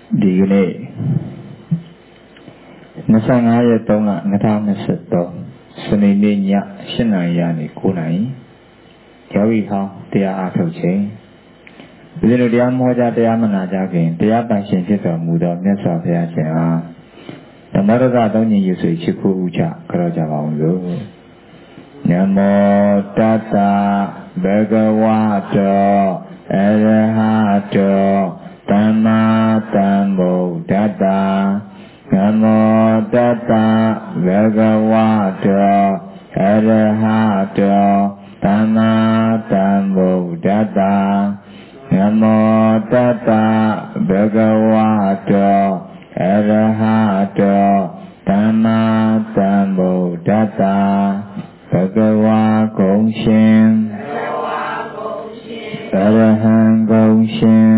ဒီကနေ့25ရက်3လ2023စနေနေ့ည7:00နာရီကနေ9:00နာရီယောဂီဟောင်းတရားအားထုတ်ခြင်းဒီလိုတရားမောကြတရားမနာကြခင်တရားပိုင်ရှင်ဖြစ်တော်မူသောမြတ်စွာဘုရားရှင်အားဓမ္မရကသုံးညင်ရွှေချစ်ခိုးဥချကြောကြပါအောင်လို့နမောတတ္တဘဂဝတောအရဟတောသမ္မာသမ္ဗုဒ္ဓတ္တနမောတတ္တဘဂဝတောအရဟတောသမ္မာသမ္ဗုဒ္ဓတ္တနမောတတ္တဘဂဝတောအရဟတောသမ္မာသမ္ဗုဒ္ဓတ္တဘဂဝါဂုံရှင်အရဟံဂုံရှင်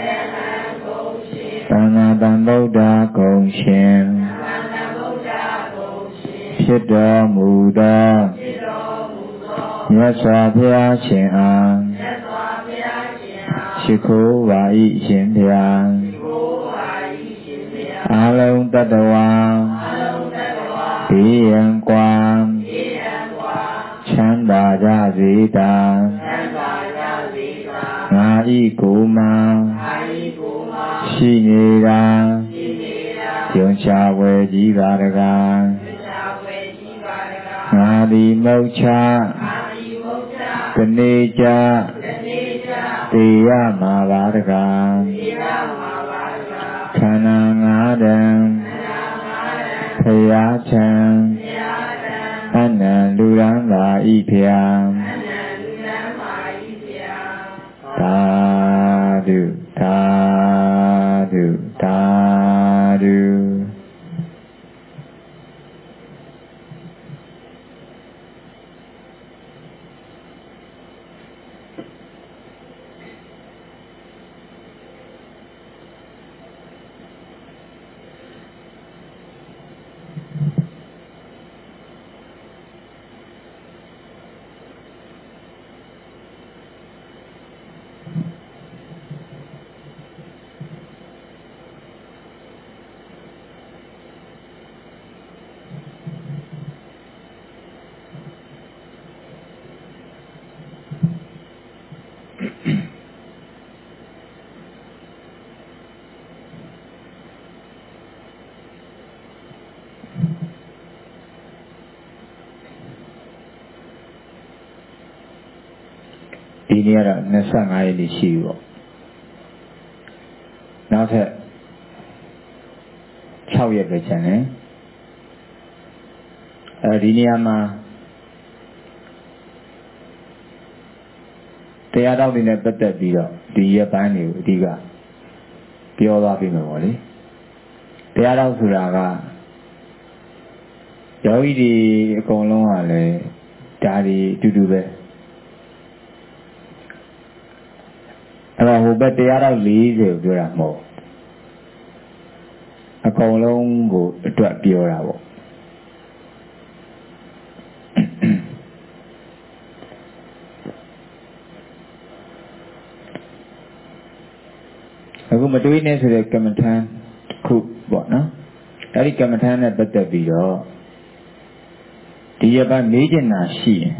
သမ္မာသမ္ဗုဒ္ဓဂုံရှင်ဖြစ်တော်မူသောမြတ်စွာဘုရားရှင်အားရှိခိုးပါ၏ရှင်ဘုရားအာလုံးတတဝါဒီယံကွာချမ်းသာကြစေတာငါဤကိုယ်မှာရှိနေတာယုံချဝဲကြီးပါတကားငါသည်မုတ်ချကနေကြတေရမှာပါတကားခန္ဓာငါးတံဖရာချံအနန္တလူရန်သာဤဖျာသာဓုသာဓုသာဓုဒီနေ့ကတော့25ရက်နေ့ရှိပြီပေါ့နောက်ထပ်6ရက်ပဲကျန်တယ်ဒီနေရာမှာတရားတော်တွေနဲ့ပတ်သက်ပြီးတော့ဒီရက်ပိုင်းတွေကိုအဓိကပြောသွားပြီမှာပေါ့လေတရားတော်ဆိုတာကယောဂီတွေအကုန်လုံးကလည်းဒါတွေအတူတူပဲအဲ့တော့ဟိုဘက်တရားတော်40ကိုပြောတာမဟုတ်အကုန်လုံးကိုအတွက်ပြောတာပေါ့အခုမတွေးနဲ့ဆိုတဲ့ကမ္မထမ်းခုပေါ့နော်အဲ့ဒီကမ္မထမ်းနဲ့ပတ်သက်ပြီးတော့ဒီရပတ်မေးချင်တာရှိရင်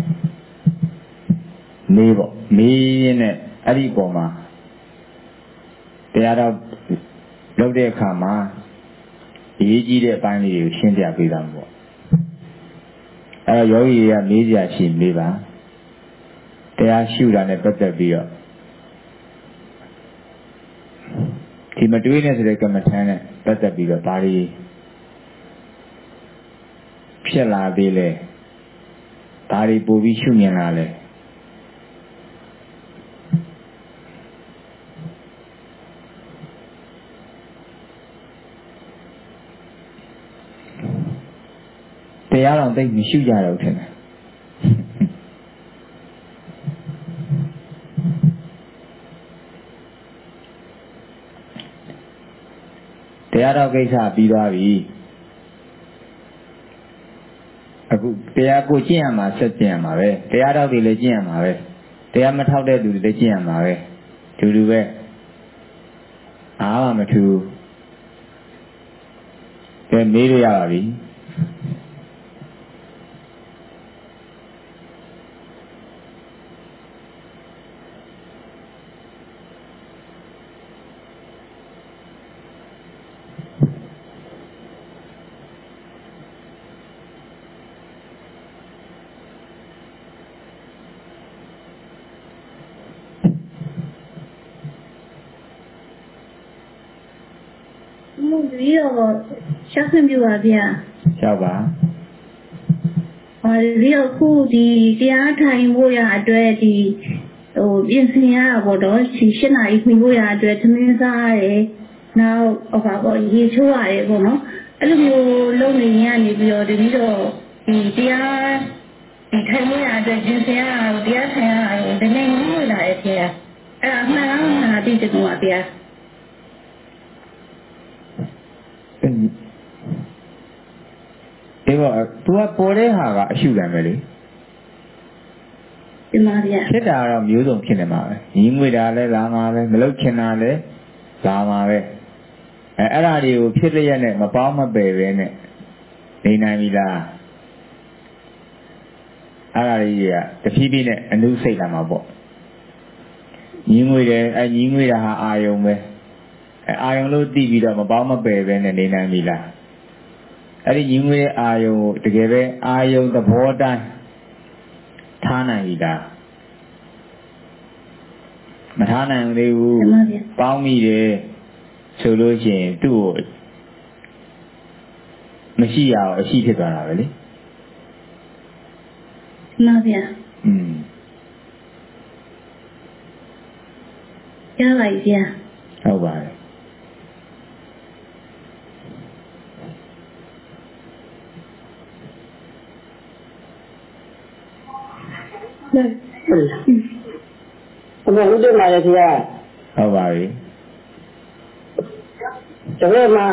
မေးပေါ့မေးရင်းနဲ့အဲ့ဒီပုံမှာတရားတော်လုပ်တဲ့အခါမှာအရေးကြီးတဲ့အပိုင်းလေးတွေကိုရှင်းပြပေးတာပေါ့အဲ့တော့ယောဂီတွေကမေးစရာရှိမေးပါတရားရှုတာနဲ့ပတ်သက်ပြီးတော့ဒီမတွေးနဲ့ဆိုတဲ့ကမ္မထမ်းနဲ့ပတ်သက်ပြီးတော့ဒါတွေဖြစ်လာသေးလဲဒါတွေပို့ပြီးရှုမြင်လာလဲတရားတော်သိမရှိကြတော့ထင်တယ်တရားတော်ကိစ္စပြီးသွားပြီအခုတရားကိုကျင့်ရမှာဆက်ကျင့်ရမှာပဲတရားတော်တွေလည်းကျင့်ရမှာပဲတရားမထောက်တဲ့လူတွေလည်းကျင့်ရမှာပဲတူတူပဲအားမထူမေးလို့ရပါပြီဒီတော့ရှောက်ခွင့်ပြုပါဗျာရှောက်ပါဒီတော့ခုဒီတရားထိုင်ဖို့ရအတွက်ဒီပြင်ဆင်ရတာပေါ့တော့၈နာရီခွင့်ဖို့ရအတွက်သမင်းစားရတယ်နောက်ရေချိုးရတယ်ပေါ့နော်အဲ့လိုမျိုးလုပ်နေရနေပြီးတော့ဒီတော့ဒီတရားဒီထိုင်ဖို့ရအတွက်ပြင်ဆင်ရတာတရားထိုင်ရတာဒီနေ့ငွေလာရဲ့ဗျာအဲ့အမှန်လားမသိတယ်ကွာဗျာဒီတော့ तू ကပေါ်တဲ့ဟာကအရှုခံပဲလေဒီမှာဗျာဖြစ်တာတော့မျိုးစုံဖြစ်နေမှာပဲညီငွေတာလည်းလာမှာပဲမလုတ်ချင်တာလည်းလာမှာပဲအဲ့ဒါတွေကိုဖြစ်လျက်နဲ့မပေါင်းမပယ်ပဲနဲ့နေနိုင်ပြီလားအဲ့ဒါတွေကတဖြည်းဖြည်းနဲ့အနုစိတ်လာမှာပေါ့ညီငွေတယ်ညီငွေတာဟာအာယုံပဲအာယုံလို့သိပြီးတော့မပေါင်းမပယ်ပဲနဲ့နေနိုင်ပြီလားအဲ့ဒီညီငွေတဲ့အာယုံကိုတကယ်ပဲအာယုံသဘောတိုင်းထားနိုင်ပြီလားမထားနိုင်သေးဘူးပေါင်းမိတယ်ဆိုလို့ရှိရင်သူ့ကိုမရှိရအောင်အရှိဖြစ်သွားတာပဲလေမှန်ပါဗျာရပါပြီဗျာဟုတ်ပါတယ်ဟုတ်လားအမေဦးတင်ပါရဲ့ခင်ဗျာဟုတ်ပါပြီကျွန်တော်မှ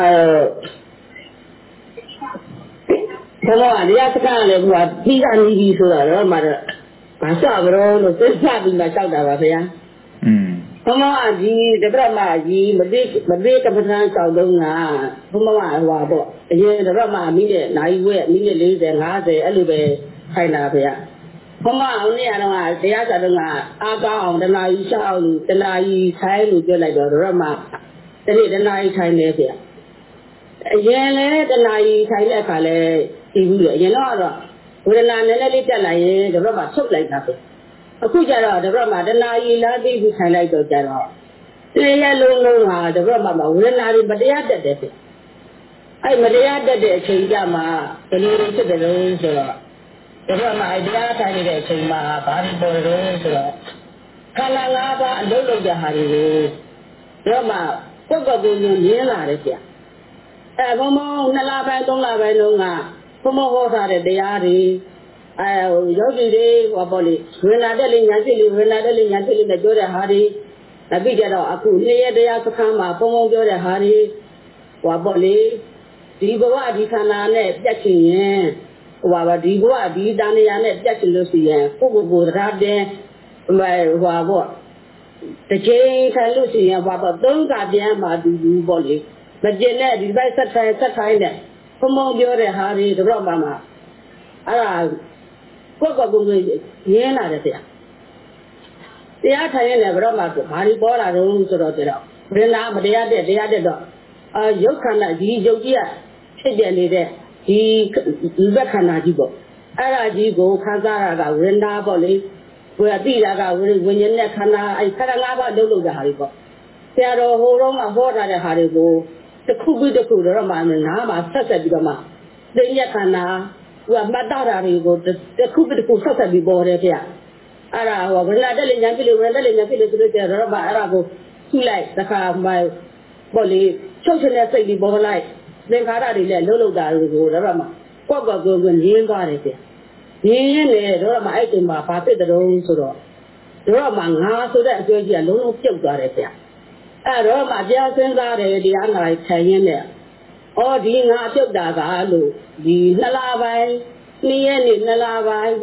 ဘုရားတရားစကားလည်းကွာပြီးကနေပြီဆိုတော့မှတော့မဆဘရောလို့သိစပြီးမှလျှောက်တာပါဗျာဘုမောကဒီတပည့်မကြီးမသိကပ္ပထန်ဆောက်တော့ကဘုမောကဟွာပေါ့အရင်တပည့်မမိနဲ့နိုင်ဝဲမိနဲ့40 50အဲ့လိုပဲခိုင်းတာဗျာဘုမောဦးနေရတော့တရားစာတော့ကအားကောင်းအောင်တနာကြီးရှောက်လို့တနာကြီးခိုင်းလို့ပြောလိုက်တော့တပည့်မတနေ့တနာကြီးခိုင်းနေဗျာအရင်လဲတနာကြီးခိုင်းတဲ့အခါလဲဒီဘူးလေအရင်တော့ဝေဒနာနည်းနည်းလေးတက်လာရင်တပည့်မဆုတ်လိုက်တာပဲအခုကျတော့တပည့်မတနာကြီးလားသိပြီးခိုင်းလိုက်တော့ကျတော့တရားလုံးဟာတပည့်မဝေဒနာတွေမတရားတက်တယ်ဗျအဲ့မတရားတက်တဲ့အချိန်ကြမှာဘယ်လိုဖြစ်တယ်လို့ဆိုတော့တပည့်မတရားထိုင်နေတဲ့အချိန်မှာဘာလို့ပေါ်လို့ဆိုတော့ခန္ဓာ၅ပါးအလုံးလုံးကြဟာတွေကိုတော့မှကိုယ်ကိုယ်ကိုမြင်လာတယ်ဗျဘုံဘုံ2လပိုင်း3လပိုင်းလုံးကဘုံဘုံဟောထားတဲ့တရားတွေယောဂီတွေဟောပေါ့လေဝေလာတဲ့လေးညာစိလေးဝေလာတဲ့လေးညာစိလေးနဲ့ပြောတဲ့ဟာတွေပြီးကြတော့အခုနေ့ရက်တရားစခန်းမှာဘုံဘုံပြောတဲ့ဟာတွေဟောပေါ့လေဒီဘဝဒီခန္ဓာနဲ့ပြတ်ချင်ရင်ဟောပါဒီဘဝဒီတဏှာနဲ့ပြတ်ချင်လို့ရှိရင်ကိုယ့်ကိုယ်တရားတင်ဟောပေါ့တစ်ချိန်ထိုင်လို့ရှိရင်ဟောပေါ့သုံးကပြန်မှတူပေါ့လေမကျင်တဲ့ဒီဘက်ဆက်ထိုင်တဲ့ဘုံဘုံပြောတဲ့ဟာတွေတော့မှအဲ့ဒါကိုယ့်ကိုယ်ကိုရင်းလာတယ်ဗျတရားထိုင်ရင်လည်းဘရောမှဘာဒီပေါ်လာတော့ဆိုတော့တဲ့တော့ဘယ်နာမတရားတဲ့တော့ရုပ်ခန္ဓာဒီရုပ်ကြီးကဖြစ်ပြနေတဲ့ဒီဘက်ခန္ဓာကြီးပေါ့အဲ့ဒါကြီးကိုခံစားရတာဝိညာဉ်ပေါ့လေကိုယ်သိတာကဝိညာဉ်နဲ့ခန္ဓာအဲ့ခန္ဓာ၅ပါးလုံးလုံးတဲ့ဟာတွေပေါ့ဆရာတော်ဟိုတော့မှဟောထားတဲ့ဟာတွေကိုတစ်ခုပြီးတစ်ခုတော့မှနားမှာဆက်ပြီးတော့မှသိဉ္ဇခန္ဓာကမှတ်တာတွေကိုတစ်ခုပြီးတစ်ခုဆက်ပြီးပေါ်တယ်ဗျအဲ့ဒါဟောဝိညာဉ်တက်လေညာဖြစ်လို့ဝိညာဉ်တက်လေညာဖြစ်လို့ဆိုတော့တော့မှအဲ့ဒါကိုခုလိုက်တစ်ခါမှပေါ့လေချုပ်ချင်တဲ့စိတ်ပြီးပေါ်လိုက်သင်္ခါရတွေလည်းလုံးတာတွေကိုတော့မှကိုယ့်ကိုယ်ကိုရင်းသွားတယ်ဗျရင်းနေတော့မှအဲ့ဒီမှာဘာဖြစ်တဲ့တုံးဆိုတော့တော့မှငါဆိုတဲ့အကျွဲကြီးကလုံးလုံးပြုတ်သွားတယ်ဗျအဲ့တော့မှတရားစဉ်းစားတယ်တရားနာထိုင်ရင်းနဲ့ဒီငါပြုတ်တာကလို့ဒီ2လပိုင်း2ရက်နေ့2လပိုင်း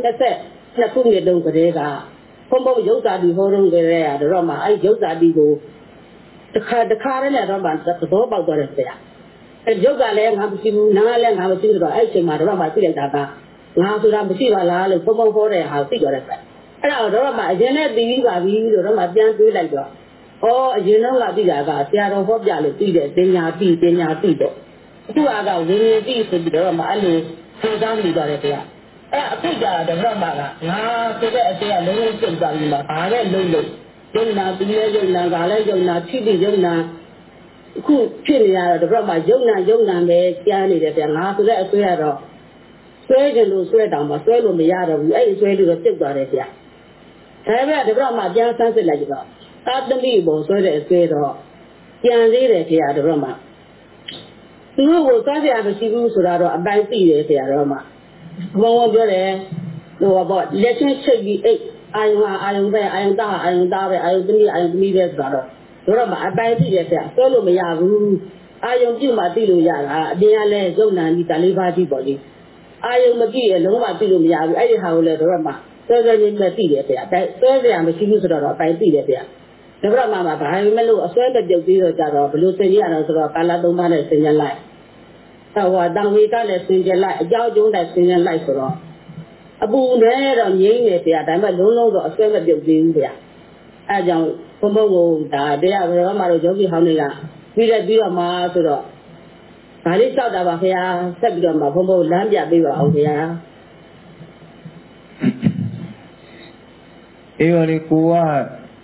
22ခုနှစ်တုန်းကတည်းကဘုံဘုံရုပ်သာတိဟောတော့ကြရတော့မှအဲ့ရုပ်သာတိကိုတစ်ခါတည်းနဲ့တော့မှသဘောပေါက်သွားတယ်ဗျရုပ်ကလည်းငါမရှိဘူးနားလည်းငါမရှိဘူးဆိုတော့အဲ့ချိန်မှာတော့မှသိလိုက်တာကငါဆိုတာမရှိပါလားလို့ဘုံဘုံဟောတဲ့ဟာသိတော့တယ်ပဲအဲ့တော့မှအရင်နဲ့သိပြီးပါပြီလို့တော့မှပြန်တွေးလိုက်တော့အရင်တော့ကသိတာကဆရာတော်ဟောပြလို့သိတဲ့ပညာသိတော့အခုကဝိညာဉ်သိဆိုပြီးတော့မှအဲ့လိုသိသားမိသွားတယ်ဗျာအဲ့အခုကြတော့မှကငါဆိုတဲ့အသေးကလုံးလုံးပြုတ်သွားပြီးမှဘာလဲလုံးလုံးယုံနာပြီးလဲယုံနာကလည်းယုံနာဖြစ်ပြီးယုံနာအခုဖြစ်နေရတော့မှယုံနာပဲကြားနေတယ်ဗျာငါဆိုတဲ့အသေးကတော့ဆွဲကြလို့ဆွဲတောင်မှဆွဲလို့မရတော့ဘူးအဲ့ဒီဆွဲလို့တော့ပြုတ်သွားတယ်ဗျာဒါပေမဲ့တော့မှပြန်ဆန်းစစ်လိုက်ကြတော့သာသမီဘုံဆွဲတဲ့အသေးတော့ပြန်သေးတယ်ဗျာတော့မှသူတို့ကိုစားကြရမရှိဘူးဆိုတာတော့အတိုင်းသိတယ်ဗျာတော့မှဘုံပြောတယ်ဟိုပေါ့လက်ချင်းချက်ပြီးအိတ်အာယုံပဲအာယုံသားပဲအာယုံသမီးပဲဆိုတော့မှအတိုင်းသိတယ်ဗျာဆွဲလို့မရဘူးအာယုံပြုတ်မှသိလို့ရတာအပြင်ကလည်းယုံနာဒီကလေးပါးကြည့်ပေါ့လေအာယုံမကြည့်ရလုံးဝသိလို့မရဘူးအဲ့ဒီဟာကိုလည်းတော့မှဆွဲရင်းနဲ့သိတယ်ဗျာဆွဲရမရှိဘူးဆိုတော့အတိုင်းသိတယ်ဗျာတော့မှဘာမှမလို့အဆွဲတပြုတ်ပြီးတော့ကြတော့ဘလို့သင်ရအောင်ဆိုတော့ကာလ3ပါးနဲ့သင်ရလိုက်တော့တောင်ဝေကလည်းသင်ကြလိုက်အကြောင်းကျုံးတဲ့သင်ကြလိုက်ဆိုတော့အပူနဲ့တော့ငြိမ့်နေဗျာဒါပေမဲ့လုံးလုံးတော့အဆွဲမပြုတ်သေးဘူးဗျာအဲကြောင့်ဘုံဘုံကိုဒါတရားဘယ်တော့မှတော့ယောဂီဟောင်းတွေကပြီးတော့မှဆိုတော့ဒါလေးလျှောက်တာပါခင်ဗျာဆက်ပြီးတော့မှဘုံဘုံလမ်းပြပေးပါအောင်ခင်ဗျာအေးပါလေကိုကဘယ်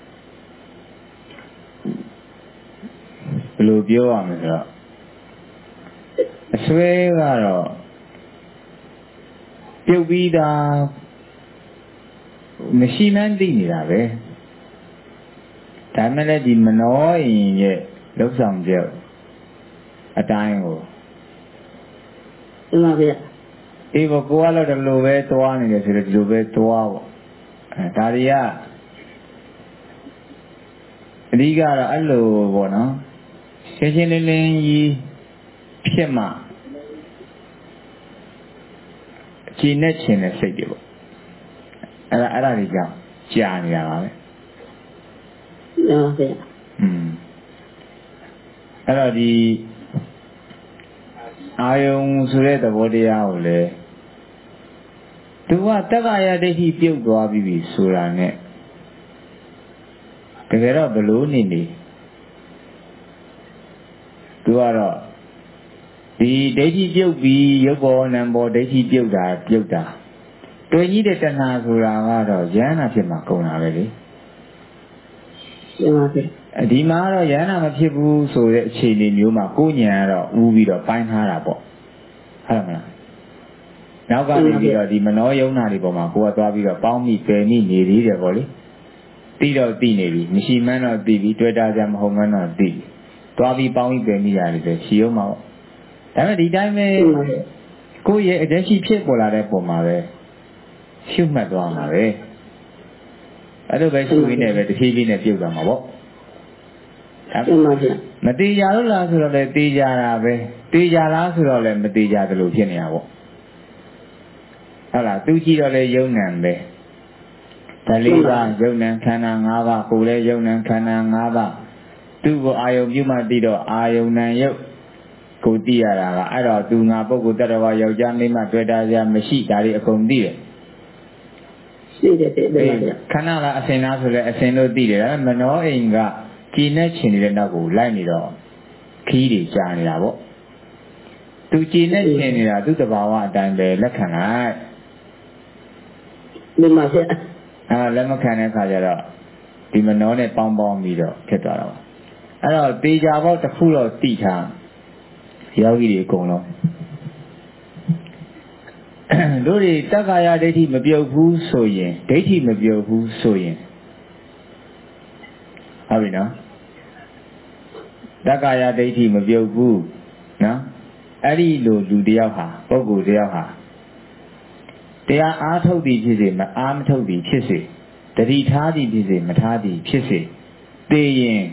လိုပြောရမလဲဆိုတော့အဆွဲကတော့ပြုတ်ပြီးသားမရှိမှန်းသိနေတာပဲဒါမဲ့လည်းဒီမနောရင်ရဲ့လှုပ်ဆောင်ချက်အတိုင်းကိုမှန်ပါဗျာအေးဘောကိုကတော့ဒီလိုပဲသွားနေတယ်ဆိုတော့ဒီလိုပဲသွားပေါ့ဒါတွေကအဓိကတော့အဲ့လိုပေါ့နော်ရှင်းရှင်းလင်းလင်းကြီးဖြစ်မှကြည်နဲ့ခြင်းနဲ့စိတ်တွေပေါ့အဲ့ဒါတွေကြောင့်ကြာနေတာပါပဲမှန်ပါဗျာအဲ့တော့ဒီအာယုံဆိုတဲ့သဘောတရားကိုလေသူကတက္ကရာဒိဋ္ဌိပြုတ်သွားပြီဆိုတာနဲ့တကယ်တော့ဘလို့နေသူကတော့ဒီဒိဋ္ဌိပြုတ်ပြီးရုပ်ဘောနံဘောဒိဋ္ဌိပြုတ်တာတွေ့ကြီးတဲ့တဏှာဆိုတာကတော့ယန္နာဖြစ်မှာကုန်တာပဲလေမှန်ပါဗျာဒီမှာတော့ယန္နာမဖြစ်ဘူးဆိုတဲ့အခြေအနေမျိုးမှာကိုဉာဏ်ကတော့ဥပြီးတော့ပိုင်းထားတာပေါ့ဟုတ်မလားနောက်ကနေပြီးတော့ဒီမနောယုံနာတွေပေါ်မှာကိုကသွားပြီးတော့ပေါင်းမိပယ်မိနေသေးတယ်ပေါ့လေသိတော့သိနေပြီမရှိမှန်းတော့သိပြီတွေ့တာကြမဟုတ်မှန်းတော့သိပြီသွားပြီးပေါင်းပြီးပယ်မိရတယ်ပဲရှိအောင်မှာပေါ့ဒါပေမဲ့ဒီတိုင်းပဲကိုယ့်ရဲ့အတ္တရှိဖြစ်ပေါ်လာတဲ့ပုံမှာပဲရှုမှတ်သွားမှာပဲအဲ့လိုပဲရှုရင်းနဲ့ပဲတစ်ဖြည်းဖြည်းနဲ့ပြုတ်သွားမှာပေါ့မတေးကြလို့လားဆိုတော့လေတေးကြတာပဲတေးကြလားဆိုတော့လည်းမတေးကြသလိုဖြစ်နေတာပေါ့ဟုတ်လားသူကြည့်တော့လေယုံနံပဲဒါလေးပါယုံနံခန္ဓာ၅ပါးကိုယ်လည်းယုံနံခန္ဓာ၅ပါးသူ့ကိုအာယုံပြုမှသိတော့အာယုံနံယုတ်ကိုသိရတာကအဲ့တော့သူငါပုဂ္ဂိုလ်တ attva ယောက်ျားမိန်းမတွေ့တာကြမရှိဒါတွေအကုန်သိတယ်ရှိတယ်ဗျာခန္ဓာကအစင်လားဆိုလဲအစင်လို့သိတယ်ဒါပေမဲ့မနောအိမ်ကကြည်နဲ့ချင်နေတဲ့နောက်ကိုလိုက်နေတော့ခီးတွေကြာနေတာပေါ့သူကြည်နဲ့ချင်နေတာသူ့တဘာဝအတိုင်းပဲလက်ခံလိုက်မှန်ပါဗျာလက်မခံတဲ့အခါကျတော့ဒီမနောနဲ့ပေါင်းပြီးတော့ဖြစ်သွားတာပါအဲ့တော့တေချာဘောတစ်ခုတော့သိထားယောဂီတွေအကုန်လုံးတို့တွေတက္ကာယဒိဋ္ဌိမပြုတ်ဘူးဆိုရင်ဒိဋ္ဌိမပြုတ်ဘူးဆိုရင်ဟုတ်ပြီနော်တက္ကာယဒိဋ္ဌိမပြုတ်ဘူးနော်အဲ့ဒီလိုလူတယောက်ဟာပုဂ္ဂိုလ်တယောက်ဟာတရားအားထုတ်သည်ဖြစ်စေမအားမထုတ်သည်ဖြစ်စေတတိထားသည်ဖြစ်စေမထားသည်ဖြစ်စေသိရင်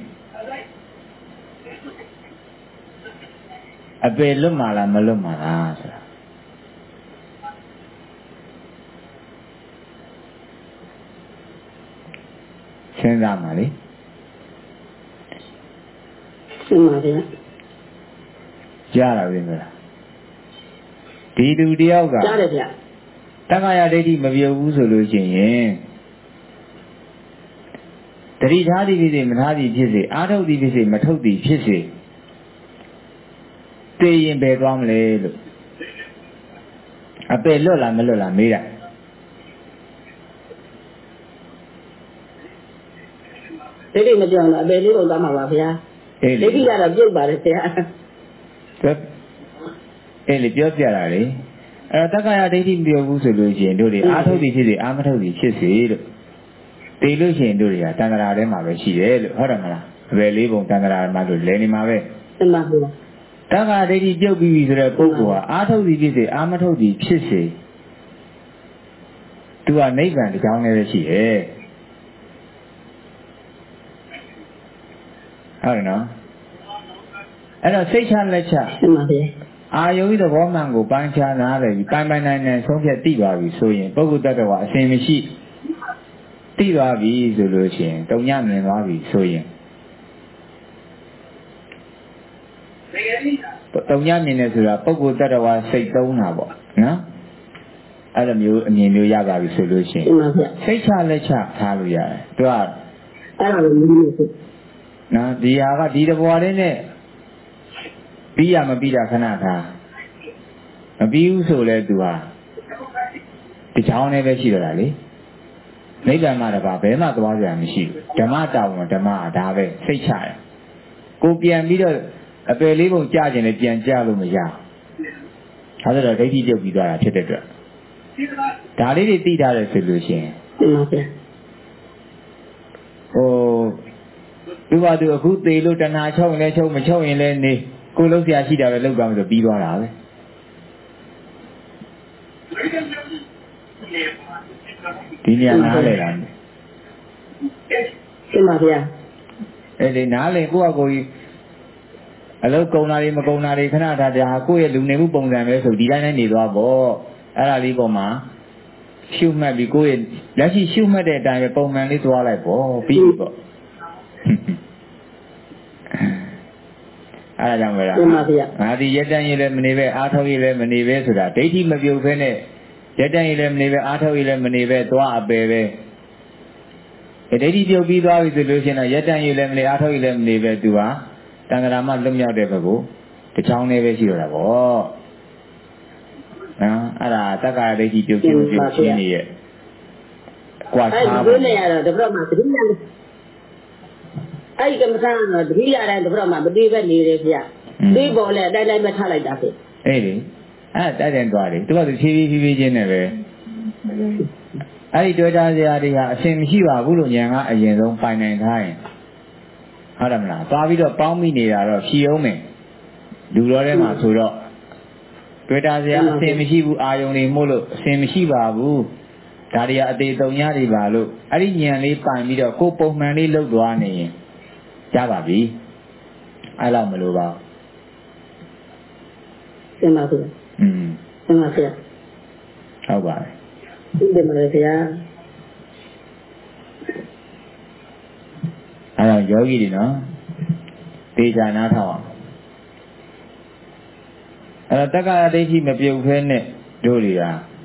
အပေလွတ်မှာလားမလွတ်မှာလားဆိုတာစဉ်းစားပါလေစဉ်းပါဗျာကြားလာပြီမလားဒီလူတယောက်ကကြားတယ်ဗျတက္ကရာဒိဋ္ဌိမပြုတ်ဘူးဆိုလို့ရှိရင်တတိထားသည်ဖြစ်စေမထားသည်ဖြစ်စေအာထုတ်သည်ဖြစ်စေမထုတ်သည်ဖြစ်စေသိရင်ပဲသွားမလဲလို့အပယ်လွတ်လားမလွတ်လားမေးတာဒိဋ္ဌိမပြောင်းတော့အပယ်လေးပုံသွားမှာပါဗျာဒိဋ္ဌိကတော့ပြုတ်ပါတယ်ဗျာအဲ့လေပြောပြတာလေအဲ့တော့တက္ကရာဒိဋ္ဌိမပြုတ်ဘူးဆိုလို့ရှိရင်တို့တွေအာထုတ်သည်ဖြစ်စေအာမထုတ်သည်ဖြစ်စေလို့သိလို့ရှိရင်တို့တွေကတန်ត្រာထဲမှာပဲရှိတယ်လို့ဟုတ်တယ်မလားအပယ်လေးပုံတန်ត្រာမှာလို့လဲနေမှာပဲမှန်ပါဗျာတက္ကရာဒိဋ္ဌိပြုတ်ပြီးပြီဆိုတဲ့ပုဂ္ဂိုလ်ဟာအာထုတ်သည်ဖြစ်စေအာမထုတ်သည်ဖြစ်စေသူကနိဗ္ဗာန်တစ်ကြောင်းနဲ့ရှိတယ်ဟုတ်တယ်နော်အဲ့တော့စိတ်ချလက်ချမှန်ပါဗျာအာယုသဘောမှန်ကိုပိုင်းခြားနားလည်ပြီးပိုင်းပိုင်းနိုင်နိုင်ဆုံးဖြတ်သိသွားပြီဆိုရင်ပုဂ္ဂိုလ်တ attva အစဉ်မရှိသိသွားပြီဆိုလို့ရှိရင်တုံညမြင်သွားပြီဆိုရင်တုံညမြင်နေဆိုတာပုဂ္ဂိုလ်တ attva စိတ်သုံးတာပေါ့နော်အဲ့လိုမျိုးအမြင်မျိုးရပါပြီဆိုလို့ရှိရင်စိတ်ချလက်ချထားလို့ရတယ်သူကအဲ့ဒါလိုမျိုးနော်ဒီဟာကဒီတဘွားလေးနဲ့ပြီးရမပြီးတာခဏထားမပြီးဘူးဆိုလဲသူဟာဒီချောင်းနဲ့ပဲရှိတော့တာလေနိဗ္ဗာန်မှာတပါဘယ်မှသွားကြရမရှိဘူးဓမ္မတောင်းဓမ္မဒါပဲစိတ်ချရကိုပြန်ပြီးတော့အပယ်လေးပုံကြားခြင်းနဲ့ပြန်ကြားလို့မရဘူးဒါဆိုတော့ဒိဋ္ဌိပြုတ်ပြီးသွားတာဖြစ်တဲ့အတွက်ဒါလေးတွေသိထားတယ်ဆိုလို့ရှိရင်သူကသူအခုသေလို့တဏှာချုပ်ရင်လည်းချုပ်မချုပ်ရင်လည်းနေကိုလုံးဆရာရှိတာပဲလောက်သွားမှဆိုပြီးသွားတာပဲဒီနေရာနားလေလားရှင်းပါဗျာအဲ့ဒီနားလေကိုယ့်အကိုကြီးအလုပ်ကုန်တာတွေမကုန်တာတွေခဏထားကြဟာကိုယ့်ရဲ့လူနေမှုပုံစံပဲဆိုဒီတိုင်းနဲ့နေသွားပေါ့အဲ့ဒါလေးပေါ်မှာရှုမှတ်ပြီးကိုယ့်ရဲ့လက်ရှိရှုမှတ်တဲ့အတိုင်းပဲပုံမှန်လေးသွားလိုက်ပေါ့ပြီးပြီပေါ့အဲ့ဒါကြောင့်ပဲလားငါဒီရက်တန်းရေးလည်းမနေပဲအားထုတ်ရေးလည်းမနေပဲဆိုတာဒိဋ္ဌိမပြုတ်ဘဲနဲ့ရက်တန်းရေးလည်းမနေပဲအားထုတ်ရေးလည်းမနေပဲသွားအပယ်ပဲဒိဋ္ဌိပြုတ်ပြီးသွားပြီဆိုလို့ရှိရင်တော့ရက်တန်းရေးလည်းမနေအားထုတ်ရေးလည်းမနေပဲသူဟာတန်ခါရမလွတ်မြောက်တဲ့ဘက်ကိုတချောင်းလေးပဲရှိတော့တာပေါ့နော်အဲ့ဒါတက္ကရာဒိဋ္ဌိပြုတ်ခြင်းပြုတ်ခြင်းနေရဲ့ကွာခြားပါအဲ့ဒီနေရာတော့တပည့်မှာတတိယအဲ့ဒီကမ္မထာကတော့တတိယတိုင်းတပည့်မှာမတိပဲနေတယ်ဗျသိပေါ်လဲအတိုင်းတိုင်းပဲထားလိုက်တာဖြစ်အေးလေအဲ့တိုက်တယ်သွားတယ်သူကသူဖြည်းဖြည်းချင်းနဲ့ပဲအဲ့ဒီတွေ့တာစရာတွေဟာအရှင်မရှိပါဘူးလို့ဉာဏ်ကအရင်ဆုံးပိုင်နိုင်ထားရင်ဟုတ်တယ်မလားသွားပြီးတော့ပေါင်းမိနေတာတော့ဖြီးအောင်မယ်လူတော်ထဲမှာဆိုတော့တွေ့တာစရာအရှင်မရှိဘူးအာယုန်တွေမို့လို့အရှင်မရှိပါဘူးဒါတွေကအသေးတုံညာတွေပါလို့အဲ့ဒီဉာဏ်လေးပိုင်ပြီးတော့ကိုယ်ပုံမှန်လေးလှုပ်သွားနေရင်ရပါပြီအဲ့လောက်မလိုပါဘူးတင်ပါဗျာတင်ပါဗျာဟုတ်ပါတယ်တင်ပါဗျာအဲ့တော့ယောဂီတွေနော်သေချာနားထောင်အောင်အဲ့တော့တက္ကရာဒိဋ္ဌိမပြုတ်ဖဲနဲ့တို့တွေက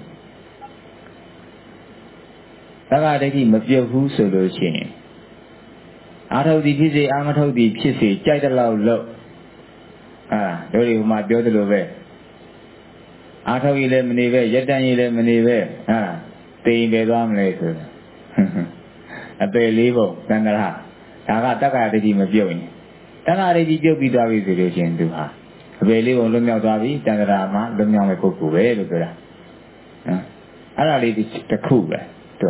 တက္ကရာဒိဋ္ဌိမပြုတ်ဘူးဆိုလို့ရှိရင်အာထုတ်သည်ဖြစ်စေအာမထုတ်သည်ဖြစ်စေကြိုက်တဲ့လောက်လို့တို့တွေဟိုမှာပြောသလိုပဲအာထုတ်ရည်လည်းမနေပဲရက်တန်းရည်လည်းမနေပဲသိရင်ပဲသွားမလဲဆိုအပယ်လေးပုံသန္တရာဒါကတက္ကရာဒိဋ္ဌိမပြုတ်ရင်တက္ကရာဒိဋ္ဌိပြုတ်ပြီးသွားပြီဆိုလို့ရှိရင်သူဟာအပယ်လေးပုံလွတ်မြောက်သွားပြီသန္တရာမှာလွတ်မြောက်မဲ့ပုဂ္ဂိုလ်ပဲလို့ပြောတာအဲ့ဒါလေးတစ်ခုပဲသူက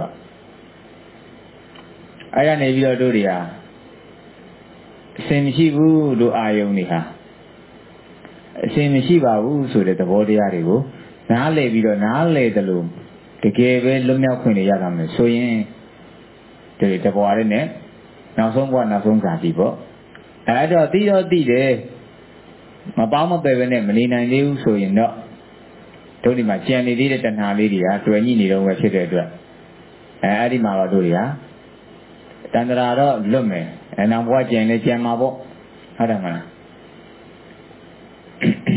အဲ့ရနေပြီးတော့တို့တွေဟာအစဉ်မရှိဘူးလို့အာယုံနေဟာအစဉ်မရှိပါဘူးဆိုတဲ့သဘောတရားတွေကိုနားလည်ပြီးတော့နားလည်တယ်လို့တကယ်ပဲလွတ်မြောက်ခွင့်ရတာမယ်ဆိုရင်ဒီတဘွားလေးနဲ့နောက်ဆုံးဘဝနောက်ဆုံးဇာတိပေါ့အဲ့တော့သိတော့သိတယ်မပေါင်းမပယ်ပဲနဲ့မနေနိုင်သေးဘူးဆိုရင်တော့တို့ဒီမှာကြံနေသေးတဲ့တဏှာလေးတွေကတွေ့ညှိနေတော့ပဲဖြစ်တဲ့အတွက်အဲ့ဒီမှာတော့တို့တွေကတန္တရာတော့လွတ်မယ်နောက်ဘဝကြံလဲကြံမှာပေါ့ဟုတ်တယ်မလား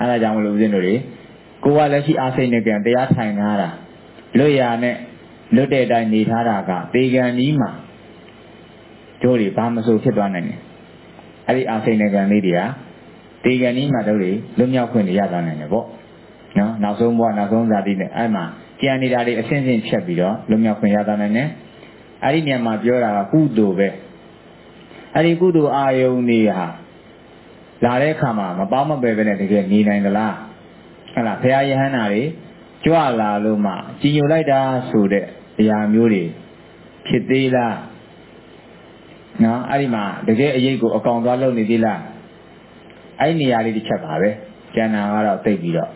ဒါကြောင့်မလို့ဦးဇင်းတို့တွေကိုကလက်ရှိအာစိတ်နဲ့ကံတရားထိုင်ထားတာလွတ်ရနဲ့လွတ်တဲ့အတိုင်းနေထားတာကတေကံကြီးမှာတို့တွေဘာမဆိုဖြစ်သွားနိုင်တယ်အဲ့ဒီအာစိတ်နဲ့ကံလေးတွေကတေကံကြီးမှာတို့တွေလွတ်မြောက်ခွင့်ရသွားနိုင်တယ်ပေါ့နော်နောက်ဆုံးဘဝနောက်ဆုံးဇာတိနဲ့အဲ့မှာကြံနေတာတွေအရှင်းရှင်းဖြတ်ပြီးတော့လွတ်မြောက်ခွင့်ရသွားနိုင်တယ်အဲ့ဒီနေရာမှာပြောတာကကုသိုလ်ပဲအဲ့ဒီကုသိုလ်အာယုန်တွေဟာလာတဲ့အခါမှာမပေါင်းမပယ်ပဲနဲ့တကယ်နေနိုင်သလားဟုတ်လားဘုရားယဟန္တာတွေကြွလာလို့မှကြည်ညိုလိုက်တာဆိုတဲ့အရာမျိုးတွေဖြစ်သေးလားနော်အဲ့ဒီမှာတကယ်အရေးကိုအကောင်သွားလုပ်နေသေးလားအဲ့ဒီနေရာလေးတစ်ချက်ပါပဲကျန်တာကတော့သိပြီးတော့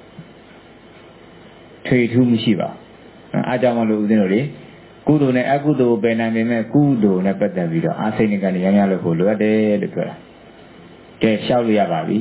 ထွေထူးမရှိပါဘူးအားကြောင့်မလို့ဦးဇင်းတို့တွေကုသိုလ်နဲ့အကုသိုလ်ပယ်နိုင်ပေမဲ့ကုသိုလ်နဲ့ပတ်သက်ပြီးတော့အာစိတ်နဲ့ကနေရမ်းရလို့ကိုလိုအပ်တယ်လို့ပြောတာကဲရှောက်လို့ရပါပြီ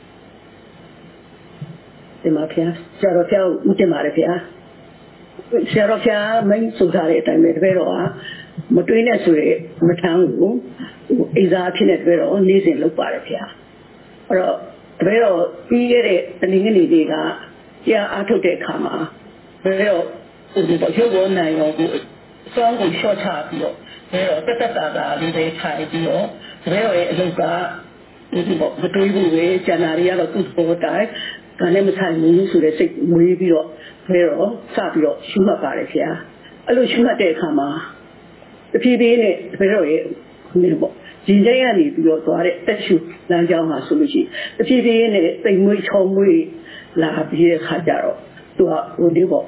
ဒီမှာဖျားဆရာတော်ဖျားဦးတင်ပါတယ်ဖျားဆရာတော်ဖျားမင်းဆိုထားတဲ့အတိုင်းပဲတပည့်တော်ကမတွေးနဲ့ဆိုရမထမ်းဘူးအိဇာဖြစ်နေတပည့်တော်နေ့စဉ်လုပ်ပါတယ်ဖျားအဲ့တော့တပည့်တော်ပြီးခဲ့တဲ့တနင်္ဂနွေနေ့ကကြားအားထုတ်တဲ့အခါမှာတပည့်တော်ရုပ်ဘောနိုင်ရောကိုစောင်းကိုရှော့ချပြီးတော့တပည့်တော်တက်တာလေးတွေထိုင်ပြီးတော့တပည့်တော်ရဲ့အလုပ်ကမတွေးဘူးပဲကျန်တာတွေကတော့သူ့ဘောတိုင်းကလည်းမဆိုင်ဘူးဆိုတဲ့စိတ်မွေးပြီးတော့ဘယ်တော့စပြီးတော့ရှုမှတ်ပါတယ်ခင်ဗျာအဲ့လိုရှုမှတ်တဲ့အခါမှာတဖြည်းဖြည်းနဲ့ဘယ်တော့ရဲ့ဒီပေါ့ဒီကျိုင်းကနေပြီးတော့သွားတဲ့တက်ရှုလမ်းကြောင်းဟာဆိုလို့ရှိရင်တဖြည်းဖြည်းနဲ့တိမ်မွေးချောင်းမွေးလာပြီးတဲ့ခါကျတော့သူကဟိုဒီပေါ့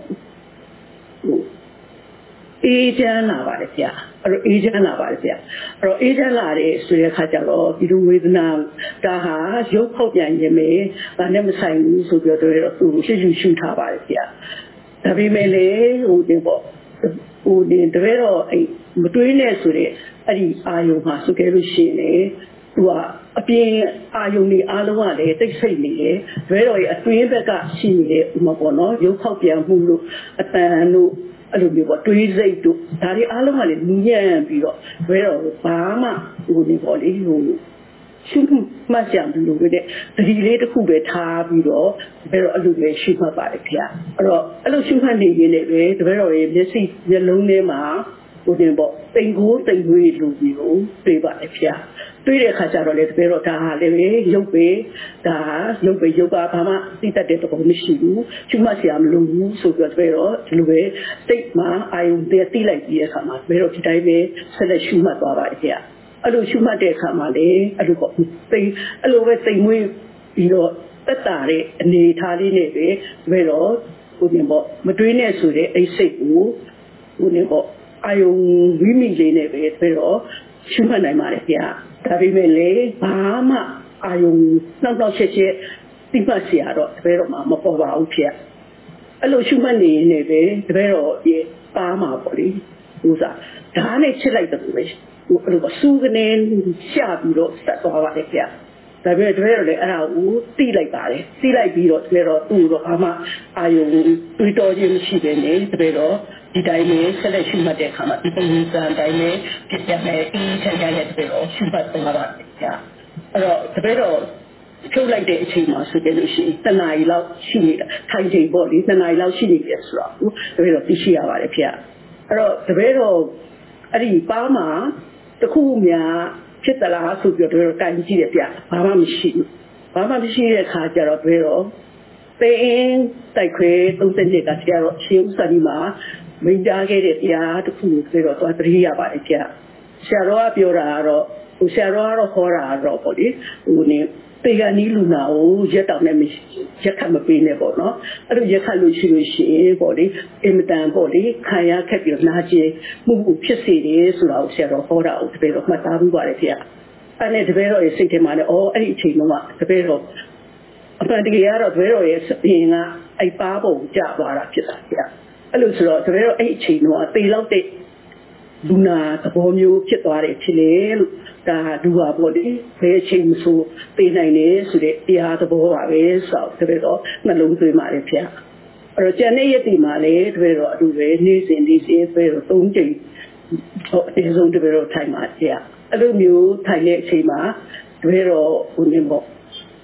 အေးချမ်းလာပါတယ်ဗျာအဲ့တော့အေးချမ်းလာပါတယ်ဗျာအဲ့တော့အေးချမ်းလာတဲ့ဆိုတဲ့ခါကျတော့ဒီလိုဝေဒနာဒါဟာရုပ်ဖောက်ပြန်ခြင်းပဲဘာနဲ့မဆိုင်ဘူးဆိုပြီးတော့သူရှုထားပါတယ်ဗျာဒါပေမဲ့လေဟိုဒီပေါ့ဟိုဒီတကယ်တော့အဲ့မတွေးနဲ့ဆိုတဲ့အဲ့ဒီအာယုံမှာဆိုကြလို့ရှိရင်လေသူကအပြင်အာယုံတွေအားလုံးကလည်းတိတ်ဆိတ်နေတယ်တကယ်တော့အတွင်းဘက်ကရှိနေတဲ့ဥမပေါ့နော်ရုပ်ဖောက်ပြန်မှုလို့အတန်လို့အဲ့လိုမျိုးပေါ့တွေးစိတ်တို့ဒါတွေအားလုံးကလည်းနူးညံ့ပြီးတော့ဘယ်တော့ဘာမှဟိုနေပေါ့လေဟိုရှုမှတ်ကြဘူးလို့တဲ့ဒီလေးတစ်ခုပဲထားပြီးတော့ဘယ်တော့အဲ့လိုပဲရှုမှတ်ပါတယ်ခင်ဗျအဲ့တော့အဲ့လိုရှုမှတ်နေရင်းနဲ့ပဲတပည့်တော်ရဲ့မျက်စိမျက်လုံးထဲမှာဟိုတင်ပေါ့တိမ်ကိုတိမ်ဝေးလူပြီးကိုတွေ့ပါတယ်ခင်ဗျတွေ့တဲ့အခါကျတော့လေတပည့်တော်ဒါဟာလည်းပဲရုပ်ပဲဒါရုပ်ပဲရုပ်ကဘာမှသိတတ်တဲ့သဘောမရှိဘူးရှုမှတ်စရာမလိုဘူးဆိုပြီးတော့တပည့်တော်ဒီလိုပဲစိတ်မှာအာယုံတည်းသိလိုက်ပြီးတဲ့အခါမှာတပည့်တော်ဒီတိုင်းပဲဆက်လက်ရှုမှတ်သွားပါတယ်ခင်ဗျအဲ့လိုရှုမှတ်တဲ့အခါမှာလေအဲ့လိုပေါ့သိအဲ့လိုပဲသိမ်မွေးပြီးတော့တက်တာတဲ့အနေထားလေးနဲ့ပဲတပည့်တော်ဟိုတင်ပေါ့မတွေးနဲ့ဆိုတဲ့အိတ်စိတ်ကိုဟိုနေပေါ့အာယုံဝိမိလေးနဲ့ပဲတပည့်တော်ရှုမှတ်နိုင်ပါတယ်ခင်ဗျဒါပေမဲ့လေဘာမှအာယုံနောက်ချက်သိမှတ်เสียတော့တပည့်တော်မှာမပေါ်ပါဘူးခင်ဗျအဲ့လိုရှုမှတ်နေရင်လည်းပဲတပည့်တော်ရဲ့ပါမှာပေါ့လေဥစားဓာတ်နဲ့ချစ်လိုက်တယ်ပဲဟိုအဲ့လိုစူးကနေရှာပြီးတော့ဆက်သွားပါတယ်ခင်ဗျဒါပေမဲ့တပည့်တော်လည်းအဲ့ဒါကိုသိလိုက်ပါတယ်သိလိုက်ပြီးတော့တပည့်တော်သူ့တော့ဘာမှအာယုံတွေးတော်ခြင်းမရှိဘဲနဲ့တပည့်တော်ဒီတိုင်းနဲ့ဆက်လက်ရှုမှတ်တဲ့အခါမှာဒီပုံစံတိုင်းနဲ့ပြည့်ပြည့်နဲ့အင်းချမ်းချမ်းနဲ့တပည့်တော်ရှုမှတ်သွားပါတယ်ခင်ဗျအဲ့တော့တပည့်တော်ဖြုတ်လိုက်တဲ့အချိန်မှာဆိုကြလို့ရှိရင်တနာရီလောက်ရှိနေတာထိုင်ချိန်ပေါ့လေတနာရီလောက်ရှိနေတယ်ဆိုတော့တပည့်တော်သိရှိရပါတယ်ခင်ဗျအဲ့တော့တပည့်တော်အဲ့ဒီပါမှာတခုများဖြစ်သလားဆိုပြီးတော့တိုင်ကြည့်တယ်ဗျဘာမှမရှိဘူးဘာမှမရှိတဲ့ခါကျတော့တပည့်တော်သိင်းတိုက်ခွဲ30နှစ်ကဆရာတော်ရှေးဥစ္စာဒီမှာမိန့်ကြားခဲ့တဲ့တရားတစ်ခုကိုတပည့်တော်သွားသတိရပါတယ်ဗျဆရာတော်ကပြောတာကတော့ဟိုဆရာတော်ကတော့ခေါ်တာတော့ပေါ့လေဟိုနေတေဂာနီးလူနာကိုရက်တောင်နဲ့ရက်ခတ်မပေးနဲ့ပေါ့နော်အဲ့လိုရက်ခတ်လို့ရှိရင်ပေါ့လေအင်မတန်ပေါ့လေခံရခက်ပြီးတော့နာကျင်မှုဖြစ်စေတယ်ဆိုတာကိုဆရာတော်ဟောတာကိုတပည့်တော်မှတ်သားပြီးပါတယ်ဗျအဲ့နဲ့တပည့်တော်ရဲ့စိတ်ထဲမှာလည်းအဲ့ဒီအချိန်တုန်းကတပည့်တော်အမှန်တကယ်ကတော့တပည့်တော်ရဲ့စပင်ကအဲ့ပါပုံကျသွားတာဖြစ်တာဗျအဲ့လိုဆိုတော့တပည့်တော်အဲ့အချိန်တုန်းကသေလောက်တဲ့လူနာသဘောမျိုးဖြစ်သွားတယ်ဖြစ်လေလို့ဒါဒူပါပေါ့လေဘယ်အချိန်မှဆိုသိနိုင်တယ်ဆိုတဲ့တရားသဘောပါပဲဆိုတော့နှလုံးသွင်းပါတယ်ဗျအဲ့တော့ကျန်တဲ့ရက်ဒီမှာလေတပည့်တော်အတူပဲနေ့စဉ်တပည့်တော်3ကြိမ်ဟိုအရင်ဆုံးတပည့်တော်ထိုင်ပါဗျအဲ့လိုမျိုးထိုင်တဲ့အချိန်မှာတပည့်တော်ဟိုနေပေါ့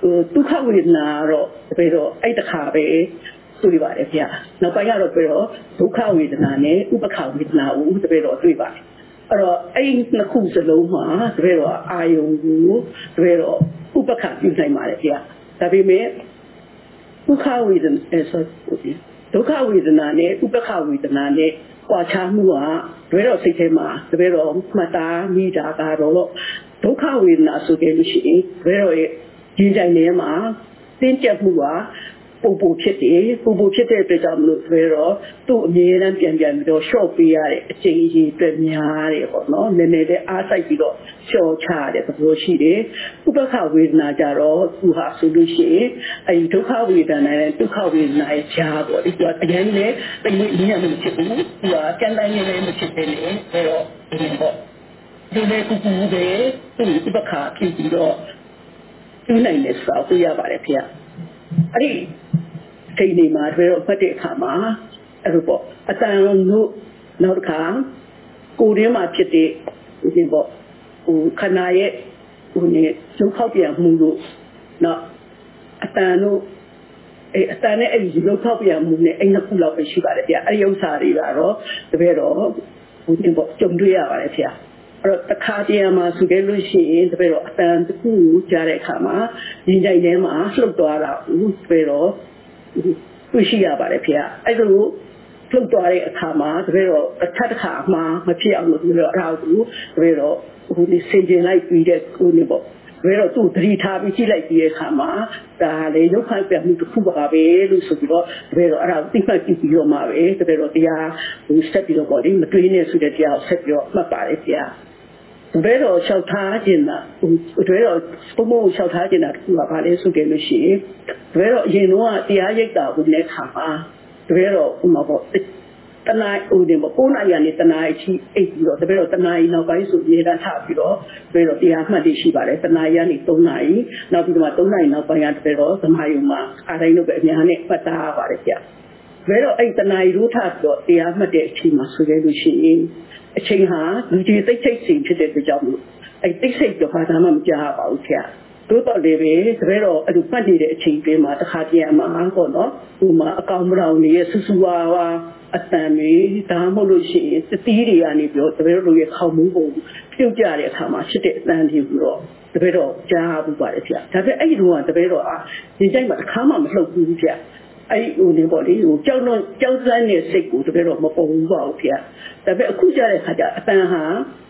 ဒုက္ခဝေဒနာတော့ပြီးတော့အဲ့တခါပဲတွေ့ပါတယ်ဗျာနောက်ပိုင်းကတော့ပြီးတော့ဒုက္ခဝေဒနာနဲ့ဥပက္ခဝေဒနာကိုတပည့်တော်တွေ့ပါတယ်အဲ့တော့အဲ့နှစ်ခုစလုံးမှာတပည့်တော်အာယုံကိုတပည့်တော်ဥပက္ခပြုနိုင်ပါတယ်ဗျာဒါပေမဲ့ဒုက္ခဝေဒနာဆိုဒုက္ခဝေဒနာနဲ့ဥပက္ခဝေဒနာနဲ့ကွာခြားမှုကတပည့်တော်စိတ်ထဲမှာတပည့်တော်မှတ်သားမိတာကတော့ဒုက္ခဝေဒနာဆိုကြလို့ရှိရင်တပည့်တော်ရဲ့ဒီတိုင်းထဲမှာတင်းကျပ်မှုကပူဖြစ်တယ်ပူဖြစ်တဲ့အတွက်ကြောင့်မလို့ဆိုတော့သူ့အမြဲတမ်းပြန်ပြီးတော့ short ပေးရတဲ့အချိန်ကြီးအတွက်များတယ်ပေါ့နော်နည်းနည်းလေးအားစိုက်ပြီးတော့ short ချရတဲ့သဘောရှိတယ်ဥပက္ခဝေဒနာကြတော့သူဟာဆိုလို့ရှိရင်အဲဒီဒုက္ခဝေဒနာနဲ့ဒုက္ခဝေဒနာရဲ့ကြားပေါ့ဒီကအရင်နဲ့တိတ်မင်းမဖြစ်ဘူးသူကကြမ်းတိုင်းနဲ့မဖြစ်သေးလေအဲတော့ဒီပေါ့ဒီလေကူကူပဲသူဥပက္ခဖြစ်ပြီးတော့သူနိုင်နေစောက်ရပါတယ်ဖေအဲ့ဒီစိတ်နေမှာတပည့်တော်ဖတ်တဲ့အခါမှာအဲ့လိုပေါ့အတန်တို့နောက်တစ်ခါကိုယ်ရင်းမှာဖြစ်တဲ့ဒီပေါ့ခန္ဓာရဲ့နေရုပ်ခောက်ပြန်မှုတို့နောက်အတန်တို့အတန်နဲ့အဲ့ဒီရုပ်ခောက်ပြန်မှုနဲ့အဲ့နှစ်ခုလောက်ပဲရှိပါတယ်ဗျအဲ့ဒီဥစ္စာတွေကတော့တပည့်တော်ဒီပေါ့ကြုံတွေ့ရပါတယ်ဗျအဲ့တော့တစ်ခါတည်းမှာဆိုကြလို့ရှိရင်တပည့်တော်အတန်တစ်ခုကိုကြားတဲ့အခါမှာဒီကြိုင်ထဲမှာလှုပ်သွားတာဦးတပည့်တော်တွေ့ရှိရပါတယ်ဖေ။အဲ့လိုလှုပ်သွားတဲ့အခါမှာတပည့်တော်တစ်ခါမှမဖြစ်အောင်လို့ဒီလိုအရာကိုတပည့်တော်ဒီစင်ကျင်လိုက်ပြီးတဲ့ကိုနေပေါ့တပည့်တော်သူ့သတိထားပြီးကြည့်လိုက်ပြီးတဲ့အခါမှာဒါလေရုပ်ခိုက်ပြမှုတစ်ခုပါပဲလို့ဆိုပြီးတော့တပည့်တော်အရာကိုသိမှတ်ကြည့်ပြီးတော့မှပဲတပည့်တော်တရားဆက်ပြီးတော့ပေါ့ဒီမတွေးနဲ့ဆိုတဲ့တရားကိုဆက်ပြီးတော့မှတ်ပါတယ်ဖေ။တပည့်တော်လျှောက်ထားခြင်းတာတပည့်တော်ဘုံလျှောက်ထားခြင်းတာတခုကဘာလဲဆိုကြလို့ရှိရင်တပည့်တော်အရင်တော့တရားရိပ်တာကိုလည်းခါပါတပည့်တော်ဥမာပေါ့တနာဒီပေါ့9နာရီကနေတနာရီချီအိပ်ပြီးတော့တပည့်တော်တနာရီနောက်ပိုင်းဆိုရေတန်းထပြီးတော့တပည့်တော်တရားမှတ်သိရှိပါတယ်တနာရီကနေ3နာရီနောက်ပြီးတော့3နာရီနောက်ပိုင်းကတပည့်တော်သမာယုံမှာအားတိုင်းတော့ပဲအများနဲ့ပတ်သားပါတယ်ဗျတပည့်တော်အဲ့တနာရီတို့ထပြီးတော့တရားမှတ်တဲ့အချိန်မှာဆိုကြလို့ရှိရင်အချိန်ဟာလူကြီးသိစိတ်စီဖြစ်တဲ့ကြောင့်မို့အဲ့သိစိတ်တော့ဘာမှမကြားပါဘူးခင်ဗျတို့တော့လေပဲတပည့်တော်အဲ့လိုပတ်နေတဲ့အချိန်တွေမှာတစ်ခါတည်းအမှပေါ့နော်ဟိုမှာအကောင်မတော်နေရဲ့ဆူဆူဝါဝါအတန်တွေဒါမှမဟုတ်လို့ရှိရင်သတိတွေကနေပြီးတော့တပည့်တော်ရဲ့ခေါင်းမူးပုံပြုတ်ကြတဲ့အခါမှာဖြစ်တဲ့အတန်တွေကိုတော့တပည့်တော်ကြားဘူးပါတယ်ဗျဒါပေမဲ့အဲ့ဒီတော့တပည့်တော်ဒီတိုင်းမှာတစ်ခါမှမလှုပ်ဘူးဗျအဲ့ဟိုနေပေါ့လေဟိုကြောက်စမ်းတဲ့စိတ်ကိုတပည့်တော်မပုံဘူးပါဘူးဗျဒါပေမဲ့အခုကြားတဲ့ခါကျအတန်ဟာ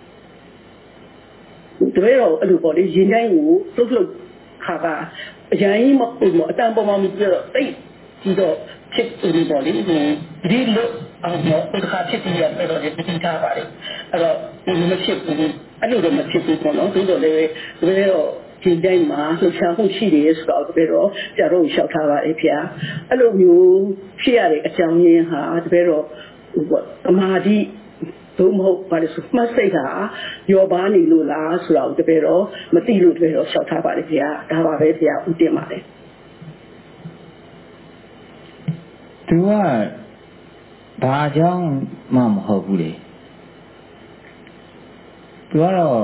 တပည့်တော်အဲ့လိုပေါ့လေရင်တိုင်းကိုလှုပ်ခါကအရင်မပုံမအတန်ပေါ်မှာမပြောတော့တိတ်ဒီတော့ဖြစ်နေပေါ့လေဟိုဒီလိုအောင်တော့တစ်ခါဖြစ်ပြီးရတော့ဒီသိထားပါလေအဲ့တော့ဒီမဖြစ်ဘူးအဲ့လိုတော့မဖြစ်ဘူးပေါ့နော်သို့တော်လည်းတပည့်တော်ဒီတိုင်းမှာလှုပ်ရှားမှုရှိတယ်ဆိုတော့တပည့်တော်ကြတော့လျှောက်ထားပါလေဗျာအဲ့လိုမျိုးဖြစ်ရတဲ့အကြောင်းရင်းဟာတပည့်တော်ဟိုပေါ့သမာဓိသို့မဟုတ်ဘာလို့ဆိုမှတ်စိတ်ဟာရောပါနေလို့လားဆိုတော့တပည့်တော်မသိလို့တပည့်တော်လျှောက်ထားပါလေဗျာဒါပါပဲဗျာဥတည်ပါလေသူကဘာကြောင့်မှမဟုတ်ဘူးလေသူကတော့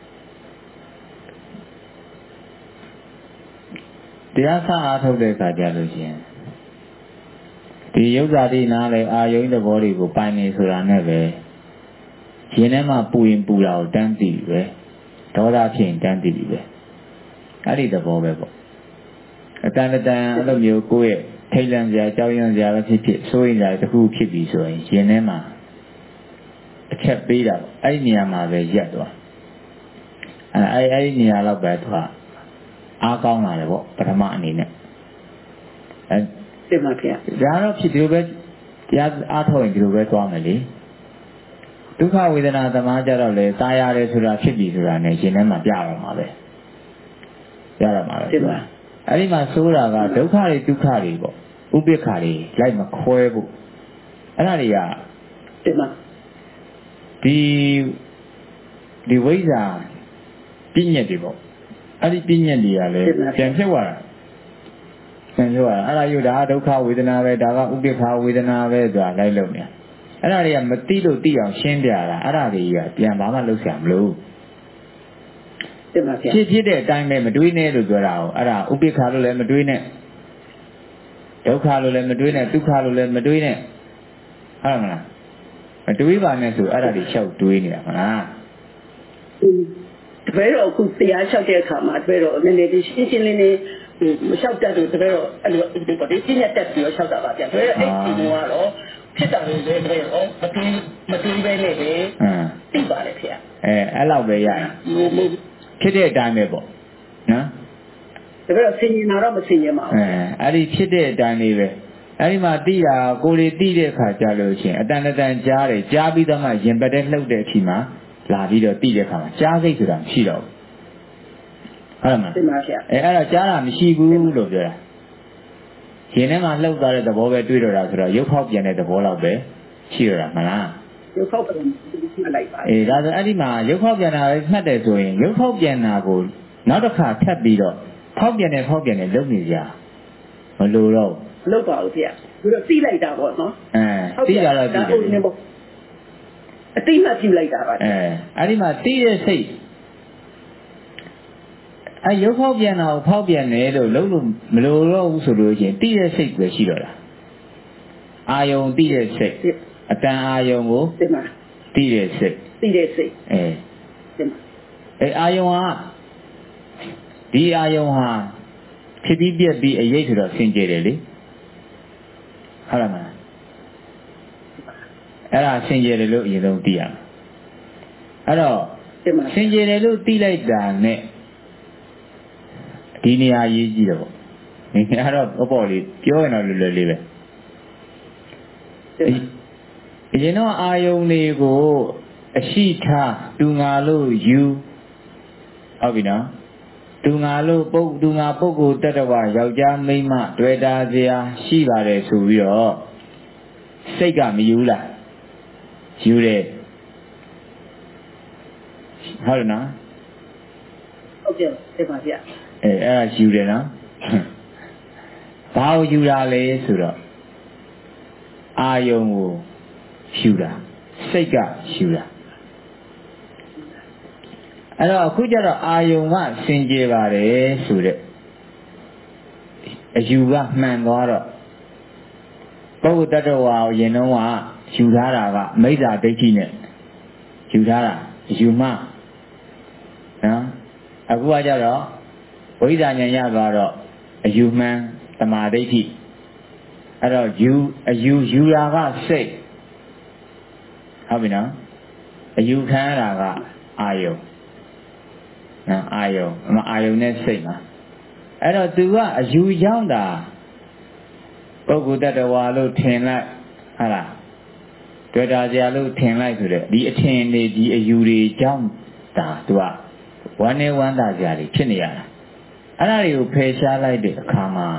တရားစအားထုတ်တဲ့အခါကျလို့ရှိရင်ဒီယုတ်ဇာတိနားလေအာယုံသဘောတွေကိုပိုင်နေဆိုတာနဲ့ပဲရင်ထဲမှာပူရင်ပူတာကိုတန်းသိပြီပဲဒေါသဖြစ်ရင်တန်းသိပြီပဲအဲ့ဒီသဘောပဲပေါ့အတန်အဲ့လိုမျိုးကိုယ့်ရဲ့ထိတ်လန့်စရာကြောက်ရွံ့စရာပဲဖြစ်ဖြစ်စိုးရိမ်စရာတစ်ခုဖြစ်ပြီဆိုရင်ရင်ထဲမှာအချက်ပေးတာပေါ့အဲ့ဒီနေရာမှာပဲရက်သွားအဲ့ဒီနေရာတော့ပဲသူကအားကောင်းလာတယ်ပေါ့ပထမအနေနဲ့တင်ပါဗျာဒါတော့ဖြစ်ဒီလိုပဲတရားအားထုတ်ရင်ဒီလိုပဲသွားမယ်လေဒုက္ခဝေဒနာသမားကြတော့လေตายရတယ်ဆိုတာဖြစ်ပြီဆိုတာနဲ့ရှင်ထဲမှာပြရမှာပဲပြရမှာပဲတင်ပါအဲ့ဒီမှာဆိုတာကဒုက္ခတွေဒုက္ခတွေပေါ့ဥပိ္ပခာတွေလိုက်မခွဲဖို့အဲ့ဒါတွေကတင်ပါဒီဝိဇ္ဇာပြည့်ညက်တွေပေါ့အဲ့ဒီပြည့်ညက်တွေကလည်းပြန်ဖြစ်သွားတာပြန်ဖြစ်သွားတာအဲ့ဒါယူဒါဒုက္ခဝေဒနာပဲဒါကဥပိ္ပခာဝေဒနာပဲဆိုတာလိုက်လို့နေအဲ့ဒါတွေကမသိလို့သိအောင်ရှင်းပြတာအဲ့ဒါတွေကပြန်ဘာမှလုပ်ဆရာမလို့ဖြစ်တဲ့အတိုင်းပဲမတွေးနဲ့လို့ပြောတာ哦အဲ့ဒါဥပိ္ပခာလို့လည်းမတွေးနဲ့ဒုက္ခလို့လည်းမတွေးနဲ့ဒုက္ခလို့လည်းမတွေးနဲ့ဟုတ်မလားမတွေးပါနဲ့ဆိုအဲ့ဒါတွေလျှောက်တွေးနေတာဟုတ်လားတပည့်တော်အခုတရားလျှောက်တဲ့အခါမှာတပည့်တော်နည်းနည်းရှင်းရှင်းလင်းလင်းမလျှောက်တတ်လို့တပည့်တော်အဲ့လိုဒီပေါ်ဒီညက်တက်ပြီးတော့လျှောက်တာပါဗျာတပည့်တော်အဲ့ဒီကတော့ဖြစ်တာလို့လည်းတပည့်တော်မတွေးပဲနဲ့ပဲသိပါလေခင်ဗျအဲ့လောက်ပဲရဖြစ်တဲ့အတိုင်းပဲပေါ့နော်တပည့်တော်ဆင်ញင်တာတော့မဆင်ញင်ပါဘူးအဲ့ဒီဖြစ်တဲ့အတိုင်းလေးပဲအဲ့ဒီမှာတိတာကိုယ်လေးတိတဲ့အခါကြာလို့ရှိရင်အတန်ကြားတယ်ကြားပြီးတော့မှရင်ပတ်တဲ့လှုပ်တဲ့အချိန်မှာလာပြီးတော့တိတဲ့အခါမှာကြားစိတ်ဆိုတာမရှိတော့ဘူးဟုတ်မှာတင်ပါဗျာအဲ့တော့ကြားတာမရှိဘူးလို့ပြောတာရင်ထဲမှာလှုပ်သွားတဲ့သဘောပဲတွေးတော့တာဆိုတော့ရုပ်ဖောက်ပြန်တဲ့သဘောလောက်ပဲရှိရတာမလားရုပ်ဖောက်ပြန်မှတ်လိုက်ပါဒါဆိုအဲ့ဒီမှာရုပ်ဖောက်ပြန်တာပဲမှတ်တယ်ဆိုရင်ရုပ်ဖောက်ပြန်တာကိုနောက်တစ်ခါထပ်ပြီးတော့ဖောက်ပြန်တယ်လုပ်နေကြမလို့တော့လုပ်ပါဦးဗျာသူတို့သိလိုက်တာပေါ့နော်သိတာတော့သိတယ်အတိမှတ်ပြုလိုက်တာပါအဲ့ဒီမှာသိတဲ့စိတ်ရုပ်ဖောက်ပြန်တာကိုဖောက်ပြန်တယ်လို့လုံးလို့မလို့တော့ဘူးဆိုလို့ရှိရင်သိတဲ့စိတ်ပဲရှိတော့တာအာယုံသိတဲ့စိတ်အတန်အာယုံကိုသိတဲ့စိတ်အာယုံဟာဒီအာယုံဟာဖြစ်ပြီးပြက်ပြီးအရေးဆိုတော့ဆင်ကြယ်တယ်လေဟုတ်လားမလားအဲ့ဒါဆင်ကြယ်တယ်လို့အရင်ဆုံးသိရမယ်အဲ့တော့ဆင်ကြယ်တယ်လို့သိလိုက်တာနဲ့ဒီနေရာရေးကြည့်တော့ဒီနေရာတော့ပေါ့လေးပြောရင်တော့လွယ်လွယ်လေးပဲအရင်တော့အာယုံတွေကိုအရှိထားတူငါလို့ယူဟုတ်ပြီနော်တူငါလို့တူငါပုဂ္ဂိုလ်တ attva ယောက်ျားမိန်းမတွေ့တာစရာရှိပါတယ်ဆိုပြီးတော့စိတ်ကမယူလားယူတယ်ဟုတ်လားနော်ဟုတ်ကဲ့တင်ပါဗျာအဲ့ဒါယူတယ်နော်ဘာကိုယူတာလဲဆိုတော့အာယုံကိုယူတာစိတ်ကယူတာအဲ့တော့အခုကျတော့အာယုံကစင်ကြယ်ပါတယ်ဆိုတဲ့အယူကမှန်သွားတော့ပုဂ္ဂိုလ်တ attva ကိုရင်တော့ကယူထားတာကမိစ္ဆာဒိဋ္ဌိနဲ့ယူထားတာယူမှနော်အခုကကျတော့ဝိဇ္ဇာဉာဏ်ရသွားတော့အယူမှန်သမာဓိဋ္ဌိအဲ့တော့ယူတာကစိတ်ဟုတ်ပြီနော်အယူခံရတာကအာယုံနော်အာယုံနဲ့စိတ်မှာအဲ့တော့သူကအယူရောက်တာပုဂ္ဂိုလ်တ attva လို့ထင်လိုက်ဟုတ်လားတွေ့တာစရာလို့ထင်လိုက်ဆိုတဲ့ဒီအထင်တွေဒီအယူတွေကြောင့်ဒါသူကဝမ်းနဲ့ဝမ်းသာစရာတွေဖြစ်နေရတာအဲ့ဒါတွေကိုဖယ်ရှားလိုက်တဲ့အခါမှာ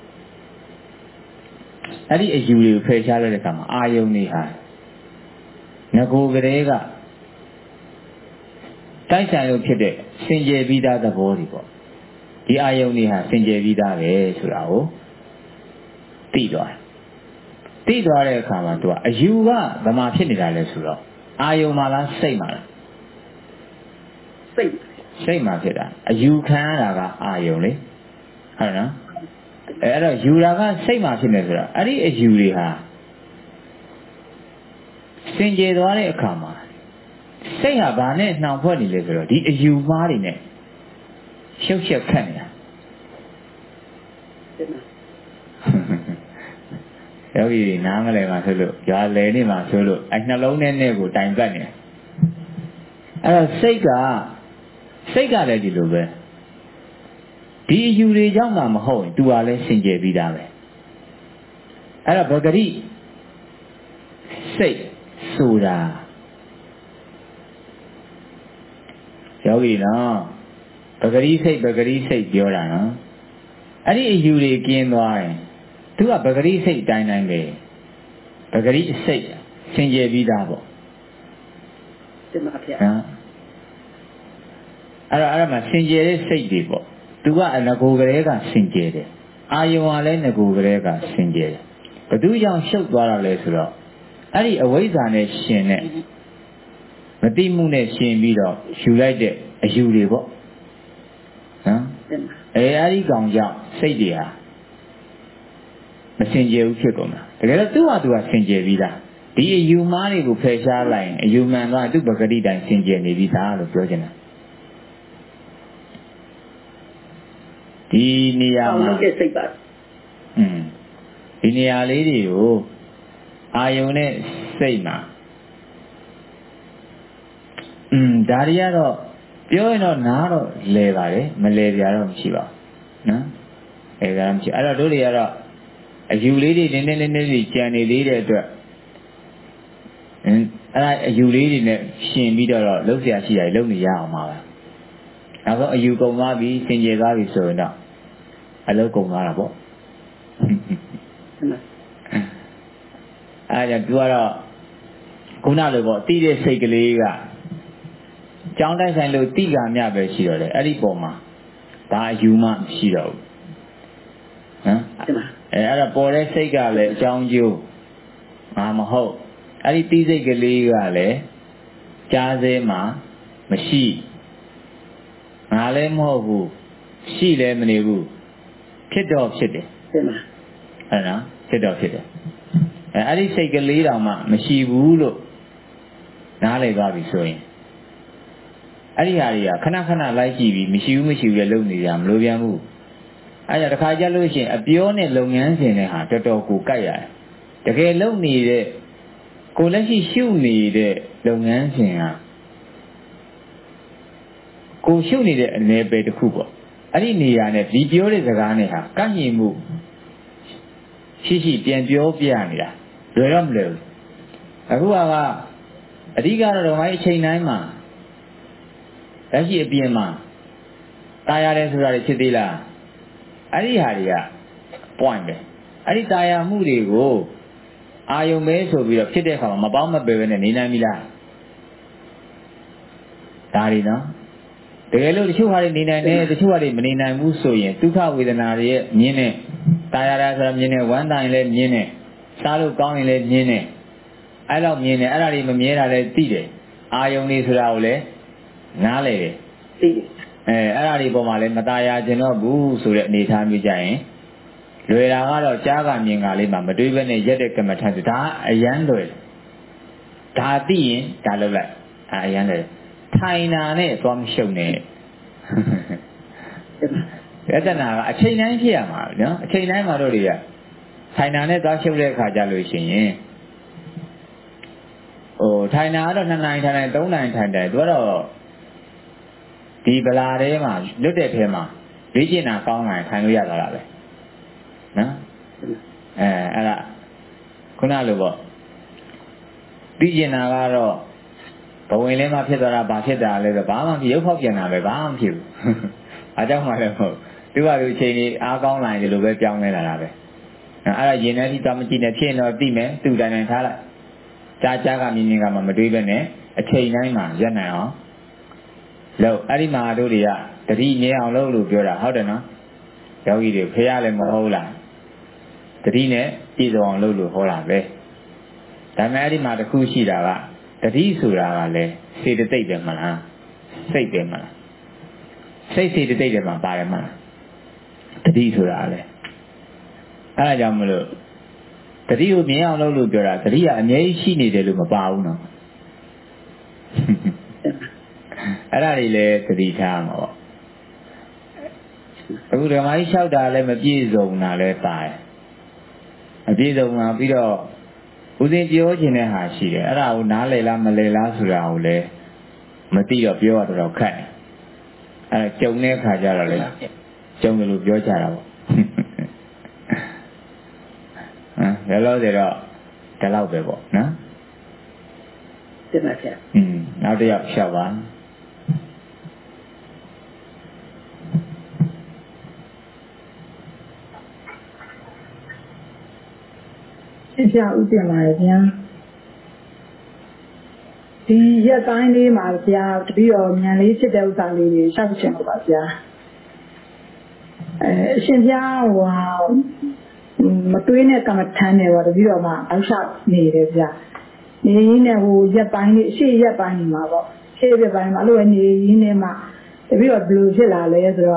အဲ့ဒီအယူတွေကိုဖယ်ရှားလိုက်တဲ့အခါမှာအာယုန်တွေဟာငကိုကလေးကတိုက်ဆိုင်လို့ဖြစ်တဲ့စင်ကြယ်ပြီးသားသဘောတွေပေါ့ဒီအာယုန်တွေဟာစင်ကြယ်ပြီးသားပဲဆိုတာကိုသိသွားတဲ့အခါမှာသူကအယူကဗမာဖြစ်နေတာလဲဆိုတော့အာယုန်မှာလားစိတ်မှာလားစိတ်မှာဖြစ်တာအယူခံရတာကအာယုံလေဟုတ်နော်အဲ့တော့ယူတာကစိတ်မှာဖြစ်နေဆိုတော့အဲ့ဒီအယူတွေဟာစင်ကြယ်သွားတဲ့အခါမှာစိတ်ဟာဘာနဲ့နှောင်ဖွဲ့နေလဲဆိုတော့ဒီအယူမှားတွေနဲ့ရှုပ်ရှက်ခတ်နေတာယောဂီတွေနားမလဲမှာဆိုလို့ရွာလယ်နေမှာဆိုလို့အဲ့နှလုံးနဲ့ကိုတိုင်ပတ်နေအဲ့တော့စိတ်ကလည်းဒီလိုပဲဒီအယူတွေကြောင့်မှမဟုတ်ရင် तू ကလည်းစင်ကြယ်ပြီးသားပဲအဲ့တော့ဗဂရိစိတ်ဆိုတာယောဂီနော်ဗဂရိစိတ်ပြောတာနော်အဲ့ဒီအယူတွေကျင်းသွားရင် तू ကဗဂရိစိတ်တိုင်းပဲဗဂရိစိတ်စင်ကြယ်ပြီးသားပေါ့တင်ပါဗျာအဲ့ဒါမှစင်ကြယ်တဲ့စိတ်တွေပေါ့သူကငကိုကလေးကစင်ကြယ်တယ်အာယုံကလည်းငကိုကလေးကစင်ကြယ်တယ်ဘသူကြောင့်ရှုပ်သွားတာလဲဆိုတော့အဲ့ဒီအဝိဇ္ဇာနဲ့ရှင်တဲ့မတိမှုနဲ့ရှင်ပြီးတော့ယူလိုက်တဲ့အယူတွေပေါ့အဲ့ဒီကောင်ကြောင့်စိတ်တွေဟာမစင်ကြယ်ဘူးဖြစ်ကုန်တာတကယ်တော့သူ့ဟာသူကစင်ကြယ်ပြီးသားဒီအယူမားတွေကိုဖယ်ရှားလိုက်ရင်အယူမှန်သွားသူ့ပဂတိတိုင်းစင်ကြယ်နေပြီးသားလို့ပြောချင်တာဒီနေရာမှာစိတ်ပါဒီနေရာလေးတွေကိုအာယုံနဲ့စိတ်မှာဒါတွေကတော့ပြောရင်တော့နားတော့လဲပါတယ်မလဲကြတော့မရှိပါဘူးနော်အဲဒါမရှိအဲ့တော့တို့တွေကတော့အယူလေးတွေနည်းနည်းလေးကြံနေသေးတဲ့အတွက်အဲ့ဒါအယူလေးတွေနဲ့ရှင်ပြီးတော့လှုပ်ရှားရှိတာလှုပ်နေရအောင်ပါပဲနောက်ဆုံးအယူကုန်သွားပြီစင်ကြယ်သွားပြီဆိုရင်တော့အလုပ်ကုန်သွားတာပေါ့အဲ့ဒါသူကတော့ခုနလိုပေါ့တိတဲ့စိတ်ကလေးကကြောင်းတိုက်ဆိုင်လို့တိကမြပဲရှိတော့တယ်အဲ့ဒီပုံမှာဘာအယူမှမရှိတော့ဘူးဟမ်အဲ့ဒါပေါ်တဲ့စိတ်ကလည်းအကြောင်းကျိုးငါမဟုတ်အဲ့ဒီတိစိတ်ကလေးကလည်းကြားစဲမှာမရှိငါလည်းမဟုတ်ဘူးရှိလည်းမနေဘူးဖြစ်တော့ဖြစ်တယ်ဟုတ်နော်ဖြစ်တော့ဖြစ်တယ်အဲ့ဒီစိတ်ကလေးတောင်မှမရှိဘူးလို့နားလည်သွားပြီဆိုရင်အဲ့ဒီဟာတွေကခဏခဏလိုက်ကြည့်ပြီးမရှိဘူးလည်းလုပ်နေကြမလို့ပြန်ဘူးအဲ့ဒါတခါကြလို့ရှိရင်အပြောနဲ့လုပ်ငန်းစဉ်တွေဟာတော်တော်ကိုကြိုက်ရတယ်တကယ်လုပ်နေတဲ့ကိုလက်ရှိရှုနေတဲ့လုပ်ငန်းစဉ်ဟာကိုရှုနေတဲ့အနေပယ်တစ်ခုပေါ့အဲ့ဒီနေရာနဲ့ဒီပြောတဲ့စကားနဲ့ဟာကန့်ညီမှုရှိပြန်ပြောပြနေတာလွယ်တော့မလွယ်ဘူးအခုကအဓိကတော့ဒီအချိန်တိုင်းမှာလက်ရှိအပြင်မှာตายရတယ်ဆိုတာတွေဖြစ်သေးလားအဲ့ဒီဟာတွေက point ပဲအဲ့ဒီตายရမှုတွေကိုအာယုံမဲဆိုပြီးတော့ဖြစ်တဲ့အခါမှာမပေါင်းမပယ်ပဲနဲ့နေနိုင်ပြီလားဒါတွေနော်တကယ်လို့တချို့ဟာတွေနေနိုင်တယ်တချို့ဟာတွေမနေနိုင်ဘူးဆိုရင်ဒုက္ခဝေဒနာတွေရဲ့မြင်နဲ့ตายရတာဆိုတာမြင်နဲ့ဝမ်းတိုင်လည်းမြင်နဲ့စားလို့ကောင်းရင်လည်းမြင်နဲ့အဲ့လောက်မြင်တယ်အဲ့ဒါတွေမမြဲတာလည်းသိတယ်အာယုံတွေဆိုတာကိုလည်းနားလေတယ်သိတယ်အဲ့ဒါတွေပေါ်မှာလည်းမตายရခြင်းတော့ဘူးဆိုတဲ့အနေထားမျိုးကြရင်လွယ်တာကတော့ကြားကမြင်ကလေးမှမတွေးဘဲနဲ့ရက်တဲ့ကမ္မထဒါအရန်လွယ်ဒါသိရင်ဒါလုပ်လိုက်အရန်လွယ်ထိုင်တာနဲ့သွားမရှုံနဲ့ယတနာကအချိန်တိုင်းဖြစ်ရမှာနော်အချိန်တိုင်းမှာတို့တွေကထိုင်တာနဲ့သွားရှုပ်တဲ့အခါကြလို့ရှိရင်ထိုင်တာကတော့2နိုင်ထိုင်တယ်3နိုင်ထိုင်တယ်သူကတော့ဒီဗလာထဲမှာလွတ်တဲ့ထဲမှာလေ့ကျင့်တာကောင်းတယ်ထိုင်လို့ရသွားတာပဲနော်အဲ့ဒါခုနလိုပေါ့သိကျင်တာကတော့ဘဝင်လေးမှဖြစ်သွားတာဘာဖြစ်တာလဲဆိုဘာမှမဖြစ်ရုပ်ဖောက်ပြန်တာပဲဘာမှမဖြစ်ဘူးအားကြောင့်မှလည်းမဟုတ်သူကသူအချိန်ကြီးအားကောင်းလာရင်ဒီလိုပဲပြောင်းလဲလာတာပဲအဲ့ဒါရင်ထဲထိသွားမကြည့်နဲ့ဖြစ်ရင်တော့သိမယ်သူတိုင်တိုင်ထားလိုက်ကြားကမြင်ကမှမတွေးပဲနဲ့အချိန်တိုင်းမှာရက်နိုင်အောင်လို့အဲ့ဒီမှာတို့တွေကတတိမြဲအောင်လုပ်လို့ပြောတာဟုတ်တယ်နော်ယောဂီတွေဖះလည်းမဟုတ်လားတတိနဲ့ပြည့်စုံအောင်လုပ်လို့ဟောတာပဲဒါပေမဲ့အဲ့ဒီမှာတစ်ခုရှိတာကတတိဆိုတာကလည်းစေတသိက်ပဲမလားစိတ်ပဲမလားစိတ်စေတသိက်တယ်မှာပါတယ်မလားတတိဆိုတာလည်းအဲ့ဒါကြောင့်မလို့တတိကိုမြင်အောင်လုပ်လို့ပြောတာတတိကအမြဲရှိနေတယ်လို့မပါဘူးနော်အဲ့ဒါတွေလည်းတတိထားမှာပေါ့အခုဓမ္မကြီးလျှောက်တာလည်းမပြည့်စုံတာလည်းပါတယ်အပြည့်စုံမှာပြီးတော့ဦးစင်ပြောခြင်းတဲ့ဟာရှိတယ်အဲ့ဒါကိုနားလည်လားမလည်လားဆိုတာကိုလည်းမသိတော့ပြောရတော့ခက်တယ်အဲ့ကြုံတဲ့အခါကျတော့လေကြုံတယ်လို့ပြောကြတာပေါ့ဟမ်လည်းလို့ဆိုတော့ဒီလောက်ပဲပေါ့နော်တင်ပါဗျာနောက်တစ်ယောက်ရှောက်ပါပြဥတင်ပါရဲ့ဗျာဒီရက်တိုင်းလေးမှာဗျာတပည့်တော်မြန်လေးဖြစ်တဲ့ဥစ္စာလေးတွေရှောက်ချင်ပါဗျာအရှင်ဗျာမတွေးနဲ့ကမ္မထမ်းတယ်ပေါ့တပည့်တော်မှာအောက်လျှောက်နေတယ်ဗျာနေရင်းနဲ့ရက်ပိုင်းလေးရှေ့ရက်ပိုင်းမှာပေါ့ရှေ့ရက်ပိုင်းမှာအဲ့လိုနေရင်းနဲ့မှတပည့်တော်ဘယ်လိုဖြစ်လာလဲဆိုတော့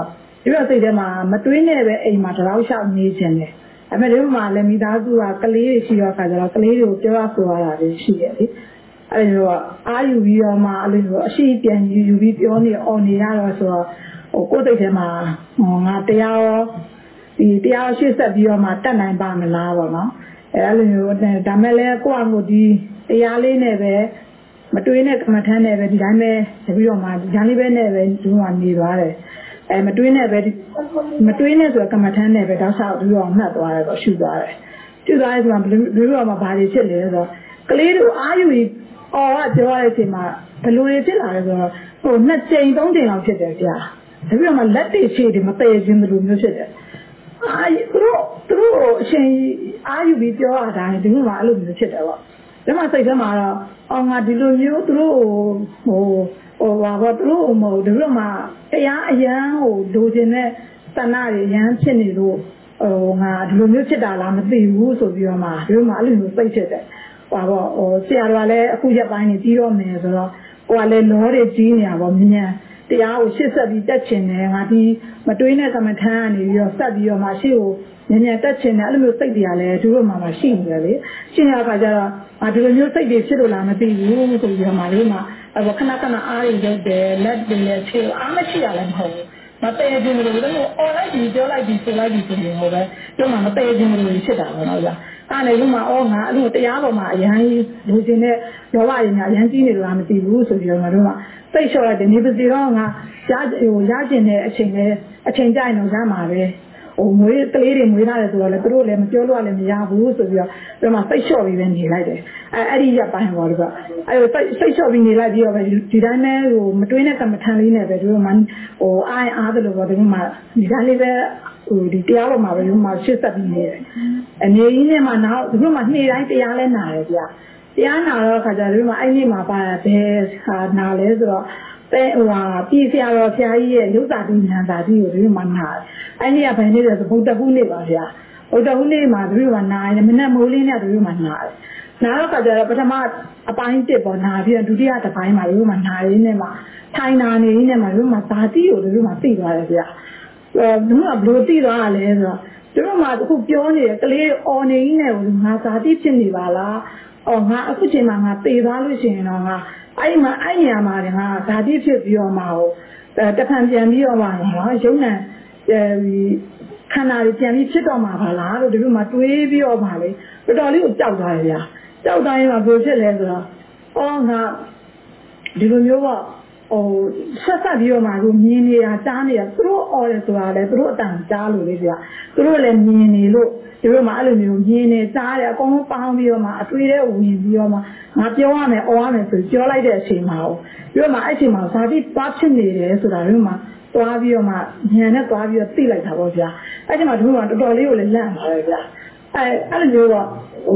ဒီလိုစိတ်ထဲမှာမတွေးနဲ့ပဲအိမ်မှာတောက်လျှောက်နေခြင်းတယ်အဲ့မဲ့ဒီမှာလည်းမိသားစုကကလေးတွေရှိတော့ခါကျတော့ကလေးတွေကိုပြောရဆိုရတာတွေရှိတယ်လေအဲ့လိုအာယူပြီးတော့မှအဲ့လိုအရှိပြန်ယူပြီးပြောနေအော်နေရတော့ဆိုတော့ကိုယ်စိတ်ထဲမှာငါတရားရောဒီတရားရှေ့ဆက်ပြီးတော့မှတတ်နိုင်ပါမလားပေါ့နော်အဲ့လိုမျိုးဒါမဲ့လည်းကိုယ့်အမှုဒီတရားလေးနဲ့ပဲမတွေးနဲ့ကမ္မထမ်းနဲ့ပဲဒီတိုင်းပဲပြီးတော့မှဒီတိုင်းလေးပဲနဲ့ပဲဒီမှာနေသွားတယ်မတွေးနဲ့ပဲမတွေးနဲ့ဆိုကမ္မထမ်းနဲ့ပဲတောက်လျှောက်ပြီးတော့မှတ်သွားတယ်ပေါ့ရှုသွားတယ်ရှုသွားတယ်ဆိုတာဘယ်လိုမှဘာတွေဖြစ်လဲဆိုတော့ကလေးတို့အာယူကြီးအော်ကပြောရတဲ့အချိန်မှာဘယ်လိုတွေဖြစ်လာလဲဆိုတော့ဟို2ကြိမ်3ကြိမ်လောက်ဖြစ်တယ်ကြာဒါပြီးတော့မှလက်တွေခြေတွေမပယ်ခြင်းဘယ်လိုမျိုးဖြစ်တယ်သူတို့အချိန်အာယူပြီးပြောရတာဒီမှာအဲ့လိုမျိုးဖြစ်တယ်ပေါ့ဒါမှစိတ်ထဲမှာတော့အော်ငါဒီလိုမျိုးသူတို့ဘာသူတို့မဟုတ်ဒီလိုမှတရားအရန်လိုချင်တဲ့တဏှာတွေရန်ဖြစ်နေလို့ငါဒီလိုမျိုးဖြစ်တာလားမသိဘူးဆိုပြီးတော့မှဒီလိုမှအဲ့လိုမျိုးစိတ်ဖြစ်တယ်ဆရာတော်ကလည်းအခုရက်ပိုင်းနေပြီးတော့မယ်ဆိုတော့ကိုကလည်းလောတွေကြီးနေတာပေါ့မြန်တရားကိုရှေ့ဆက်ပြီးတက်ချင်တယ်ငါဒီမတွေးနဲ့ကမ္မထမ်းကနေပြီးတော့ဆက်ပြီးတော့မှရှေ့ကိုမြန်တက်ချင်တယ်အဲ့လိုမျိုးစိတ်တွေကလည်းသူတို့မှရှိနေတယ်လေရှင်းရခါကျတော့ဒီလိုမျိုးစိတ်တွေဖြစ်လို့လားမသိဘူးဆိုပြီးတော့မှဒီမှာခဏခဏအားရရုပ်တယ်လက်တွေလည်းခြေအားမရှိရလည်းမဟုတ်ဘူးမတည့်ခြင်းလို့လည်းအော်လိုက်ပြီးပြောလိုက်ပြီးဆိုလိုက်ပြီးဆိုရင်ဟိုပဲဒီမှာမတည့်ခြင်းလို့ဖြစ်တာပေါ့နော်ဗျာအဲ့လေဒီမှာအော်ငါအဲ့လိုတရားပေါ်မှာအရန်လူချင်းတဲ့လောဘရင်းများအရန်ကြီးနေလို့လားမသိဘူးဆိုပြီးတော့ငါတို့ကစိတ်လျှော့လိုက်တယ်နေပါစီတော့ငါရကျင်တဲ့အချိန်ကြိုင်တော့ရမှာပဲမွေးကလေးတွေမွေးထားတယ်ဆိုတော့လေသူတို့လည်းမပြောလို့လည်းမရဘူးဆိုပြီးတော့ဒီမှာစိတ်လျှော့ပြီးပဲနေလိုက်တယ်အဲ့ဒီရပ်ပိုင်းပေါ့ဒီကအဲ့စိတ်လျှော့ပြီးနေလိုက်ပြီးတော့ပဲဒီတိုင်းပဲမတွေးနဲ့ကမ္မထန်လေးနဲ့ပဲဒီလိုမှအားတယ်လို့ပေါ့ဒီမှာဒီတိုင်းလေးပဲဒီတရားပေါ်မှာပဲဒီမှာရှေ့ဆက်ပြီးနေတယ်အနေကြီးနဲ့မှနောက်ဒီမှာနေ့တိုင်းတရားလဲနာတယ်ဗျတရားနာတော့ခါကြဒီမှာအဲ့ဒီမှာပါဘယ်ဟာနာလဲဆိုတော့ပြည်ဆရာတော်ဆရာကြီးရဲ့ရုပ်သာတိဉာဏ်သာတိကိုဒီမှာနာတယ်အဲ့ဒီကဘယ်နေ့လဲဆိုဗုဒ္ဓဟူးနေ့ပါဗျာဗုဒ္ဓဟူးနေ့မှာဒီမှာနာတယ်မနေ့မိုးလင်းနဲ့ဒီမှာနာတယ်နာတော့ခါကြတော့ပထမအပိုင်း1ပေါ့နာပြီးဒုတိယတစ်ပိုင်းမှာဒီမှာနာရင်းနဲ့မှာထိုင်နာနေရင်းနဲ့မှာဒီမှာသာတိကိုဒီမှာသိသွားတယ်ဗျာဒီမှာဘလို့သိသွားရလဲဆိုတော့ဒီမှာအခုပြောနေတဲ့ကလေးအော်နေရင်းနဲ့ငါသာတိဖြစ်နေပါလားအော်ငါအခုချိန်မှာငါသေသွားလို့ရှိရင်တော့ငါအဲ့မှာအဲ့နေရာမှာငါဓာတိဖြစ်ပြီးတော့မှတဖန်ပြန်ပြီးတော့မှရုံနဲ့ခန္ဓာတွေပြန်ပြီးဖြစ်တော့မှာပါလားလို့ဒီလိုမှတွေးပြီးတော့မှလေတော်တော်လေးကိုကြောက်သွားတယ်ဗျာကြောက်တိုင်းမှာဘယ်ဖြစ်လဲဆိုတော့အော်ငါဒီလိုမျိုးပေါ့ဆက်ပြီးတော့မှကိုမြင်နေတာကြားနေတာသူတို့အော်တယ်ဆိုတာလေသူတို့အတန်ကြားလို့လေဗျာသူတို့လည်းမြင်နေလို့ဒီလိုမှအဲ့လိုမျိုးမြင်နေကြားတယ်အကုန်လုံးပေါင်းပြီးတော့မှအတွေ့တဲ့ဝင်ပြီးတော့မှငါပြောရမယ်အော်ရမယ်ဆိုပြောလိုက်တဲ့အချိန်မှာပြီးတော့မှအဲ့အချိန်မှာဇာတိပါဖြစ်နေတယ်ဆိုတာဒီမှာသွားပြီးတော့မှဉာဏ်နဲ့သွားပြီးတော့သိလိုက်တာပေါ့ဗျာအဲ့ဒီမှာဒီမှာတော်တော်လေးကိုလည်းလန့်ပါတယ်ဗျာအဲ့လိုမျိုးတော့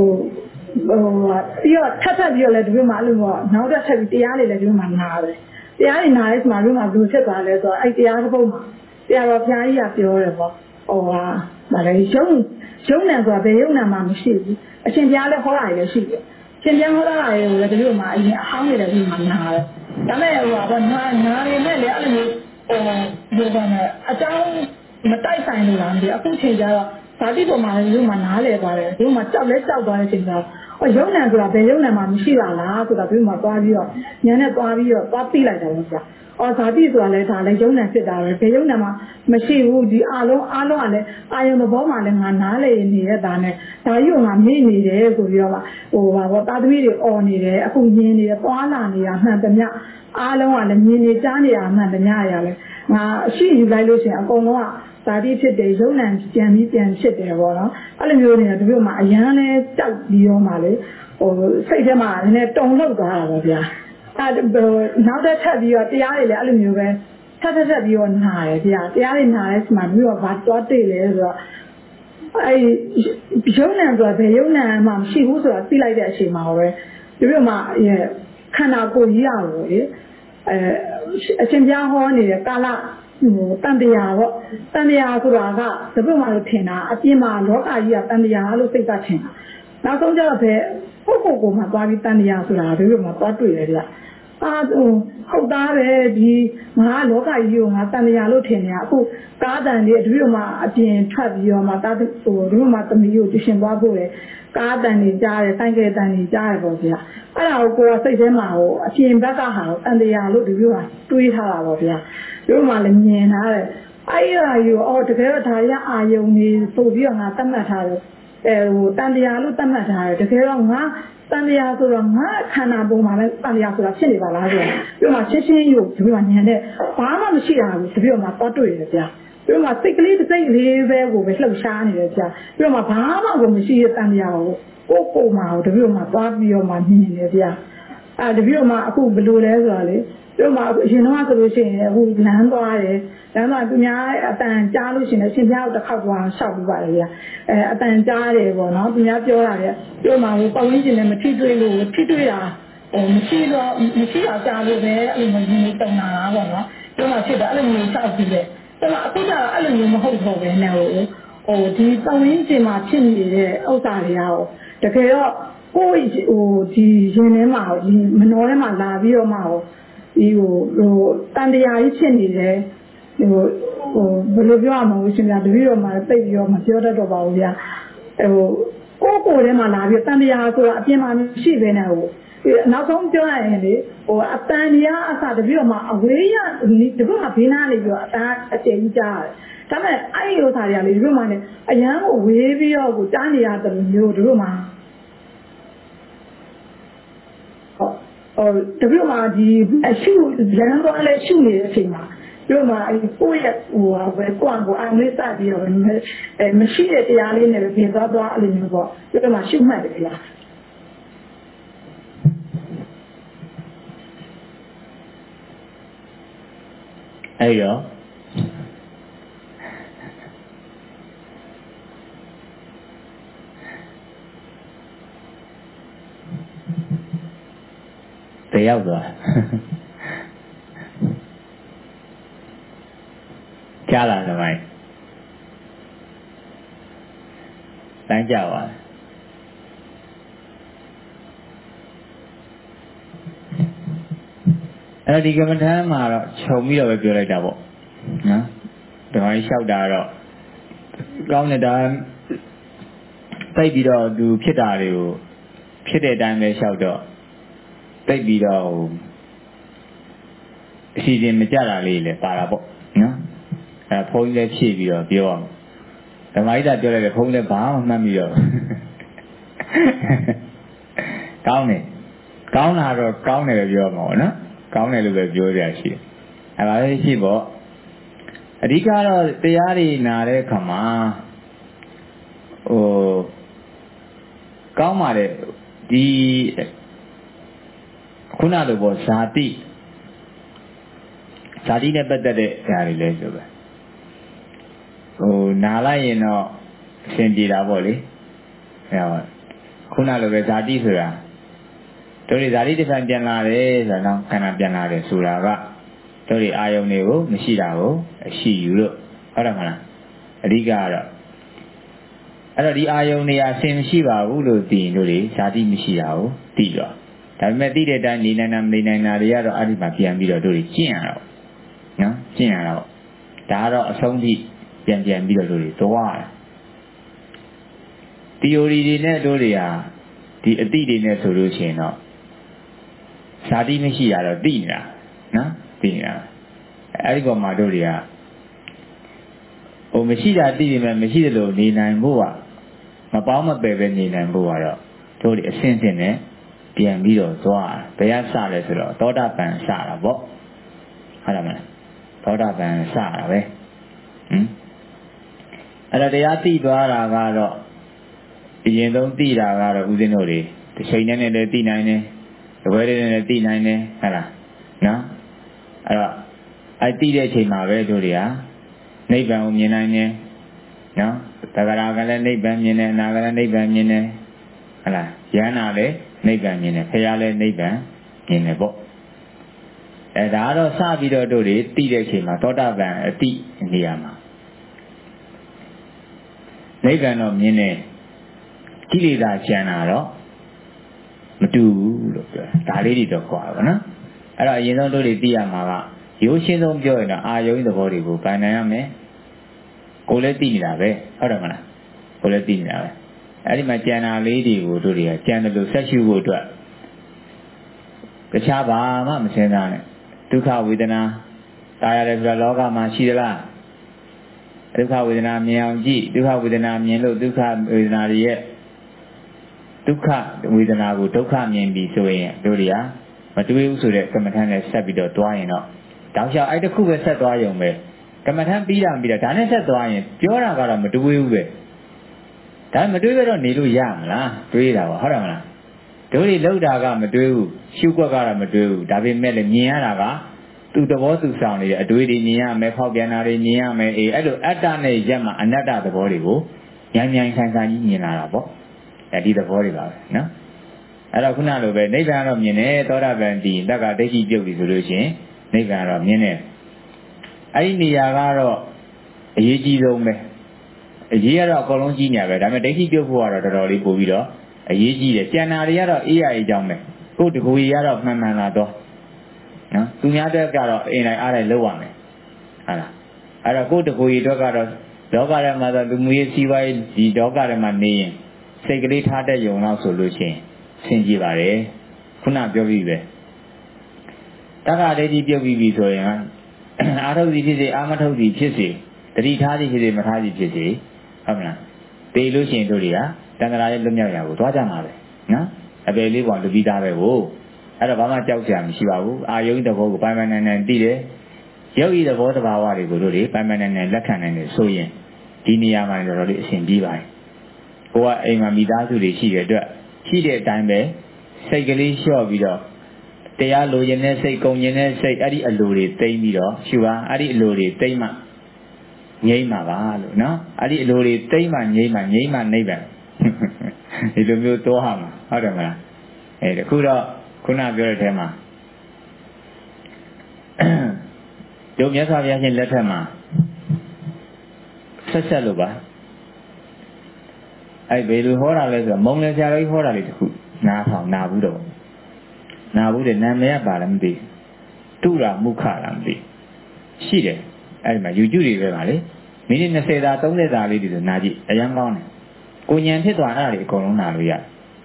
ပြီးတော့ထပ်ပြီးတော့လည်းဒီမှာအဲ့လိုပေါ့နောက်ထပ်ပြီးတရားလေးလည်းဒီမှာနားတယ်တရားတွေနားရဲဆိုမှဒီမှာဘယ်လိုဖြစ်သွားလဲဆိုတော့အဲ့တရားတစ်ပုဒ်မှာတရားတော်ဘုရားကြီးကပြောတယ်ပေါ့ဒါလည်းရုံနံဆိုတာဘယ်ရုံနံမှမရှိဘူးအရှင်ဘုရားလည်းဟောတာလည်းရှိတယ်ရှင်ဘုရားဟောတာလည်းဒီလိုမှအရင်အဟောင်းနေတယ်ဒီမှာနားတယ်ဒါမဲ့နားနေနဲ့လေအဲ့လိုမျိုးဒီကနေ့အကြောင်းမတိုက်ဆိုင်လို့လားဒီအခုချိန်ကျတော့ဇာတိပေါ်မှာဒီမှာနားလေပါတယ်ဒီမှာကြောက်သွားတဲ့ချိန်ကျတော့ရုံနံဆိုတာဘယ်ရုံနံမှမရှိပါလားဆိုတာဒီမှာသွားပြီးတော့ဉာဏ်နဲ့သွားပြီးတော့သွားသိလိုက်တယ်ဗျာဇာတိဆိုတာလည်းဒါလည်းယုံနံဖြစ်တာပဲဘယ်ယုံနံမှမရှိဘူးဒီအလုံးကလည်းအာယုံသဘောမှလည်းငါနားလေနေရတာနဲ့ဒါကြီးကငါမေ့နေတယ်ဆိုပြီးတော့သားသမီးတွေអော်နေတယ်အခုမြင်နေတယ်သွားလာနေတာမှန်သမျှအားလုံးကလည်းမြင်နေကြားနေတာမှန်သမျှရလဲငါအရှိယူလိုက်လို့ရှိရင်အကုန်လုံးကဇာတိဖြစ်တယ်ယုံနံပြန်ဖြစ်တယ်ပေါ့နော်အဲ့လိုမျိုးနေတယ်ဒီလိုမှအရန်လဲကြောက်ပြီးတော့မှလေစိတ်ထဲမှာနည်းနည်းတုန်လှုပ်သွားတာပါဗျာနောက်ထပ်ပြီးတော့တရားတွေလည်းအဲ့လိုမျိုးပဲထပ်ပြီးတော့နာတယ်ဗျာတရားတွေနာတဲ့ချိန်မှာပြီးတော့ဘာသွားတိတ်လဲဆိုတော့အဲ့ရုံနံဆိုတာဘယ်ရုံနံမှမရှိဘူးဆိုတာသိလိုက်တဲ့အချိန်မှာပဲဒီလိုမှခန္ဓာကိုယ်ကြီးရလို့လေအရှင်ဘုရားဟောနေတဲ့ကာလတန်တရားပေါ့တန်တရားဆိုတာကတပည့်မှလို့ထင်တာအပြင်မှာလောကကြီးကတန်တရားလို့စိတ်ကထင်တာနောက်ဆုံးကျတော့ဘယ်ပုဂ္ဂိုလ်ကိုမှသွားပြီးတန်တရားဆိုတာဒီလိုမှသွားတွေ့တယ်ဗျဟုတ်သားပဲဒီငါလောကကြီးကိုငါတန်တရားလို့ထင်နေတာအခုကားတန်တွေတို့မှအပြင်ထွက်ပြီးတော့မှတားတို့မှသမီးကိုကျရှင်သွားဖို့လေကားတန်တွေကြားတယ်ဆိုင်ကယ်တန်တွေကြားတယ်ပေါ့ဗျာအဲ့ဒါကိုကိုယ်ကစိတ်ထဲမှာဟိုအပြင်ဘက်ကဟာတန်တရားလို့တို့ကတွေးထားတာပေါ့ဗျာတို့မှလည်းမြင်ထားတယ်အဲ့ဒါကြီးကိုတကယ်တော့ဒါရအာယုံနေပို့ပြီးတော့ငါတတ်မှတ်ထားတယ်ဟိုတန်တရားလို့တတ်မှတ်ထားတယ်တကယ်တော့ငါတန်တရားဆိုတော့ငါခန္ဓာပုံမှာလည်းတန်တရားဆိုတာဖြစ်နေပါလားဆိုတော့ပြီးတော့ရှင်းရှင်းရုပ်ပြီးတော့ညံတဲ့ဘာမှမရှိတာဘူးပြီးတော့မှသွားတွေ့ရတယ်ဗျာပြီးတော့မှစိတ်ကလေးတစ်စိတ်လေးပဲကိုပဲလှုပ်ရှားနေတယ်ဗျာပြီးတော့မှဘာမှကိုမရှိတဲ့တန်တရားကိုကိုမှာတပြီးတော့မှသွားပြီးတော့မှမြင်နေတယ်ဗျာတပြီးတော့မှအခုဘယ်လိုလဲဆိုတော့လေတို့မှအရင်တော့ဆိုလို့ရှိရင်အခုလမ်းသွားတယ်လမ်းသွားသူများအတန်ကြားလို့ရှိရင်ရှင်ပြားတစ်ခေါက်သွားရှောက်ပြီးပါတယ်ဗျာအတန်ကြားတယ်ပေါ့နော်သူများပြောတာလေတို့မှပတ်ဝန်းကျင်နဲ့မထိတွေ့လို့ထိတွေ့တာမရှိတာကြားလို့ပဲအဲ့လိုမျိုးတုံတာလားပေါ့နော်တို့မှဖြစ်တာအဲ့လိုမျိုးရှောက်ပြီးတယ်ဒါမှအခုကျတော့အဲ့လိုမျိုးမဟုတ်တော့ပဲနဲ့ဟိုဒီပတ်ဝန်းကျင်မှာဖြစ်နေတဲ့ဥစ္စာတွေရောတကယ်တော့ကိုယ်ဒီရင်ထဲမှာဒီမနှောထဲမှာလာပြီးတော့မှဒီဟိုတန်တရားကြီးဖြစ်နေတယ်ဘယ်လိုပြောရမလဲရှင်ဗျာတပည့်တော်မှတိတ်ပြီးတော့မပြောတတ်တော့ပါဘူးဗျာကိုယ်ထဲမှာလာပြီးတန်တရားဆိုတာအပြင်မှာမရှိဘဲနဲ့နောက်ဆုံးပြောရရင်လေအတန်တရားအစတပည့်တော်မှအဝေးရတပည့်မှာဘေးနားနေပြီးတော့အတန်အကျဉ်းကြားတယ်ဒါပေမဲ့အဲ့ဒီဥစ္စာတွေကလေတပည့်မှာလည်းအရန်ကိုဝေးပြီးတော့ကိုကြားနေရတယ်မျိုးတပည့်မှာတပည့်မှာဒီအရှုရန်တော့လည်းရှုနေတဲ့အချိန်မှာတို့မှာကိုယ့်ရဲ့ပဲကိုယ့်ကိုအမေးစပြီးတော့မရှိတဲ့တရားလေးနဲ့ပြင်သွားအဲ့လိုမျိုးပေါ့တို့မှာရှုမှတ်တယ်ဗျာအဲ့ရောတရားသွားကြားလာတယ်မိုင်းတန်းကြပါအဲ့ဒီကမ္မထာမှာတော့ခြုံပြီးတော့ပဲပြောလိုက်တာပေါ့နော်ဒီမိုင်းလျှောက်တာတော့ကောင်းနေတာသိပြီးတော့သူဖြစ်တာတွေကိုဖြစ်တဲ့အတိုင်းပဲလျှောက်တော့သိပြီးတော့အစီအစဉ်မကြတာလေးလည်းပါတာပေါ့နော်ဘုန်းကြီးလည်းဖြည့်ပြီးတော့ပြောအောင်ဓမ္မကြီးကပြောလိုက်တယ်ဘုန်းကြီးလည်းဘာမှမှတ်ပြီးတော့ကောင်းတယ်ကောင်းလာတော့ကောင်းတယ်ပဲပြောမှာပေါ့နော်ကောင်းတယ်လို့ပဲပြောရရှိတယ်အဲ့ဒါလည်းရှိပေါ့အဓိကတော့တရားတွေနာတဲ့အခါမှာကောင်းပါတယ်ဒီခုနလိုပေါ့ဇာတိနဲ့ပတ်သက်တဲ့ဓာတ်တွေလဲဆိုပဲနာလိုက်ရင်တော့အဆင်ပြေတာပေါ့လေခုနလိုပဲဇာတိဆိုတာတို့တွေဇာတိတစ်ဆန်ပြန်လာတယ်ဆိုတော့ခန္ဓာပြန်လာတယ်ဆိုတာကတို့တွေအာယုန်တွေကိုမရှိတာကိုအရှိယူလို့ဟုတ်တယ်မလားအဓိကကတော့အဲ့တော့ဒီအာယုန်တွေအဆင်မရှိပါဘူးလို့သိရင်တို့တွေဇာတိမရှိတာကိုသိတော့ဒါပေမဲ့သိတဲ့အတိုင်းနေနိုင်တာမနေနိုင်တာတွေကတော့အဲ့ဒီမှာပြန်ပြီးတော့တို့တွေကျင့်ရတော့နော်ကျင့်ရတော့ဒါကတော့အဆုံးထိပြန်ပြီးတော့တို့တွေသွားတာ theory တွေနဲ့တို့တွေဟာဒီအတိတွေနဲ့ဆိုလို့ရှိရင်တော့ဇာတိမရှိတာတော့သိနေတာနော်သိနေတာအဲ့ဒီကောင်မှတို့တွေကမရှိတာသိနေမှမရှိတယ်လို့နေနိုင်ဖို့ကမပေါင်းမပယ်ပဲနေနိုင်ဖို့ကတော့တို့တွေအဆင့်ဆင့်နဲ့ပြန်ပြီးတော့သွားဘယ်ကစလဲဆိုတော့သောတာပန်စတာပေါ့ဟုတ်တယ်မလားသောတာပန်စတာပဲအဲ့တော့တရားသိသွားတာကတော့အရင်ဆုံးသိတာကတော့ဦးဇင်းတို့တွေတစ်ချိန်နဲ့လည်းသိနိုင်တယ်တပွဲလေးနဲ့လည်းသိနိုင်တယ်ဟုတ်လားနော်အဲ့တော့အဲ့သိတဲ့အချိန်မှာပဲတို့တွေကနိဗ္ဗာန်ကိုမြင်နိုင်တယ်နော်သဂရကလည်းနိဗ္ဗာန်မြင်တယ်အနာကလည်းနိဗ္ဗာန်မြင်တယ်ဟုတ်လားယန္နာလည်းနိဗ္ဗာန်မြင်တယ်ဖရာလည်းနိဗ္ဗာန်မြင်တယ်ပေါ့ဒါကတော့စပြီးတော့တို့တွေသိတဲ့အချိန်မှာသောတာပန်အတိနေရာမှာနိဗ္ဗာန်တော့မြင်တယ်ကိလေသာကျန်တာတော့မတူဘူးလို့ပြောတာဒါလေးတွေတော့ခွာပါနော်အဲ့တော့အရင်ဆုံးတို့တွေသိရမှာကရိုးရှင်းဆုံးပြောရင်တော့အာယုံသဘောတွေကိုပိုင်နိုင်ရမယ်ကိုယ်လည်းသိနေတာပဲဟုတ်တယ်မလားကိုယ်လည်းသိနေတာပဲအဲ့ဒီမှာကြံတာလေးတွေကိုတို့တွေကကြံတယ်လို့ဆက်ရှုဖို့အတွက်တခြားဘာမှမစဉ်းစားနဲ့ဒုက္ခဝေဒနာတာရတယ်ဆိုတာလောကမှာရှိသလားဒုက္ခဝေဒနာမြင်အောင်ကြည့်ဒုက္ခဝေဒနာမြင်လို့ဒုက္ခဝေဒနာရဲ့ဒုက္ခဝေဒနာကိုဒုက္ခမြင်ပြီဆိုရင်တို့တွေကမတွေးဘူးဆိုတဲ့ကမ္မထမ်းနဲ့ဆက်ပြီးတော့တွားရင်တော့တောက်လျှောက်အဲ့တစ်ခုပဲဆက်သွားရုံပဲကမ္မထမ်းပြီးတာဒါနဲ့ဆက်သွားရင်ပြောတာကတော့မတွေးဘူးပဲဒါမတွေးပဲတော့နေလို့ရမလားတွေးတာပါဟုတ်တယ်မလားတို့တွေလောက်တာကမတွေးဘူးရှုွက်ကတော့မတွေးဘူးဒါပေမဲ့လည်းမြင်ရတာကသူ့သဘောသူဆောင်နေတဲ့အတွေးတွေမြင်ရမယ်ဖောက်ပြန်တာတွေမြင်ရမယ်အဲ့လိုအတ္တနဲ့ရက်မှာအနတ္တသဘောတွေကိုညံ့ညံ့ခံခံကြီးမြင်လာတာပေါ့ဒီသဘောတွေပါပဲနော်အဲ့တော့ခုနလိုပဲနိဗ္ဗာန်တော့မြင်တယ်သောတာပန်တည်တက်ကဒိဋ္ဌိပြုတ်ပြီဆိုလို့ရှိရင်နိဗ္ဗာန်တော့မြင်တယ်အဲ့ဒီနေရာကတော့အရေးကြီးဆုံးပဲအရေးကတော့အကုန်လုံးကြီးနေရပဲဒါပေမဲ့ဒိဋ္ဌိပြုတ်ဖို့ကတော့တော်တော်လေးပို့ပြီးတော့အရေးကြီးတယ်ကျန်တာတွေကတော့အေးရအေးကြောင်းပဲကိုယ်တကူကြီးကတော့မှန်မှန်လာတော့နော်သူများတက်ကတော့အိမ်တိုင်းအားတိုင်းလောက်ရမယ်ဟုတ်လားအဲ့တော့ကိုယ်တကူကြီးတော့ကတော့လောကထဲမှာတော့လူမှုရေးစီးပွားရေးဒီလောကထဲမှာနေရင်စိတ်ကလေးထားတဲ့ယုံတော့ဆိုလို့ရှိရင်ဆင်ကြည်ပါတယ်ခုနပြောပြီးပဲတက္ကဒိဋ္ဌိပြုတ်ပြီးပြီဆိုရင်အာထုတ်စီဖြစ်စေအာမထုတ်စီဖြစ်စေတတိထားစီဖြစ်စေမထားစီဖြစ်စေဟုတ်မလားတေးလို့ရှိရင်တို့တွေကတန်ត្រာရဲ့လွတ်မြောက်ရာကိုသွားကြမှာပဲနော်အပေလေးပေါ်လူပြီးသားပဲကိုအဲ့တော့ဘာမှကြောက်စရာမရှိပါဘူးအာယုံသဘောကိုပိုင်ပိုင်နိုင်နိုင်သိတယ်ယောဂီသဘောတဘာဝတွေကိုတို့တွေပိုင်ပိုင်နိုင်နိုင်လက်ခံနိုင်တယ်ဆိုရင်ဒီနေရာမှာတော်တော်လေးအဆင်ပြေပါတယ်ကိုကအိမ်မှာမိသားစုတွေရှိတဲ့အတွက်ရှိတဲ့အတိုင်းပဲစိတ်ကလေးလျှော့ပြီးတော့တရားလိုချင်တဲ့စိတ်ကုန်ချင်တဲ့စိတ်အဲ့ဒီအလိုတွေသိမ့်ပြီးတော့ရှုပါအဲ့ဒီအလိုတွေသိမ့်မှငြိမ့်မှာပါလို့နော်အဲ့ဒီအလိုတွေသိမ့်မှငြိမ့်မှနိဗ္ဗာန်ဒီလိုမျိုးတောဟာမှာဟုတ်တယ်မလားတခုတော့ခုနပြောတဲ့အထဲမှာတို့မြတ်စွာဘုရားရှင်လက်ထက်မှာဆက်လို့ပါအဲ့ဘယ်လိုဟောတာလဲဆိုတော့မုံလေဆရာကြီးဟောတာလေးတခုနားထောင်နာဘူးတော့နာဘူးတဲ့နာမည်ကပါလားမသိတုရာမုခလားမသိရှိတယ်အဲ့ဒီမှာ YouTube တွေပဲပါလေမိနစ်20သာ30သာလေးတွေဆိုနာကြည့်အရင်ကောင်းတယ်ကိုဉဏ်ဖြစ်သွားအဲ့ဒါတွေအကုန်လုံးနာလို့ရ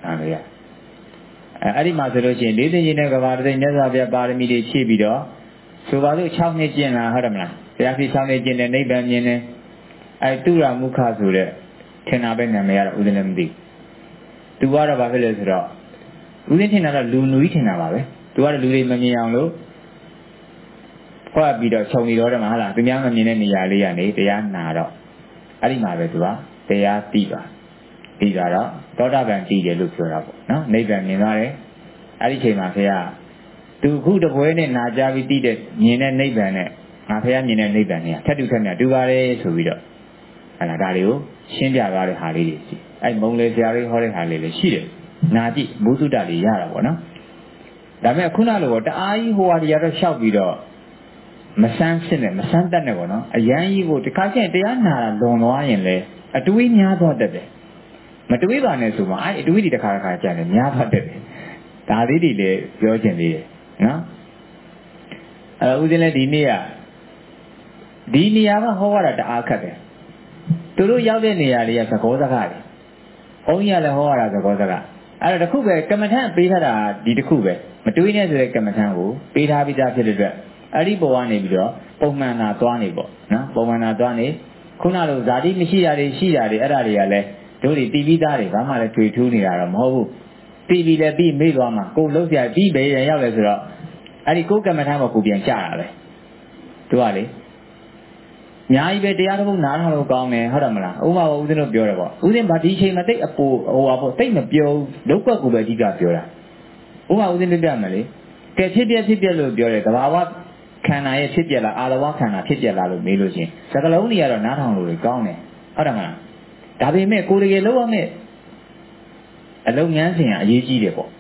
အဲ့ဒီမှာဆိုလို့ရှိရင်၄သိန်းကြီးနဲ့ကဘာသိန်းမြတ်စွာဘုရားပါရမီတွေဖြည့်ပြီးတော့ဆိုပါလို့6နှစ်ကျင့်လာဟုတ်တယ်မလားတရားဖြည့်6နှစ်ကျင့်တဲ့နိဗ္ဗာန်မြင်တယ်အဲ့တုရာမုခဆိုတဲ့ထင်တာပဲနာမည်ကတော့ဦးဇင်းလည်းမသိသူကတော့ဘာဖြစ်လဲဆိုတော့ဦးဇင်းထင်တာတော့လူနူကြီးထင်တာပါပဲသူကတော့လူတွေမမြင်အောင်လို့ဖွက်ပြီးတော့ခြုံနေတော့တယ်မဟုတ်လားသူများမမြင်တဲ့နေရာလေးကနေတရားနာတော့အဲ့ဒီမှာပဲသူကတရားသိတာတော့သောတာပန်တည်တယ်လို့ပြောတာပေါ့နော်နိဗ္ဗာန်မြင်သွားတယ်အဲ့ဒီချိန်မှာဖေကသူခုတပွဲနဲ့နာကြပြီးတည်တဲ့မြင်တဲ့နိဗ္ဗာန်နဲ့ငါဖေကမြင်တဲ့နိဗ္ဗာန်နဲ့ထက်တူထက်မြတ်တူပါတယ်ဆိုပြီးတော့အဲ့ဒါတွေကိုရှင်းပြသွားတဲ့ဟာလေးတွေရှိအဲ့မုံလေဆရာလေးဟောတဲ့ဟာလေးလည်းရှိတယ်နာကြည့်ဘုသုတ္တလေးရတာပေါ့နော်ဒါပေမဲ့ခုနလိုတအားကြီးဟိုဟာတွေကတော့လျှောက်ပြီးတော့မဆန်းစစ်နဲ့မဆန်းတတ်နဲ့ပေါ့နော်အရန်ကြီးကိုတခါကျရင်တရားနာတာလွန်သွားရင်လေအတွေးများသွားတတ်တယ်မတွေးပါနဲ့ဆိုမှအဲ့အတွေးတွေတခါကျရင်များသွားတတ်တယ်ဒါလေးတွေလည်းပြောချင်သေးတယ်နော်အဲ့ဦးဇင်းလည်းဒီနေရာကဟောရတာတအားခက်တယ်သူတို့ရောက်တဲ့နေရာလေးကသကောစကားတွေဘုန်းကြီးကလည်းဟောရတာသကောစကားအဲ့တော့တခုပဲကမ္မထမ်းပေးထားတာဒီတခုပဲမတွေးနဲ့ဆိုတဲ့ကမ္မထမ်းကိုပေးထားပြီးသားဖြစ်တဲ့အတွက်အဲ့ဒီပေါ်ကနေပြီးတော့ပုံမှန်သာသွားနေပေါ့နော်ပုံမှန်သာသွားနေခုနလိုဇာတိမရှိတာတွေရှိတာတွေအဲ့ဒါတွေကလည်းတို့တွေတီးပြီးသားတွေဘာမှလည်းတွေ့ထူးနေတာတော့မဟုတ်ဘူးတီးပြီးလည်းပြီးမေ့သွားမှာကိုလုံးစရာပြီးပဲရောက်လဲဆိုတော့အဲ့ဒီကိုကမ္မထမ်းပေါ်ကိုပြန်ကြတာပဲသူကလေအများကြီးပဲတရားတစ်ပုဒ်နားထောင်လို့ကောင်းတယ်ဟုတ်တယ်မလားဥပမာဦးဇင်းတို့ပြောတယ်ပေါ့ဦးဇင်းဗာဒီချိန်မှာတိတ်အပူဟိုပါပေါ့တိတ်မပြောလောက်ကွက်ကိုပဲအဓိကပြောတာဥပမာဦးဇင်းပြမယ်လေကဲဖြစ်ပြလို့ပြောတယ်သဘာဝခန္ဓာရဲ့ဖြစ်ပြလားအာလဝခန္ဓာဖြစ်ပြလားလို့မေးလို့ချင်းစကလုံးတွေကတော့နားထောင်လို့ကောင်းတယ်ဟုတ်တယ်မလားဒါပေမဲ့ကိုယ်တကယ်လောက်ရမယ်အလုံးငန်းစဉ်ကအရေးကြီးတယ်ပေါ့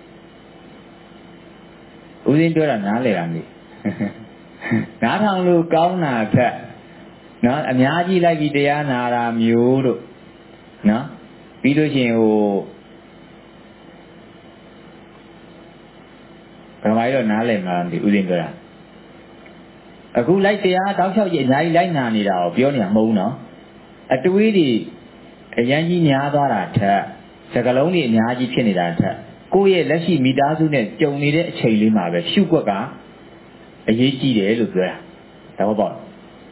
ဦးဇင်းပြောတာနားလည်တာမေးနားထောင်လို့ကောင်းတာထက်နော်အများကြီးလိုက်ပြီးတရားနာတာမျိုးတို့နော်ပြီးလို့ရှိရင်ဟိုဘယ်မှာမာကြီးတော့နားလည်မှာမသိဦးစင်းပြောတာအခုလိုက်တရားတောက်လျှောက်ကြီးအများကြီးလိုက်နာနေတာကိုပြောနေတာမဟုတ်ဘူးနော်အတွေးတွေအရန်ကြီးများသွားတာထက်စကလုံးတွေအများကြီးဖြစ်နေတာထက်ကိုယ့်ရဲ့လက်ရှိမိသားစုနဲ့ကြုံနေတဲ့အချိန်လေးမှာပဲရှုွက်ကအရေးကြီးတယ်လို့ပြောတာဒါပေါ့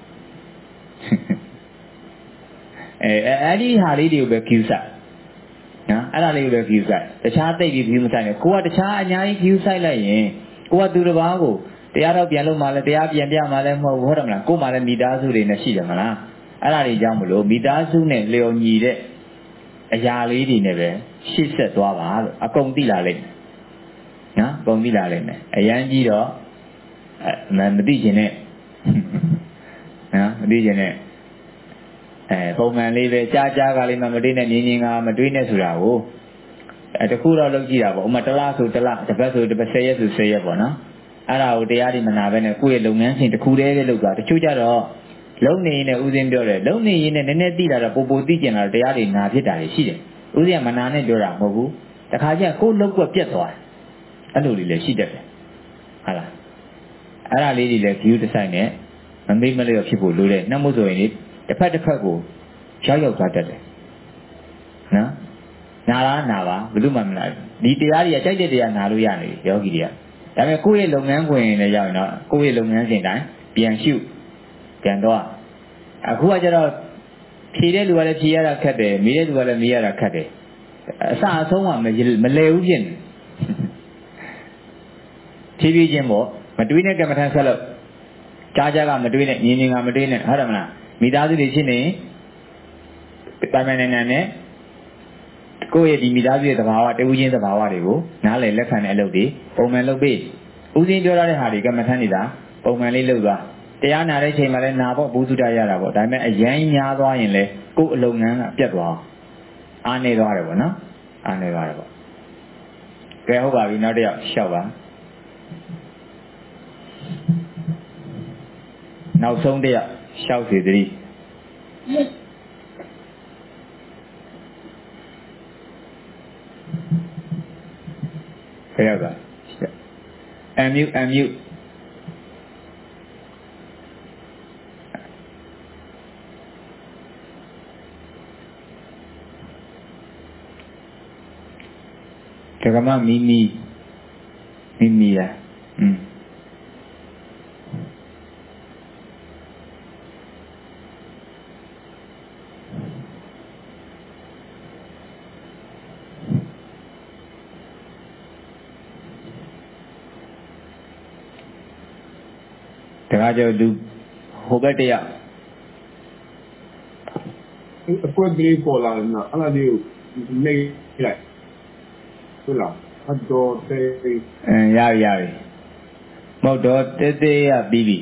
အဲ့ဒီဟာလေးတွေကိုပဲ view ဆိုင်နော်အဲ့ဒါလေးကိုပဲ view ဆိုင်တခြားသိပြီး view မဆိုင်နဲ့ကိုကတခြားအများကြီး view ဆိုင်လိုက်ရင်ကိုကသူတစ်ပါးကိုတရားတော့ပြန်လို့မှလည်းတရားပြန်ပြမှလည်းမဟုတ်ဘူးဟုတ်တယ်မလားကို့မှာလည်းမိသားစုတွေနဲ့ရှိတယ်မလားအဲ့ဒါတွေကြောင့်မလို့မိသားစုနဲ့လျော်ညီတဲ့အရာလေးတွေနဲ့ပဲရှေ့ဆက်သွားပါလို့အကုန်သိလာလိမ့်မယ်နော်အကုန်သိလာလိမ့်မယ်အရန်ကြီးတော့မသိချင်နဲ့နော်မသိချင်နဲ့ပုံမှန်လေးပဲကြားကလေးမှမတွေးနဲ့ငင်းကမတွေးနဲ့ဆိုတာကိုတခုတော့လုပ်ကြည့်တာပေါ့ဥမာတစ်လဆိုတစ်လတစ်ပတ်ဆိုတစ်ပတ်10ရက်ဆို10ရက်ပေါ့နော်အဲ့ဒါကိုတရားဒီမနာပဲနဲ့ကိုယ့်ရဲ့လုပ်ငန်းစဉ်တစ်ခုတည်းပဲလုပ်တာတချို့ကြတော့လုံနေရင်လည်းဦးစင်းပြောတယ်လုံနေရင်လည်းနည်းနည်းသိလာတော့ပိုသိကျင်လာတော့တရားတွေနာဖြစ်တာတွေရှိတယ်ဦးစင်းကမနာနဲ့ပြောတာမဟုတ်ဘူးတခါကျကိုယ်လောက်ကွက်ပြတ်သွားတယ်အဲ့လိုလေးလည်းရှိတတ်တယ်ဟုတ်လားအဲ့ဒါလေးတွေလည်း view တစ်ဆိုင်နဲ့မမေ့မလျော့ဖြစ်ဖို့လိုတယ်နှမို့ဆိုရင်လေတစ်ဖက်ကိုရောက်သွားတတ်တယ်နော်နာလားနာပါဘယ်သူမှမနာဒီတရားတွေကကြိုက်တဲ့တရားနာလို့ရနေပြီယောဂီတွေကဒါပေမဲ့ကိုယ့်ရဲ့လုပ်ငန်းခွင်နဲ့ရောက်ရင်တော့ကိုယ့်ရဲ့လုပ်ငန်းစဉ်တိုင်းပြန်ရှုပြန်တော့အခုကကျတော့ဖြေတဲ့လူကလည်းဖြေရတာခက်တယ်မေးတဲ့လူကလည်းမေးရတာခက်တယ်အစအဆုံးကမလဲဘူးဖြစ်နေဖြည်းချင်းပေါ့မတွေးနဲ့ကမ္မထမ်းဆက်လို့ကြားကမတွေးနဲ့ငင်းကမတွေးနဲ့ဟုတ်တယ်မလားမိသားစုတွေရှင်းနေတိုင်မနိုင်နဲ့ကိုယ့်ရဲ့ဒီမိသားစုရဲ့သဘာဝတဝူးချင်းသဘာဝတွေကိုနားလည်လက်ခံတဲ့အလုပ်တွေပုံမှန်လုပ်ပေးဦးစင်းပြောရတဲ့ဟာတွေကမ္မထမ်းနေတာပုံမှန်လေးလုပ်သွားတရားနာတဲ့ချိန်မှာလည်းနာဖို့ဘူးစုတရတာပေါ့ဒါပေမဲ့အရန်များသွားရင်လည်းကိုယ့်အလုပ်ငန်းကပြတ်သွားအားနေသွားတယ်ပေါ့နော်အားနေသွားတယ်ပေါ့ကဲဟုတ်ပါပြီနောက်တစ်ယောက်ရှောက်ပါနောက်ဆုံးတစ်ယောက်ရှောက်စီသတိခရောက်ပါအန်မြူတက္ကမမီမီရတခါကျသူဟိုဘက်တရအကွက်ကြီးပေါ်လာနော်အဲ့ဒါလေးကိုနေလိုက်ဟုတ်လားအတော်သေးရပြီမဟုတ်တော့တေးရပြီးပြီ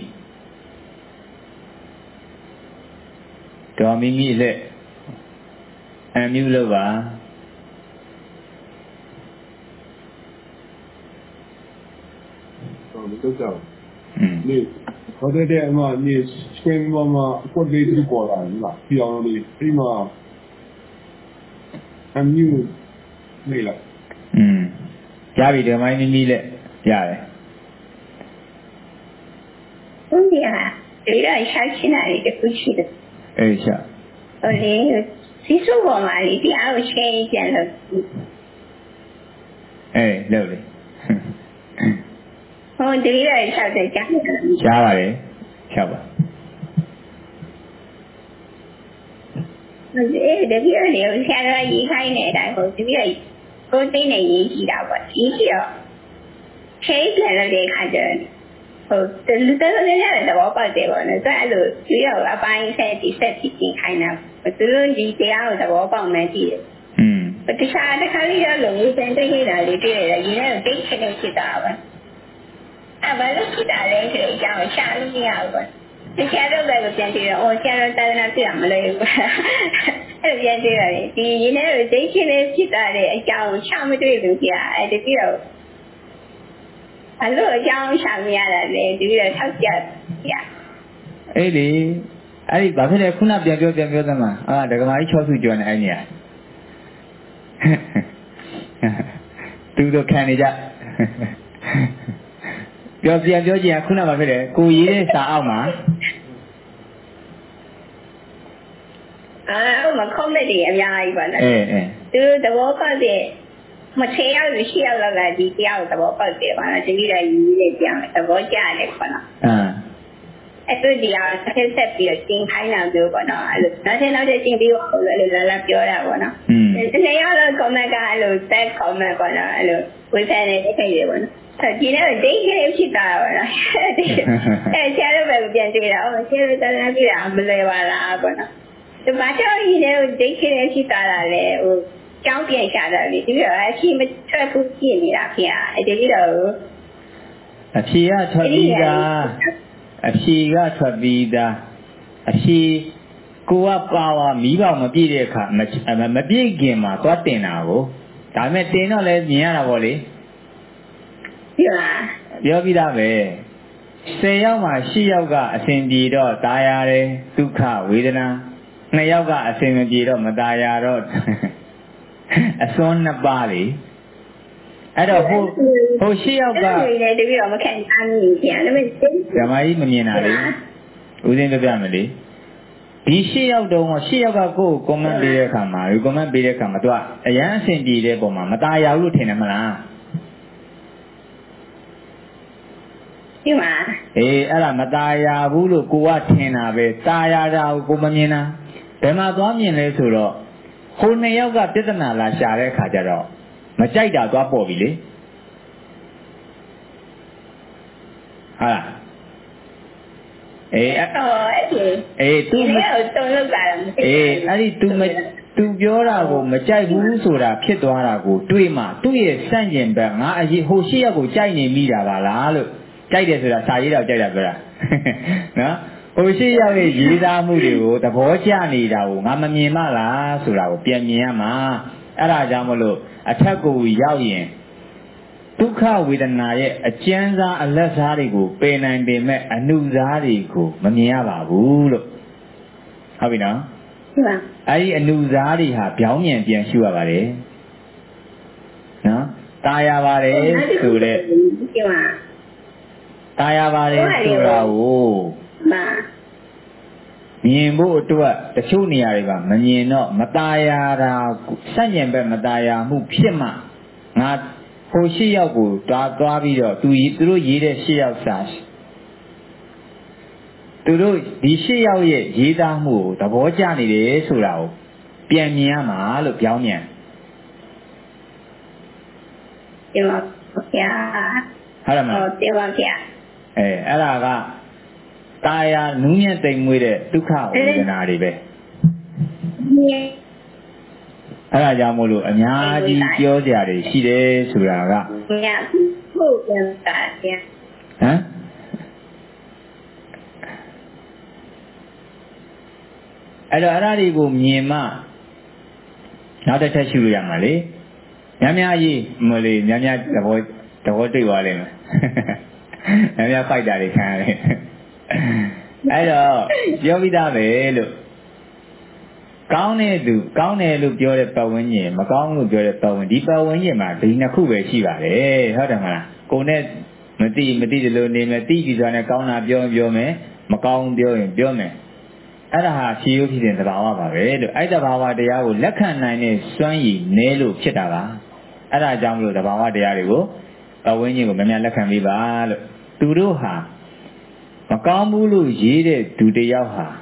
တော်မိမိလက်အမြူလို့ပါတော်လို့ကြောက်နေဟိုတဲ့အမနေစကွင်းပေါ်မှာအကွက်ကြီးပေါ်လာနော်ပြောင်းလို့ဒီမှာအမြူနေလိုက်ရပြီဒီမိုင်းနီးလက်ရတယ်ဟုတ်ပြီလားဒီတော့ရှာရှင်းရတယ်တခုရှိတယ်အေးရှာဟိုလေစီစုပေါ်မှာဒီတရားကိုရှင်းပြန်လို့လုပ်လေဟိုဒီတော့ရှာတယ်ကြားပါတယ်ရှာပါဒီပြည့်နေကိုဆရာတော်ရေးခိုင်းနေတဲ့အတိုင်းဟိုဒီပြည့်ကိုသိနေရေးကြည့်တာပေါ့ရေးကြည့်တော့ခေးပြန်တဲ့ခါကျတော့ဟိုလူတော်လည်းရတယ်တော့ပတ်တယ်ပေါ့နော်ဆိုအဲ့လိုကြည့်ရအပိုင်းဆက်ဒီဆက်ကြည့်ခိုင်းတာသူတို့ဒီတရားကိုသဘောပေါက်မှန်းကြည့်တယ်တခြားတစ်ခါလေးတော့လုံစံတိတ်နေတာလေးတွေ့ရတယ်ရင်းနဲ့တိတ်ချင်နေဖြစ်တာပါအဲ့ဘာလို့ဖြစ်တာလဲဆိုတော့အကြောင်းရှာလို့မရဘူးပေါ့ဒီဆရာတော်ကလည်းပြန်ကြည့်တော့ဆရာတော်တာသနာပြရမလဲဘူးအဲ့ပြန်ကြည့်ရတယ်ဒီရင်းနဲ့တိတ်ချင်နေဖြစ်တာလေအကြောင်းချမတွေ့ဘူးကြာအဲ့ဒီပြီးတော့အဲ့လိုအကြောင်းရှာမရတာလေဒီပြီးတော့ထောက်ကြရအေးလေအဲ့ဒီဘာဖြစ်လဲခုနပြန်ပြောသမှာဒကမာကြီး6စုကျော်နေအဲ့နေရသူတို့ခံနေကြပြောကြည့်ခုနကဖြစ်တယ်ကိုရေးတဲ့စာအောက်မှာမခုံးတဲ့တွေအများကြီးပါနော်သူတို့သဘောပေါက်တဲ့မချေရောက်လို့ရှိရောက်လာဒီတရားကိုသဘောပေါက်တယ်ပါနော်တတိယရေးတဲ့တရားသဘောကျတယ်ပေါ့နော်အဲ့တို့ဒီအောင်ဆက်ပြီးတော့ရှင်းခိုင်းတာမျိုးပေါ့နော်အဲ့လိုနောက်တဲ့ရှင်းပြီးတော့အဲ့လိုလာပြောတာပေါ့နော်ဒီနေ့ရောက်တော့ comment ကအဲ့လို set comment ပေါ့နော်အဲ့လိုဝေဖန်နေတဲ့ခိုင်တွေပေါ့နော်ဒီနေ့ဒိတ်လေးဖြစ်တာပေါ့နော်အဲ့ဆရာတို့ပဲပြန်ကြည့်တာဆရာတို့တန်းကြည့်တာမလွယ်ပါလားပေါ့နော်ဒီမှာတော့ဒီနေ့ဒိတ်လေးဖြစ်တာလေဟိုကြောင်းပြန်ရှာတာလေဒီတော့အရှိမထွက်ဘူးကြည့်နေတာဖေအဲ့ဒီတော့အဖြေကထွက်ပြီးသားအဖြေကထွက်ပြီးသားအဖြေကိုကပါဝါမီးပေါင်မပြည့်တဲ့အခါမပြည့်ခင်မှာသွားတင်တာကိုဒါပေမဲ့တင်တော့လည်းမြင်ရတာပေါ့လေပြောပြီးသားပဲ10ယောက်မှာ10ယောက်ကအစဉ်ပြေတော့ตายရတယ်ဒုက္ခဝေဒနာ2ယောက်ကအစဉ်မပြေတော့မตายရတော့အစွန်း2ပါးလေအဲ့တော့ဟို10ယောက်ကတပည့်တော်မခံစားမိဘူးခင်ဗျာဒါပေမဲ့ဓမ္မကြီးမမြင်တာလေဦးစင်းပြပြမယ်လေဒီ10ယောက်တုံး10ယောက်ကကိုယ်ကွန်မန့်ပေးတဲ့အခါမှာကွန်မန့်ပေးတဲ့အခါမှာသူကအရန်အဆင်ပြေတဲ့ပုံမှာမตายရဘူးလို့ထင်တယ်မလားဒီမှာအဲ့ဒါမตายရဘူးလို့ကိုကထင်တာပဲตายရတာကိုမမြင်တာဘယ်မှာသွားမြင်လဲဆိုတော့ဟို2ယောက်ကပြဿနာလာရှာတဲ့အခါကျတော့မကြိုက်တာသွားပေါ်ပြီလေဟာသူမတုံးလောက်တာအဲ့ဒီ तू ပြောတာကိုမကြိုက်ဘူးဆိုတာဖြစ်သွားတာကိုတွေးမှသူ့ရဲ့စန့်ကျင်ဘက်ငါအရေးဟို10ယောက်ကိုကြိုက်နေမိတာပါလားလို့ကြိုက်တယ်ဆိုတာစာရေးတော့ကြိုက်တာပြောတာနော်ဟို10ယောက်ရဲ့ရေးသားမှုတွေကိုသဘောကျနေတာကိုငါမမြင်မလားဆိုတာကိုပြန်မြင်ရမှာအဲ့ဒါကြောင့်မလို့အထက်ကိုရောက်ရင်ဒုက္ခဝေဒနာရဲ့အကျဉ်းစားအလက်စားတွေကိုပယ်နိုင်ပေမဲ့အနုစားတွေကိုမမြင်ရပါဘူးလို့ဟုတ်ပြီနော်ဟုတ်ပါအဲ့ဒီအနုစားတွေဟာပြောင်းပြန်ပြန်ရှုရပါတယ်နော်ตายရပါတယ်ဆိုတဲ့ตายရပါတယ်ဆိုတာကိုမြင်ဖို့အတွက်တချို့နေရာတွေကမမြင်တော့မตายရတာစัญญံဘက်မตายရမှုဖြစ်မှငါဟို10ယောက်ကိုသွားပြီးတော့သူတို့ရေးတဲ့10ယောက်စာသူတို့ဒီ10ယောက်ရဲ့ရေးသားမှုကိုသဘောကျနေတယ်ဆိုတာကိုပြန်မြင်ရမှာလို့ပြောင်းမြန်ဒီမှာဗျာဟုတ်လားဟုတ်တယ်ပါဗျာအဲ့ဒါကตายရနူးညံ့တိမ်မွေးတဲ့ဒုက္ခဝေဒနာတွေပဲအဲ့ဒါကြောင့်မို့လို့အများကြီးပြောကြရတယ်ရှိတယ်ဆိုတာကညဟုတ်ပြန်တာဗျာဟမ်အဲ့တော့အဲ့ဒါတွေကိုမြင်မှနောက်တစ်ချက်ရှုလို့ရမှာလေများကြီးမလေးများသဘောတွေ့သွားလိမ့်မယ်များဖိုက်တာတွေခံရတယ်အဲ့တော့ပြောပြီးသားပဲလို့ကောင်းတဲ့သူကောင်းတယ်လို့ပြောတဲ့ပတ်ဝန်းကျင်မကောင်းလို့ပြောတဲ့ပတ်ဝန်းဒီပတ်ဝန်းကျင်မှာဒီနှစ်ခုပဲရှိပါတယ်ဟုတ်တယ်မလားကိုနဲ့မသိတယ်လို့နေမယ်သိပြီဆိုတာနဲ့ကောင်းတာပြောမယ်မကောင်းပြောရင်ပြောမယ်အဲ့ဒါဟာဖြေရိုးဖြစ်တဲ့သဘာဝပါပဲလို့အဲ့သဘာဝတရားကိုလက်ခံနိုင်တဲ့စွမ်းရည်နည်းလို့ဖြစ်တာပါအဲ့ဒါကြောင့်မလို့သဘာဝတရားတွေကိုပတ်ဝန်းကျင်ကိုများလက်ခံပေးပါလို့သူတို့ဟာမကောင်းဘူးလို့ရေးတဲ့သူတယောက်ဟာ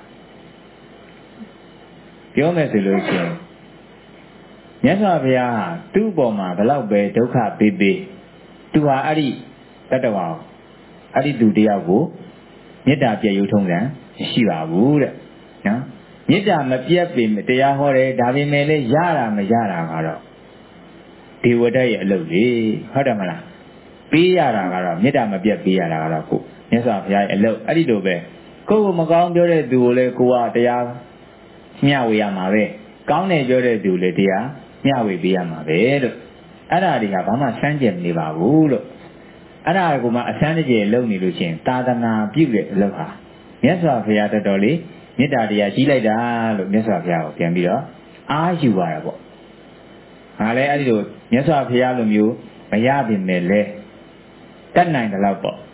ပြောမယ်ဆိုလို့ရှိရင်မြတ်စွာဘုရားဟာသူ့အပေါ်မှာဘလောက်ပဲဒုက္ခပေးသူဟာအဲ့ဒီတတ္တဝါအဲ့ဒီသူတယောက်ကိုမေတ္တာပြည့်ရုံထုံးတယ်ရှိပါဘူးတဲ့နော်မေတ္တာမပြတ်ပေမဲ့တရားဟောတယ်ဒါပေမဲ့လည်းရတာမရတာကတော့ဒေဝတ္တရဲ့အလုပ်လေဟုတ်တယ်မလားပေးရတာကတော့မေတ္တာမပြတ်ပေးရတာကတော့ကိုမြတ်စွာဘုရားရဲ့အလုပ်အဲ့ဒီလိုပဲကိုယ်ကိုမကောင်းပြောတဲ့သူကိုလည်းကိုကတရားမျှဝေရမှာပဲကောင်းတယ်ပြောတဲ့သူလည်းတရားမျှဝေပေးရမှာပဲလို့အဲ့ဒါတွေကဘာမှစမ်းကြံနေပါဘူးလို့အဲ့ဒါကမှအစမ်းတကျလုပ်နေလို့ရှိရင်သာသနာပြုတဲ့အလုပ်ဟာမြတ်စွာဘုရားတော်တော်လေးမေတ္တာတရားကြီးလိုက်တာလို့မြတ်စွာဘုရားကိုပြန်ပြီးတော့အားယူရတာပေါ့ငါလည်းအဲ့ဒီလိုမြတ်စွာဘုရားလိုမျိုးမရပြင်မဲ့လဲတတ်နိုင်တယ်လို့ပေါ့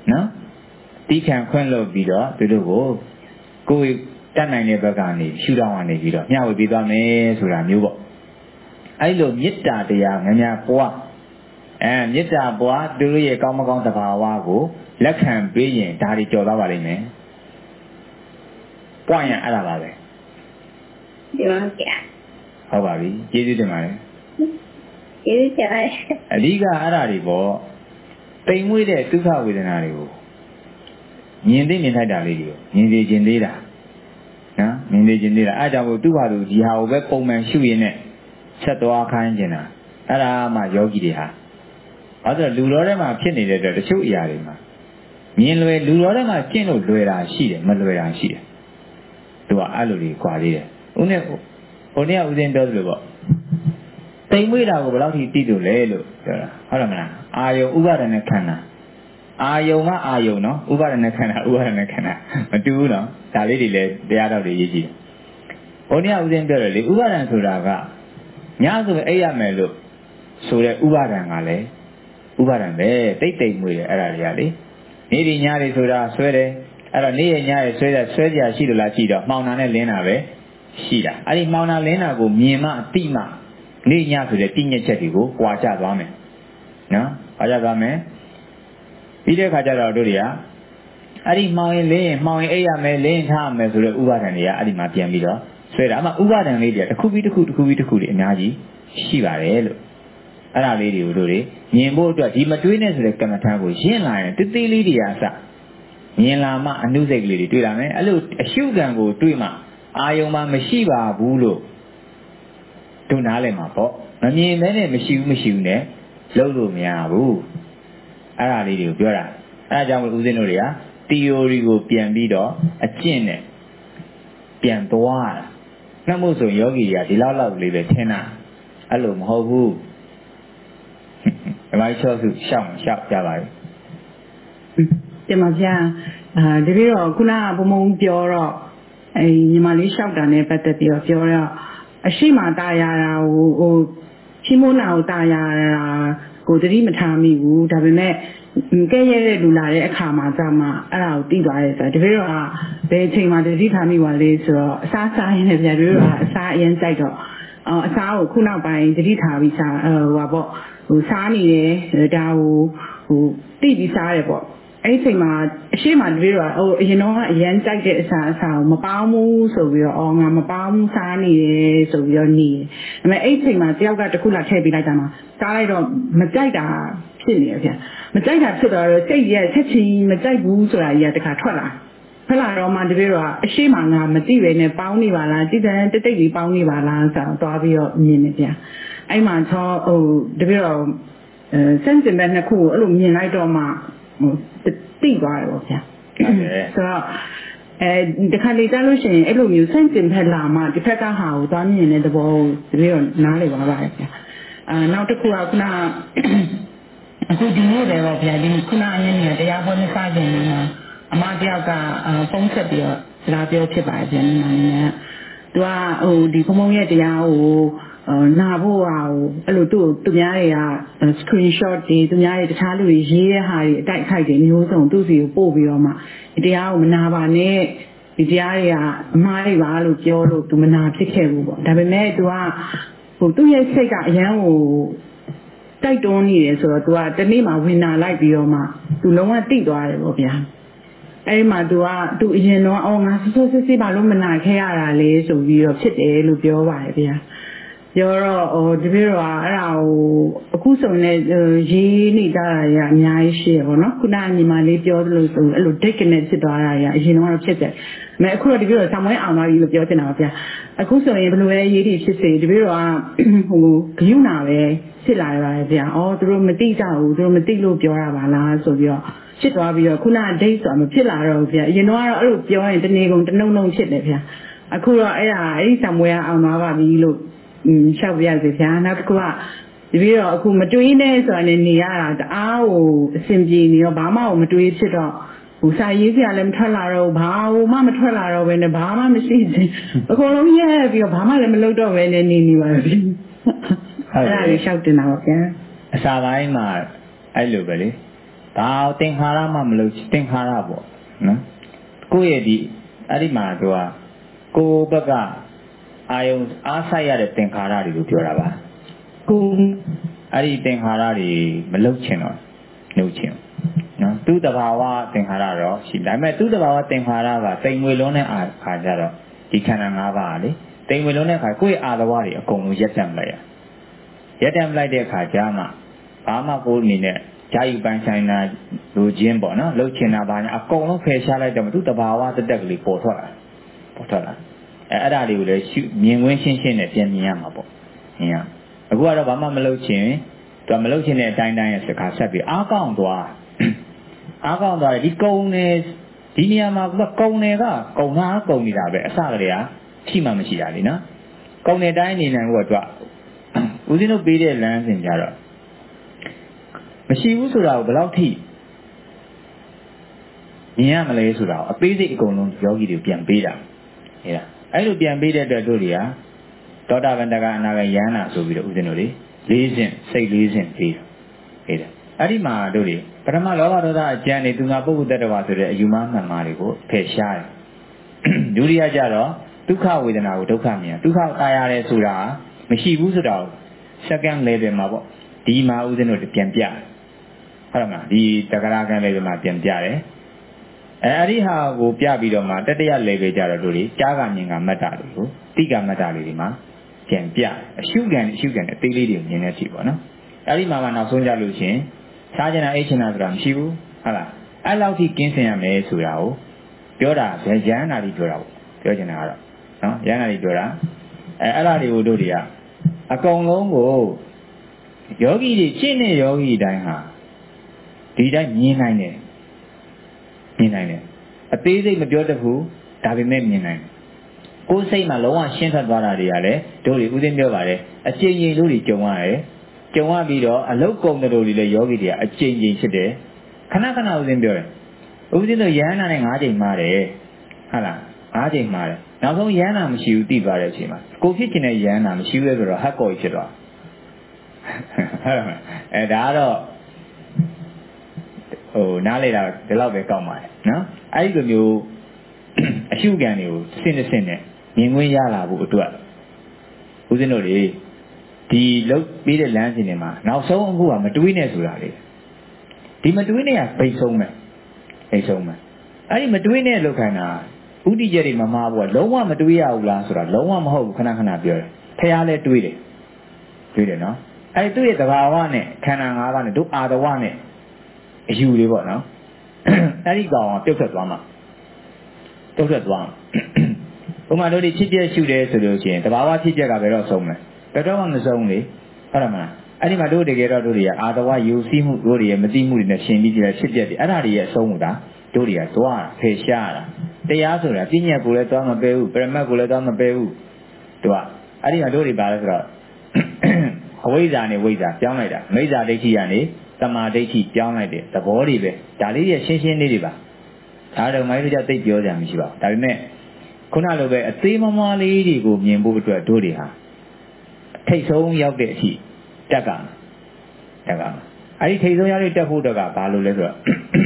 နော်တိခံခွင့်လို့ပြီးတော့သူတို့ကိုယ်တတ်နိုင်တဲ့ဘက်ကနေရှုထောင့်ကနေပြီးတော့မျှဝေပေးသွားမယ်ဆိုတာမျိုးပေါ့အဲ့လိုမေတ္တာတရားများများပွားမေတ္တာပွားသူတို့ရဲ့ကောင်းမကောင်းသဘာဝကိုလက်ခံပေးရင်ဒါတွေကြော်သွားပါလိမ့်မယ်ပွားရင်အဲ့ဒါပါပဲဒီပါဗျာဟုတ်ပါပြီကျေးဇူးတင်ပါတယ်ကျေးဇူးတင်ပါတယ်အဓိကအဲ့ဒါတွေပေါ့တိမ်မွေးတဲ့ဒုက္ခဝေဒနာတွေကိုမြင်သိမြင်ထိုက်တာလေးတွေကိုမြင်သိခြင်းသေးတာနော်မြင်သိခြင်းသေးတာအဲ့ကြောင့်မို့သူ့ဘာလို့ဒီဟာကိုပဲပုံမှန်ရှုရင်းနဲ့ဆက်သွားခိုင်းနေတာအဲ့ဒါမှယောဂီတွေဟာအဲ့ဒါလူတော်ထဲမှာဖြစ်နေတဲ့တချို့အရာတွေမှာမြင်လွယ်လူတော်ထဲမှာကျင့်လို့လွယ်တာရှိတယ်မလွယ်တာရှိတယ်သူကအဲ့လိုတွေကြွားသေးတယ်ဦးနဲ့ဟိုနေ့ကဦးစင်းပြောသလိုပေါ့တိမ်မွေးတာကိုဘယ်လောက်ထိသိလို့လဲလို့ပြောတာဟုတ်တယ်မလားအာယုံဥပါဒณะခန္ဓာအာယုံကအာယုံနော်ဥပါဒณะခန္ဓာဥပါဒณะခန္ဓာမတူဘူးနော်ဒါလေးတွေလည်းတရားတော်တွေရေးကြည့်ဟိုနေ့ကဦးစင်းပြောတယ်လေဥပါဒံဆိုတာကညဆိုပဲအိပ်ရမယ်လို့ဆိုတဲ့ဥပါဒံကလည်းဥပါဒံပဲတိတ်တိမ်မွေးတယ်အဲ့ဒါတွေကလေနေ့ဒီညတွေဆိုတာဆွဲတယ်အဲ့တော့နေ့ရညရဆွဲကြရှိလို့လားကြည့်တော့မှောင်တာနဲ့လင်းတာပဲရှိတာအဲ့ဒီမှောင်တာလင်းတာကိုမြင်မှအတိမှနေ့ညဆိုတဲ့တည်ညက်ချက်တွေကိုကြွားချသွားမယ်နော်ကြွားချသွားမယ်ပြီးတဲ့အခါကျတော့တို့တွေကအဲ့ဒီမှောင်ရင်လင်းရင်မှောင်ရင်အိပ်ရမယ်လင်းရင်ထားရမယ်ဆိုတဲ့ဥပါဒံတွေကအဲ့ဒီမှာပြန်ပြီးတော့ဆွဲတာအမှဥပါဒံလေးတွေတစ်ခုပြီးတစ်ခုတွေအများကြီးရှိပါတယ်လို့အဲ့ဒါလေးတွေကိုတို့တွေမြင်ဖို့အတွက်ဒီမတွေးနဲ့ဆိုတဲ့ကမ္မထာကိုရှင်းလာရင်တိတိလေးတွေအစမြင်လာမှအနုစိတ်ကလေးတွေတွေ့လာမယ်အဲ့လိုအရှုခံကိုတွေ့မှအာယုံမှာမရှိပါဘူးလို့တို့နားလည်မှာပေါ့မမြင်မဲနဲ့မရှိဘူးနဲ့လုံးလို့မရဘူးအဲ့ဒါလေးတွေကိုပြောတာအဲ့ဒါကြောင့်ဦးဇင်းတို့တွေက theory ကိုပြန်ပြီးတော့အကျင့်နဲ့ပြန်သွားတာနှမို့ဆိုယောဂီတွေကဒီလောက်လေးပဲထင်တာအဲ့လိုမဟုတ်ဘူးဒီမှာချောစုရှောက်ကြပါပြီတင်ပါဗျာတပည့်တော်ခုနကဘုံဘုံပြောတော့ညီမလေးရှောက်တာနဲ့ပတ်သက်ပြီးတော့ပြောတော့အရှိမตายရတာဟိုချိမိုးနာကိုตายရတာကိုတတိမထားမိဘူးဒါပေမဲ့ကဲရဲတဲ့လူလာတဲ့အခါမှာကြာမှအဲ့ဒါကိုသိသွားရဲဆိုတော့တပည့်တော်ကဘယ်အချိန်မှာတတိထားမိပါလဲဆိုတော့အစားစားရင်းနဲ့ဗျာတပည့်တော်ကအစားအရင်ကြိုက်တော့အစားကိုခုနောက်ပိုင်းတတိထားပြီးစားဟိုပါပေါ့ဟိုစားနေတယ်ဒါဟိုတိပြီးစားတယ်ပေါ့အဲ့ဒီချိန်မှာအရှိမတပည့်တော်အရင်တော့အရင်ကြိုက်တဲ့အစားကိုမပေါင်းဘူးဆိုပြီးတော့ငါမပေါင်းဘူးစားနေတယ်ဆိုပြီးတော့နေတယ်ဒါပေမဲ့အဲ့ဒီချိန်မှာတယောက်ကတစ်ခုလာထည့်ပေးလိုက်တာမှာစားလိုက်တော့မကြိုက်တာဖြစ်နေရဗျာမကြိုက်တာဖြစ်တော့စိတ်ရဲ့ချက်ချင်းမကြိုက်ဘူးဆိုတာကြီးကတခါထွက်လာတော့မှတပည့်တော်ကအရှိမငါမသိပဲနဲ့ပေါင်းနေပါလားတိတ်တိတ်လေးပေါင်းနေပါလားဆိုတော့သွားပြီးတော့မြင်နေဗျာအဲ့မှာဟိုတပည့်တော်စင်စင်ပဲနှစ်ခုအဲ့လိုမြင်လိုက်တော့မှသိသွားတယ်ပေါ့ဗျာဆိုတော့တခါလေကြားလို့ရှိရင်အဲ့လိုမျိုးစင်စင်ဖက်လာမှတစ်ဖက်ကဟာကိုသွားမြင်တဲ့သဘောကိုတပည့်တော်နားလည်ပါပါတယ်ဗျာနောက်တစ်ခုကခုနအခုဒီနေ့ပဲပေါ့ဗျာဒီခုနအရင်ကတရားပွဲမစခင်မှာအမတယောက်ကဖုန်းဆက်ပြီးတော့စကားပြောဖြစ်ပါတယ်ဗျာညီမလေးကသူကဟိုဒီဘုံဘုံရဲ့တရားကိုနာဖို့ဟာအဲ့လိုသူများတွေက screenshot တွေသူများတွေတခြားလူတွေရေးတဲ့ဟာတွေအတိုက်ခိုက်တွေမျိုးစုံသူ့စီကိုပို့ပြီးတော့မှဒီတရားကိုမနာပါနဲ့ဒီတရားတွေကအမှားတွေပါလို့ပြောလို့သူမနာဖြစ်ခဲ့ဘူးပေါ့ဒါပေမဲ့သူကဟိုသူ့ရဲ့စိတ်ကအရန်ကိုတိုက်တွန်းနေတယ်ဆိုတော့သူကတနေ့မှဝင်လာလိုက်ပြီးတော့မှသူလုံးဝတိသွားတယ်ပေါ့ဗျာအဲ့မှာသူအရင်တော့ငါစစ်ဘာလို့မနာခဲ့ရတာလဲဆိုပြီးတော့ဖြစ်တယ်လို့ပြောပါတယ်ဗျာပြောတော့တပည့်တော်ကအဲ့ဒါကိုအခုဆိုရင်ရေးနေကြတာတွေကအများကြီးရှိရပါတော့ခုနကညီမလေးပြောသလိုဆိုအဲ့လိုဒိတ်ကနေဖြစ်သွားတာတွေကအရင်တော့ဖြစ်တယ်။အခုတော့တပည့်တော်ဆောင်းမွေးအောင်သွားပြီလို့ပြောချင်တာပါဗျာ။အခုဆိုရင်ဘယ်လိုလဲရေးတွေဖြစ်စေတပည့်တော်ကဟိုဂယုဏပဲဖြစ်လာရပါတယ်ဗျာ။သူတို့မတိကြဘူးသူတို့မတိလို့ပြောတာပါလားဆိုပြီးတော့ဖြစ်သွားပြီးတော့ခုနကဒိတ်ဆိုတာမဖြစ်လာတော့ဘူးဗျာ။အရင်တော့အဲ့လိုပြောရင်တနေ့ကုန်တနှုံဖြစ်တယ်ဗျာ။အခုတော့အဲ့ဆောင်းမွေးအောင်သွားပါပြီလို့ရှောက်ပြရစီဗျာနောက်တစ်ခုကတပည့်တော်အခုမတွေးနဲ့ဆိုတာနဲ့နေရတာတအားကိုအဆင်ပြေနေရောဘာမှမတွေးဖြစ်တော့ဟိုစာရေးစရာလည်းမထွက်လာတော့ဘာမှမထွက်လာတော့ဘဲနဲ့ဘာမှမရှိသေးအကုန်လုံးရဲပြီးတော့ဘာမှလည်းမလုပ်တော့ဘဲနဲ့နေပါပြီအဲ့ဒါကိုရှောက်တင်တာပါဗျာအစာပိုင်းမှာအဲ့လိုပဲလေဒါသင်္ခါရမှမလို့သင်္ခါရပေါ့နော်ကိုယ့်ရဲ့ဒီအဲ့ဒီမှာသူကကိုယ်ဘက်ကအာယုံအားဆိုင်ရတဲ့သင်္ခါရတွေကိုပြောတာပါကိုအဲ့ဒီသင်္ခါရတွေမလုချင်တော့နှုတ်ချင်နော်သူ့တဘာဝသင်္ခါရတော့ရှိဒါပေမဲ့သူ့တဘာဝသင်္ခါရကတိမ်ငွေလုံးတဲ့အခါကျတော့ဒီခန္ဓာ၅ပါးလေတိမ်ငွေလုံးတဲ့အခါကိုယ့်ရဲ့အာသဝတွေအကုန်လုံးရက်တန့်လိုက်ရက်တန့်လိုက်တဲ့အခါကျမှဘာမှကိုယ်အနေနဲ့ဂျာယူပန်းဆိုင်တာလူချင်းပေါ့နော်လှုပ်ချင်တာဘာညာအကုန်လုံးဖယ်ရှားလိုက်တော့သူ့တဘာဝတက်ကလေးပေါ်ထွက်လာအဲ့ဒါတွေကိုလည်းမြင်ကွင်းရှင်းရှင်းနဲ့ပြန်မြင်ရမှာပေါ့မြင်ရအခုကတော့ဘာမှမလုပ်ချင်သူမလုပ်ချင်တဲ့အတိုင်းရဲ့စကားဆက်ပြီးအားကောင်းသွားတယ်ဒီကုံနေဒီနေရာမှာကုံနေကကုံသားကုံနေတာပဲအစကလေးကရှိမှမရှိတာလीနော်ကုံနေတိုင်းနေနိုင်ဖို့အတွက်ဦးဇင်းတို့ပေးတဲ့လမ်းစဉ်ကြတော့မရှိဘူးဆိုတာကိုဘယ်လောက်ထိမြင်ရမလဲဆိုတာကိုအသေးစိတ်အကုန်လုံးယောဂီတွေပြန်ပေးတာဟဲ့လားအဲ့လိုပြန်ပေးတဲ့အတွက်တို့တွေကသောတာပန်တကအနာဂယန္နာဆိုပြီးတော့ဦးဇင်းတို့တွေ၄ဆင့်စိတ်၄ဆင့်ပေးတယ်အဲ့ဒီမှာတို့တွေပထမလောဘဒေါသအကျဉ်းနေသူငါပုဂ္ဂိုလ်တ attva ဆိုတဲ့အယူမှမှန်မှာတွေကိုဖယ်ရှားတယ်ဒုတိယကျတော့ဒုက္ခဝေဒနာကိုဒုက္ခမြင်ဒုက္ခตายရတယ်ဆိုတာမရှိဘူးဆိုတာကို second level မှာပေါ့ဒီမှာဦးဇင်းတို့ပြန်ပြဟုတ်လားဒီတက္ကရာကံ level မှာပြန်ပြတယ်အဲ့ဒီဟာကိုပြပြီးတော့မှတတိယ level ကျတော့တို့တွေကြားကမြင်ကမတ္တတွေကိုတိကမတ္တတွေဒီမှာပြန်ပြအရှုခံအသေးလေးတွေမြင်နေပြီပေါ့နော်အဲ့ဒီမှာနောက်ဆုံးကြလို့ရှင်စားချင်တာအိတ်ချင်တာဆိုတာမရှိဘူးဟုတ်လားအဲ့လောက်ထိကင်းစင်ရမယ်ဆိုတာကိုပြောတာရဟန္တာကြီးပြောတာပေါ့ပြောချင်တာကတော့နော်ရဟန္တာကြီးပြောတာအဲ့ဒါတွေကိုတို့တွေကအကုန်လုံးကိုယောဂီတွေရှင်းတဲ့ယောဂီတိုင်းဟာဒီတိုင်းမြင်နိုင်တယ်အသေးစိတ်မပြောတတ်ဘူးဒါပေမဲ့မြင်နိုင်တယ်ကိုယ်စိတ်မှာလုံးဝရှင်းထွက်သွားတာတွေကလည်းတို့တွေဥသိပြောပါတယ်အကျဉ်းချင်းတို့တွေကြုံရတယ်ကြုံရပြီးတော့အလုတ်ကုန်တဲ့တို့တွေလည်းယောဂီတွေကအကျဉ်းချင်းဖြစ်တယ်ခဏဥသိပြောတယ်ဥသိတို့ရဟန္တာနဲ့၅ချိန်မှားတယ်ဟုတ်လား၅ချိန်မှားတယ်နောက်ဆုံးရဟန္တာမရှိဘူးသိသွားတဲ့အချိန်မှာကိုဖြစ်ချင်တဲ့ရဟန္တာမရှိဘူးလေဆိုတော့ဟတ်ကော်ကြီးဖြစ်သွားဒါကတော့နားလေတာဒီလောက်ပဲကောက်ပါတယ်နော်အဲ့ဒီလိုမျိုးအရှုခံတွေကိုစင်နဲ့မြင်ခွင့်ရလာဖို့အတွက်ဦးဇင်းတို့တွေဒီလုတ်ပြီးတဲ့လမ်းစဉ်တွေမှာနောက်ဆုံးအခုကမတွေးနဲ့ဆိုတာလေဒီမတွေးနဲ့ကပိတ်ဆုံးမယ်အဲ့ဒီမတွေးနဲ့လောက်ခိုင်းတာဥတီကျတွေမမှားဘူးကလုံးဝမတွေးရဘူးလားဆိုတာလုံးဝမဟုတ်ဘူးခဏပြောတယ်ဖះလဲတွေးတယ်နော်အဲ့ဒီသူ့ရဲ့သဘာဝနဲ့ခန္ဓာ၅ပါးနဲ့တို့အာတဝနဲ့အယူတွေပေါ့နော်အဲ့ဒီကောင်ကပြုတ်ထွက်သွားမှာဥပမာတို့ဒီဖြစ်ပြရှုတယ်ဆိုလို့ရှိရင်တဘာဝဖြစ်ပြကဘယ်တော့ဆုံးမလဲဘယ်တော့မှမဆုံးလေဟုတ်တယ်မလားအဲ့ဒီမှာတို့တကယ်တော့တို့တွေကအာတဝယူစည်းမှုတို့တွေရဲ့မသိမှုတွေနဲ့ရှင်ပြီးကြတဲ့ဖြစ်ပြတယ်အဲ့ဒါတွေရဲ့အဆုံးမှုတာတို့တွေကသွားဖယ်ရှားတာတရားဆိုတာပြဉ္ညာကိုလည်းသွားမပဲဘူးပရမတ်ကိုလည်းသွားမပဲဘူးတို့ကအဲ့ဒီမှာတို့တွေပါလဲဆိုတော့အဝိဇ္ဇာနဲ့ဝိဇ္ဇာပြောင်းလိုက်တာမိစ္ဆာဒိဋ္ဌိကနေတမာဒိဋ္ဌိပြောင်းလိုက်တဲ့သဘောတွေပဲဒါလေးရဲ့ရှင်းလေးတွေပါဒါတော့မိုင်းတို့ကြသိပြောကြမှာမရှိပါဘူးဒါပေမဲ့ခုနလိုပဲအသေးမမလေးတွေကိုမြင်ဖို့အတွက်တို့တွေဟာထိတ်ဆုံးရောက်တဲ့အထိတက်ကအဲ့ဒီထိတ်ဆုံးရောက်တဲ့တက်ဖို့တော့ကဘာလို့လဲဆိုတော့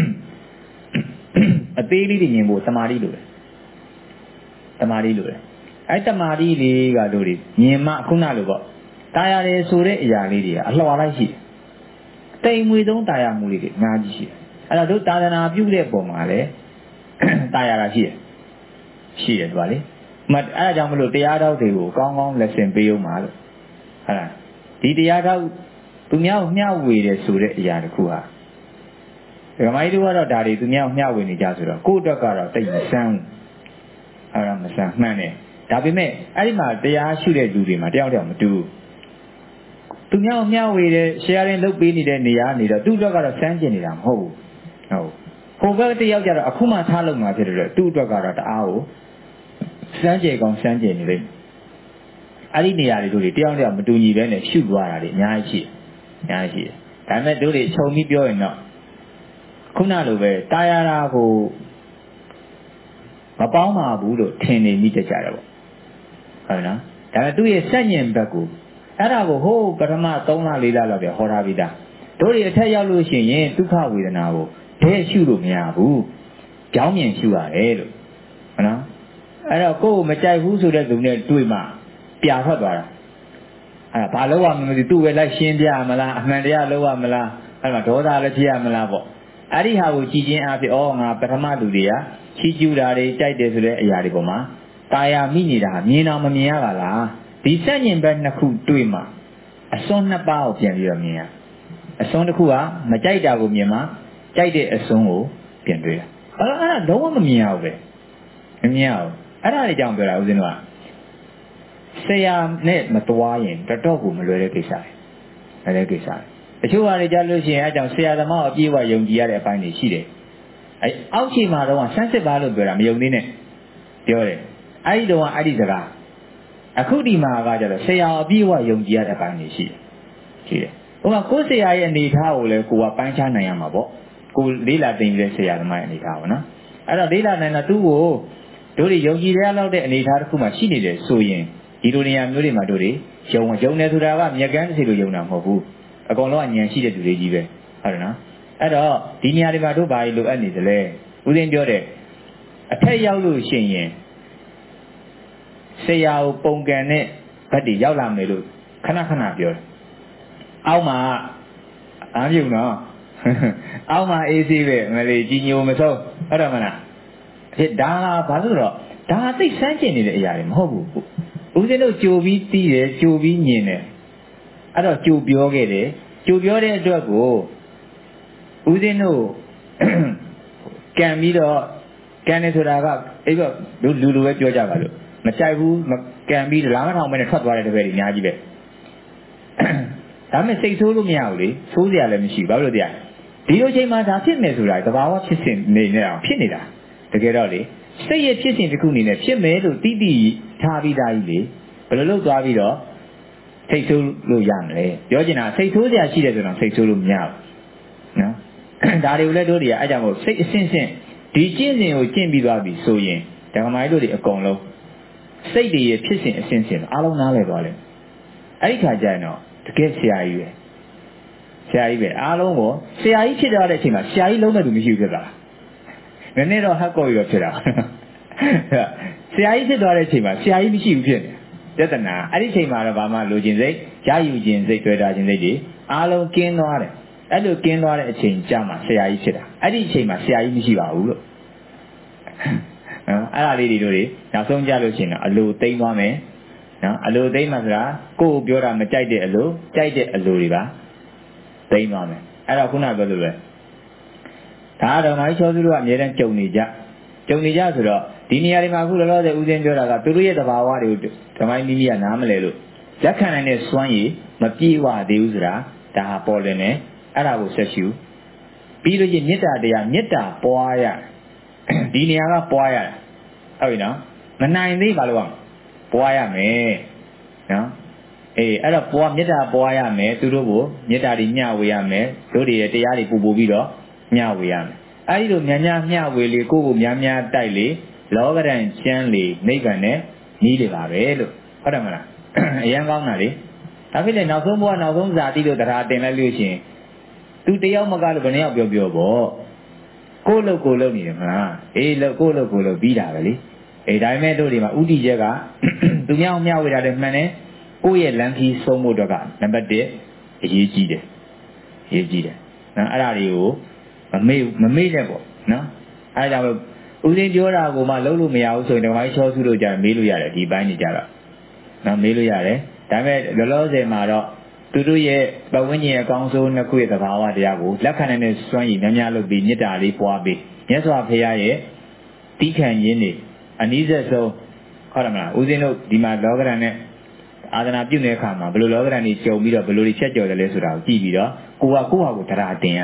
အသေးလေးတွေမြင်ဖို့တမာတိလိုတယ်အဲ့တမာတိလေးကတို့တွေမြင်မှခုနလိုပေါ့တာယာတယ်ဆိုတဲ့အရာလေးတွေကအလှော်လိုက်ရှိတယ်တိမ်မွေသုံးတာယာမှုလေးတွေအများကြီးရှိတယ်အဲ့တော့တို့သာသနာပြုတဲ့ပုံမှာလည်းတာယာတာရှိတယ်သူကလေအဲ့ဒါကြောင့်မလို့တရားတော်တွေကိုကောင်းကောင်းလက်ဆင့်ပေးအောင်ပါလို့ဟုတ်လားဒီတရားတော်သူများကိုမျှဝေတယ်ဆိုတဲ့အရာတစ်ခုဟာဒကာမကြီးတို့ကတော့ဒါတွေသူများကိုမျှဝေနေကြဆိုတော့ကိုယ့်အတွက်ကတော့တိတ်မဆန်းအဲ့ဒါမဆန်းမှန်တယ်ဒါပေမဲ့အဲ့ဒီမှာတရားရှုတဲ့လူတွေမှာတယောက်မတူသူများကိုမျှဝေတဲ့ sharing လုပ်ပေးနေတဲ့နေရာနေတော့သူ့အတွက်ကတော့စမ်းကျင်နေတာမဟုတ်ဘူးဟိုဘက်တယောက်ကြတော့အခုမှထားလို့မှာဖြစ်တယ်သူ့အတွက်ကတော့တအားကိုစမ်းကြယ်ကောင်စမ်းကြယ်နေလိမ့်မယ်အဲ့ဒီနေရာတွေတို့တွေတယောက်မတူညီပဲနဲ့ရှုသွားတာတွေအများကြီးရှိတယ်ဒါပေမဲ့တို့တွေခြုံပြီးပြောရင်တော့ခုနလိုပဲတာယာတာကိုမပေါင်းပါဘူးလို့ထင်နေမိတတ်ကြတယ်ပေါ့ဟုတ်နော်ဒါပေမဲ့သူ့ရဲ့စက်ညင်ဘက်ကိုအဲ့ဒါကိုဟိုးပထမ3လ4လလောက်တည်းဟောထားပြီးသားတို့တွေအထက်ရောက်လို့ရှိရင်ဒုက္ခဝေဒနာကိုတည့်ရှုလို့မရဘူးကြောင်းမြင်ရှုရတယ်လို့ဟုတ်နော်အဲ့တော့ကိုယ်ကိုမကြိုက်ဘူးဆိုတဲ့သူနဲ့တွေ့မှပြာထွက်သွားတာအဲ့ဒါဘာလို့ရမလဲသူ့ပဲလိုက်ရှင်းပြရမလားအမှန်တရားလုပ်ရမလားအဲ့မှာဒေါသလည်းဖြစ်ရမလားပေါ့အဲ့ဒီဟာကိုကြည်ချင်းအားဖြင့်ဩငါပထမလူတွေကချီးကျူးတာတွေကြိုက်တယ်ဆိုတဲ့အရာတွေပေါ်မှာတာယာမိနေတာမြင်အောင်မမြင်ရပါလားဒီစက်ညင်ဘက်နှစ်ခုတွေ့မှအစွန်းနှစ်ပါးကိုပြန်ပြီးတော့မြင်ရအစွန်းတစ်ခုကမကြိုက်တာကိုမြင်မှကြိုက်တဲ့အစွန်းကိုပြန်တွေ့တာအဲ့ဒါလုံးဝမမြင်ရဘူးပဲမမြင်ရဘူးအဲ့ဒါတွေကြောင့်ပြောတာဦးဇင်းတို့ကဆရာနဲ့မတော်ရင်တော်ကိုမလွယ်တဲ့ကိစ္စပဲအဲ့ဒီကိစ္စတချို့ဟာတွေကြားလို့ရှိရင်အဲကြောင့်ဆရာသမားကိုအပြည့်အဝယုံကြည်ရတဲ့အပိုင်းတွေရှိတယ်အဲအောက်ခြေမှာတော့ဆန်းစစ်ပါလို့ပြောတာမယုံသေးနဲ့ပြောတယ်အဲ့ဒီတော့အဲ့ဒီစကားအခုဒီမှာကကြတော့ဆရာအပြည့်အဝယုံကြည်ရတဲ့အပိုင်းတွေရှိတယ်ဟိုကကိုယ်ဆရာရဲ့အနေထားကိုလည်းကိုကပိုင်းခြားနိုင်ရမှာပေါ့ကိုလေးလာသိနေတဲ့ဆရာသမားရဲ့အနေထားပေါ့နော်အဲ့တော့လေးလာနိုင်တာသူ့ကိုတို့တွေယုံကြည်ရလောက်တဲ့အနေထားတစ်ခုမှရှိနေတယ်ဆိုရင်ဒီလိုနေရာမျိုးတွေမှာတို့တွေယုံတယ်ဆိုတာကမြက်ကန်းတစ်စီလိုယုံတာမဟုတ်ဘူးအကောင်လုံးအဉာဏ်ရှိတဲ့သူတွေကြီးပဲဟုတ်တယ်နော်အဲ့တော့ဒီနေရာတွေမှာတို့ဘာလို့လိုအပ်နေသလဲဦးသိန်းပြောတဲ့အထက်ရောက်လို့ရှိရင်ဆရာကိုပုံကန်တဲ့ဘက်တွေရောက်လာမယ်လို့ခဏပြောတယ်အောက်မှာအားပြုံနော်အောက်မှာအေးဆေးပဲမလေးကြီးညိုမဆုံးဟုတ်တယ်မလားဒါကဘာလို့တော့ဒါသိစမ်းကျင်နေတဲ့အရာတွေမဟုတ်ဘူးဦးဇင်းတို့ကြိုပြီးသိတယ်ကြိုပြီးမြင်တယ်အဲ့တော့ကြိုပြောခဲ့တယ်ကြိုပြောတဲ့အတွက်ကိုဦးဇင်းတို့ကံပြီးတော့ကံနေဆိုတာကအဲ့တော့လူလိုပဲပြောကြပါလို့မကြိုက်ဘူးကံပြီးလာမထောင်မဲနဲ့ထွက်သွားတဲ့တပည့်တွေအများကြီးပဲဒါမဲ့စိတ်ဆိုးလို့မရဘူးလေဆိုးစရာလည်းမရှိဘူးဘာလို့လဲဒီလိုချိန်မှာဒါဖြစ်မယ်ဆိုတာသဘာဝဖြစ်စဉ်နေနေတာဖြစ်နေတာတကယ်တော့လေစိတ်ရဲ့ဖြစ်စဉ်တစ်ခုအနေနဲ့ဖြစ်မယ်လို့တိတိထားပြီးသားကြီးလေဘယ်လိုလုပ်သွားပြီးတော့စိတ်ဆိုးလို့ရမလဲပြောချင်တာစိတ်ဆိုးစရာရှိတယ်ဆိုတော့စိတ်ဆိုးလို့မရဘူးနော်ဒါတွေကိုလည်းတို့တွေကအဲ့ကြောင့်မို့စိတ်အစဉ်စဉ်ဒီကျင့်စဉ်ကိုကျင့်ပြီးသွားပြီဆိုရင်ဓမ္မကြီးတို့တွေအကုန်လုံးစိတ်တွေရဲ့ဖြစ်စဉ်အစဉ်စဉ်အားလုံးနားလည်သွားတယ်အဲ့ဒီခါကျရင်တော့တကယ်ဆရာကြီးပဲအားလုံးကိုဆရာကြီးဖြစ်သွားတဲ့အချိန်မှာဆရာကြီးလုံးမဲ့သူမရှိဘူးဖြစ်သွားတာနည်းနည်းတော့ဟက်ကော်ရောဖြစ်တာဆရာကြီးဖြစ်သွားတဲ့အချိန်မှာဆရာကြီးမရှိဘူးဖြစ်နေပြဿနာအဲ့ဒီချိန်မှာတော့ဘာမှလိုချင်စိတ်ရယူခြင်းစိတ်တွေ့တာခြင်းစိတ်တွေအားလုံးကင်းသွားတယ်အဲ့လိုကင်းသွားတဲ့အချိန်ကြာမှဆရာကြီးဖြစ်တာအဲ့ဒီအချိန်မှာဆရာကြီးမရှိပါဘူးလို့နော်အဲ့ဒါလေးတွေတို့တွေနောက်ဆုံးကြလို့ရှိရင်တော့အလိုသိမ်းသွားမယ်နော်အလိုသိမ်းမှဆိုတာကိုယ်ပြောတာမကြိုက်တဲ့အလိုကြိုက်တဲ့အလိုတွေပါသိမ်းသွားမယ်အဲ့တော့ခုနပြောလို့ပဲဒါတော့မိုင်းချောစုတို့ကအများတန်းကြုံနေကြဆိုတော့ဒီနေရာတွေမှာအခုလောလောဆယ်ဦးစင်းပြောတာကသူတို့ရဲ့သဘာဝတွေကိုဓမ္မမိမိကနားမလဲလို့လက်ခံနိုင်တဲ့စွမ်းရည်မပြေဝသေးဘူးဆိုတာဒါဟာပေါ်လင်းနေအဲ့ဒါကိုဆက်ရှုပြီးလို့ချင်းမေတ္တာတရားမေတ္တာပွားရဒီနေရာကပွားရဟုတ်ပြီနော်မနိုင်သေးပါလို့ပွားရမယ်နော်အေးအဲ့တော့ပွားမေတ္တာပွားရမယ်သူတို့ကိုမေတ္တာတွေမျှဝေရမယ်တို့တွေရဲ့တရားတွေပူပူပြီးတော့မျှဝေရမယ်အဲ့ဒီလိုများမျှဝေလေကိုယ့်ကိုများတိုက်လေလောကဓာတ်ချမ်းလေနိဗ္ဗာန်နဲ့နီးလေပါပဲလို့ဟုတ်တယ်မလားအရင်ကောင်းတာလေဒါဖြစ်လေနောက်ဆုံးဘဝနောက်ဆုံးဇာတိလို့တရားတင်လိုက်လို့ရှိရင်သူတယောက်မကလို့ဘယ်နှယောက်ပြောပေါ့ကိုယ်လုပ်နေတယ်မလားအေးကိုယ်လုပ်ပြီးတာပဲလေအေးဒါပေမဲ့တို့ဒီမှာဥတီချက်ကသူများမျှဝေတာလည်းမှန်တယ်ကိုယ့်ရဲ့လမ်းခီးဆုံးဖို့တော့ကနံပါတ်1အရေးကြီးတယ်နော်အဲ့ဒါတွေကိုမမေ့နဲ့ပေါ့နော်အဲ့ဒါကြောင့်ဦးစင်းပြောတာကိုမှလုံးလို့မရဘူးဆိုရင်ဓမ္မကြီးချောစုလို့ကြာမေးလို့ရတယ်ဒီပိုင်းကြီးကြတော့နော်မေးလို့ရတယ်ဒါပေမဲ့လောလောဆယ်မှာတော့သူတို့ရဲ့ပတ်ဝန်းကျင်အကောင်းဆုံးနှစ်ခုရဲ့သဘာဝတရားကိုလက်ခံနိုင်တဲ့စွမ်းရည်များလုပ်ပြီးမေတ္တာလေးပွားပြီးမြတ်စွာဘုရားရဲ့တိခံရင်းနေအနည်းဆက်ဆုံးဟုတ်တယ်မလားဦးစင်းတို့ဒီမှာလောကဓာတ်နဲ့အာသနာပြုတဲ့အခါမှာဘယ်လိုလောကဓာတ်ကြီးကြုံပြီးတော့ဘယ်လိုတွေချက်ကြော်တယ်လဲဆိုတာကိုကြည့်ပြီးတော့ကိုဟာကိုတင်ရ